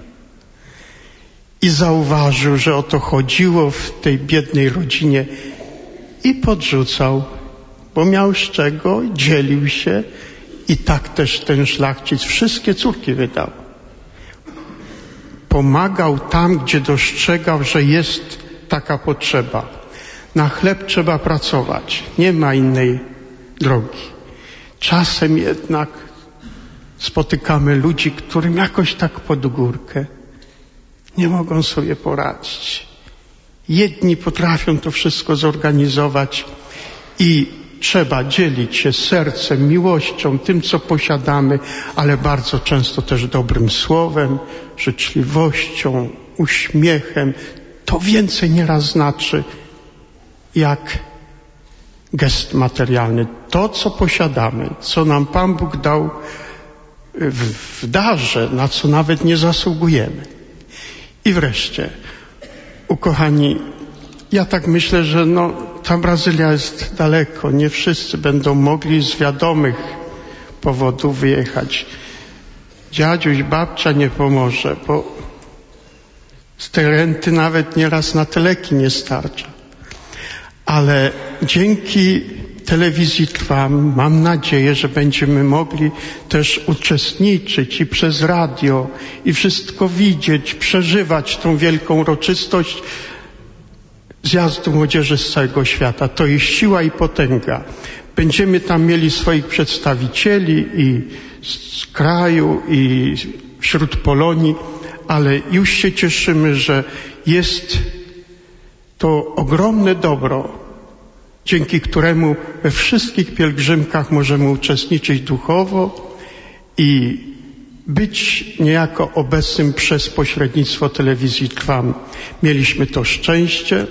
I zauważył, że o to chodziło w tej biednej rodzinie i podrzucał, bo miał z czego, dzielił się i tak też ten szlachcic wszystkie córki wydał. Pomagał tam, gdzie dostrzegał, że jest taka potrzeba. Na chleb trzeba pracować, nie ma innej drogi. Czasem jednak spotykamy ludzi, którym jakoś tak pod górkę nie mogą sobie poradzić. Jedni potrafią to wszystko zorganizować i trzeba dzielić się sercem, miłością, tym, co posiadamy, ale bardzo często też dobrym słowem, życzliwością, uśmiechem. To więcej nieraz znaczy, jak gest materialny. To, co posiadamy, co nam Pan Bóg dał w, w darze, na co nawet nie zasługujemy. I wreszcie, ukochani, ja tak myślę, że no, ta Brazylia jest daleko. Nie wszyscy będą mogli z wiadomych powodów wyjechać. Dziadziuś, babcia nie pomoże, bo z tej renty nawet nieraz na te leki nie starcza. Ale dzięki telewizji Trwam mam nadzieję, że będziemy mogli też uczestniczyć i przez radio i wszystko widzieć, przeżywać tą wielką uroczystość zjazdu młodzieży z całego świata. To jest siła i potęga. Będziemy tam mieli swoich przedstawicieli i z kraju, i wśród Polonii, ale już się cieszymy, że jest to ogromne dobro, dzięki któremu we wszystkich pielgrzymkach możemy uczestniczyć duchowo i być niejako obecnym przez pośrednictwo telewizji Trwam. Mieliśmy to szczęście,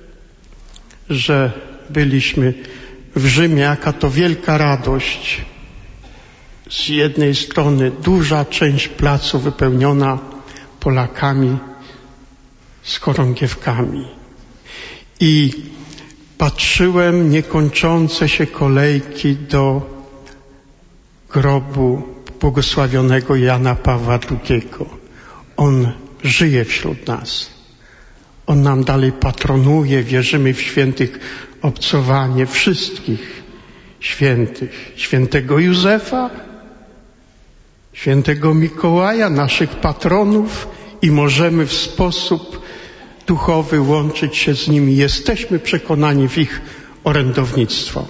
że byliśmy w Rzymie. Jaka to wielka radość. Z jednej strony duża część placu wypełniona Polakami z chorągiewkami. I patrzyłem niekończące się kolejki do grobu błogosławionego Jana Pawła drugiego. On żyje wśród nas. On nam dalej patronuje, wierzymy w świętych obcowanie wszystkich świętych. Świętego Józefa, świętego Mikołaja, naszych patronów i możemy w sposób duchowy, łączyć się z nimi. Jesteśmy przekonani w ich orędownictwo.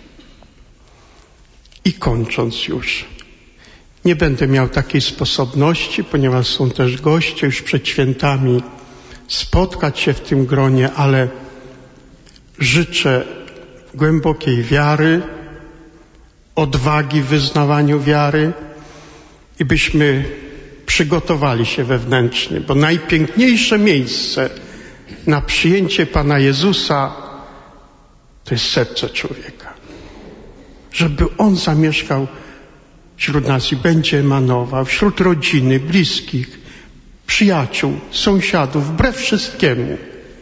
I kończąc już, nie będę miał takiej sposobności, ponieważ są też goście już przed świętami, spotkać się w tym gronie, ale życzę głębokiej wiary, odwagi w wyznawaniu wiary i byśmy przygotowali się wewnętrznie, bo najpiękniejsze miejsce na przyjęcie Pana Jezusa to jest serce człowieka. Żeby On zamieszkał wśród nas i będzie emanował, wśród rodziny, bliskich, przyjaciół, sąsiadów, wbrew wszystkiemu.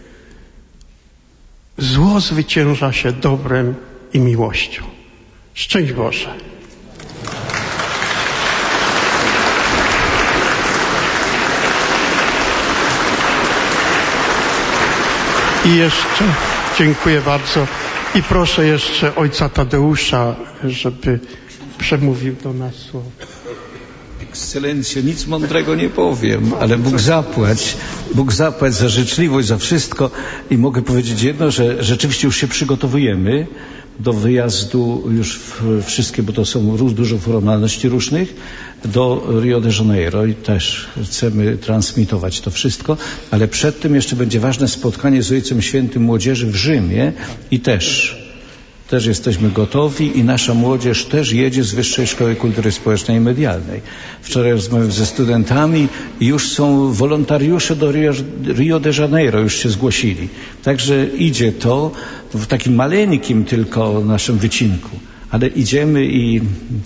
Zło zwycięża się dobrem i miłością. Szczęść Boże. I jeszcze dziękuję bardzo i proszę jeszcze ojca Tadeusza, żeby przemówił do nas słowo. Ekscelencjo, nic mądrego nie powiem, ale Bóg zapłać, Bóg zapłać za życzliwość, za wszystko i mogę powiedzieć jedno, że rzeczywiście już się przygotowujemy do wyjazdu już w wszystkie, bo to są dużo formalności różnych, do Rio de Janeiro i też chcemy transmitować to wszystko, ale przed tym jeszcze będzie ważne spotkanie z Ojcem Świętym Młodzieży w Rzymie i też Też jesteśmy gotowi i nasza młodzież też jedzie z Wyższej Szkoły Kultury Społecznej i Medialnej. Wczoraj rozmawiałem ze studentami i już są wolontariusze do Rio, Rio de Janeiro, już się zgłosili. Także idzie to w takim maleńkim tylko naszym wycinku, ale idziemy i,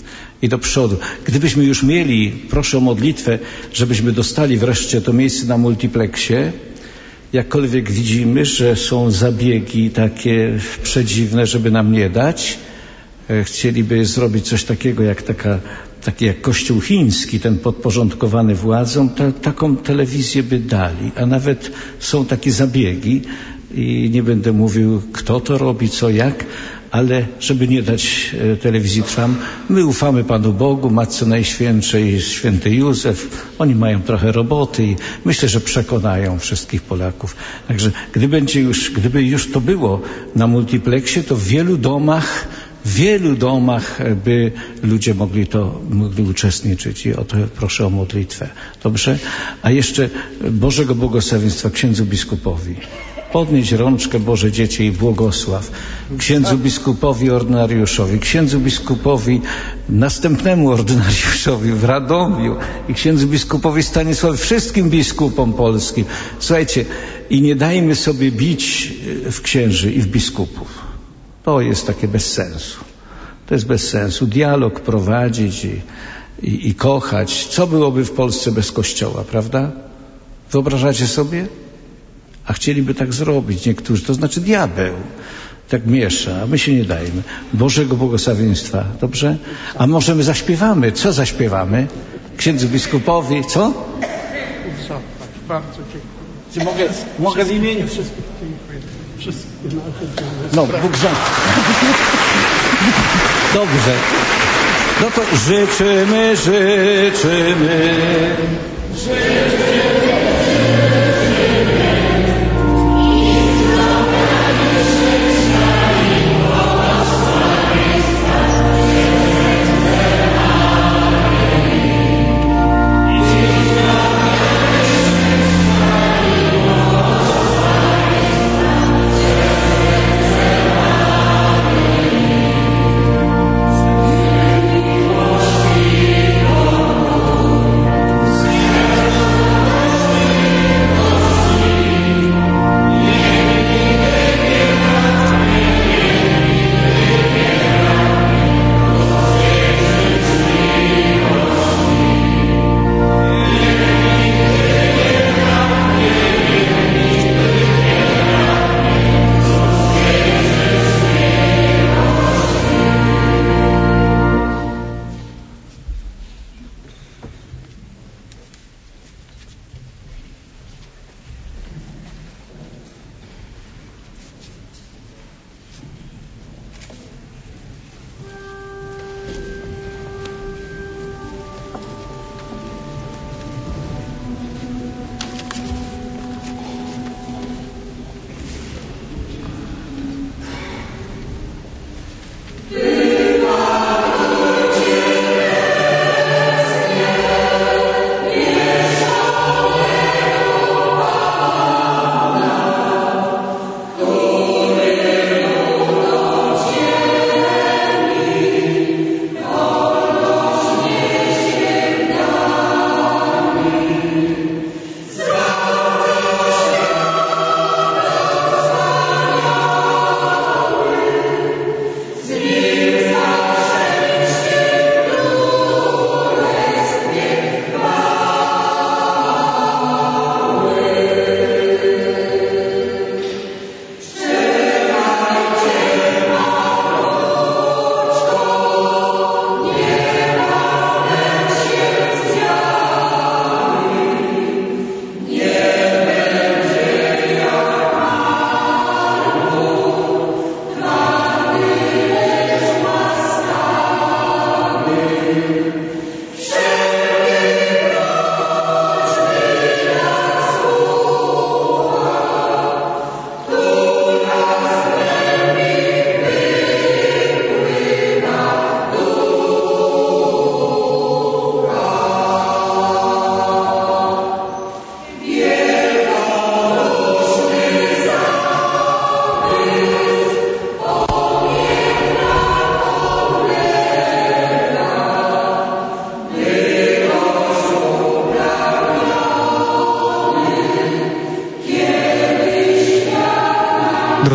i do przodu. Gdybyśmy już mieli, proszę o modlitwę, żebyśmy dostali wreszcie to miejsce na multiplexie, jakkolwiek widzimy, że są zabiegi takie przedziwne, żeby nam nie dać. Chcieliby zrobić coś takiego jak taka, taki jak kościół chiński, ten podporządkowany władzom, ta, taką telewizję by dali, a nawet są takie zabiegi i nie będę mówił, kto to robi, co, jak, ale żeby nie dać telewizji Trwam, my ufamy Panu Bogu, Matce Najświętszej, Święty Józef, oni mają trochę roboty i myślę, że przekonają wszystkich Polaków. Także gdy będzie już, gdyby już to było na multiplexie, to w wielu domach, w wielu domach by ludzie mogli to, mogli uczestniczyć i o to proszę o modlitwę. Dobrze? A jeszcze Bożego Błogosławieństwa księdzu biskupowi. Podnieść rączkę, Boże dziecię, i błogosław księdzu biskupowi ordynariuszowi, księdzu biskupowi następnemu ordynariuszowi w Radomiu i księdzu biskupowi Stanisławowi, wszystkim biskupom polskim. Słuchajcie, i nie dajmy sobie bić w księży i w biskupów. To jest takie bez sensu. To jest bez sensu. Dialog prowadzić i, i, i kochać. Co byłoby w Polsce bez Kościoła, prawda? Wyobrażacie sobie? A chcieliby tak zrobić niektórzy, to znaczy diabeł tak miesza, a my się nie dajemy. Bożego błogosławieństwa, dobrze? A może my zaśpiewamy? Co zaśpiewamy? Księdzu biskupowi, co? Bardzo dziękuję. Czy mogę, mogę w imieniu wszystkich dziękuję. Wszystkie No, Bóg za... Dobrze. No to życzymy, życzymy. Życzymy.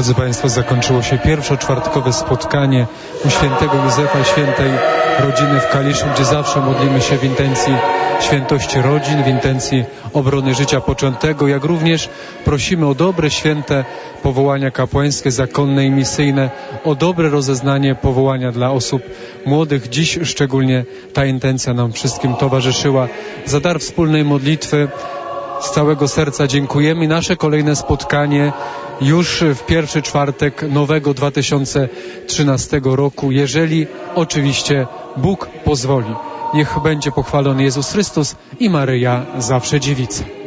Drodzy Państwo, zakończyło się pierwszoczwartkowe spotkanie u świętego Józefa, świętej rodziny w Kaliszu, gdzie zawsze modlimy się w intencji świętości rodzin, w intencji obrony życia poczętego, jak również prosimy o dobre, święte powołania kapłańskie, zakonne i misyjne, o dobre rozeznanie powołania dla osób młodych. Dziś szczególnie ta intencja nam wszystkim towarzyszyła. Za dar wspólnej modlitwy z całego serca dziękujemy. Nasze kolejne spotkanie już w pierwszy czwartek nowego dwa tysiące trzynastego roku, jeżeli oczywiście Bóg pozwoli. Niech będzie pochwalony Jezus Chrystus i Maryja zawsze dziewica.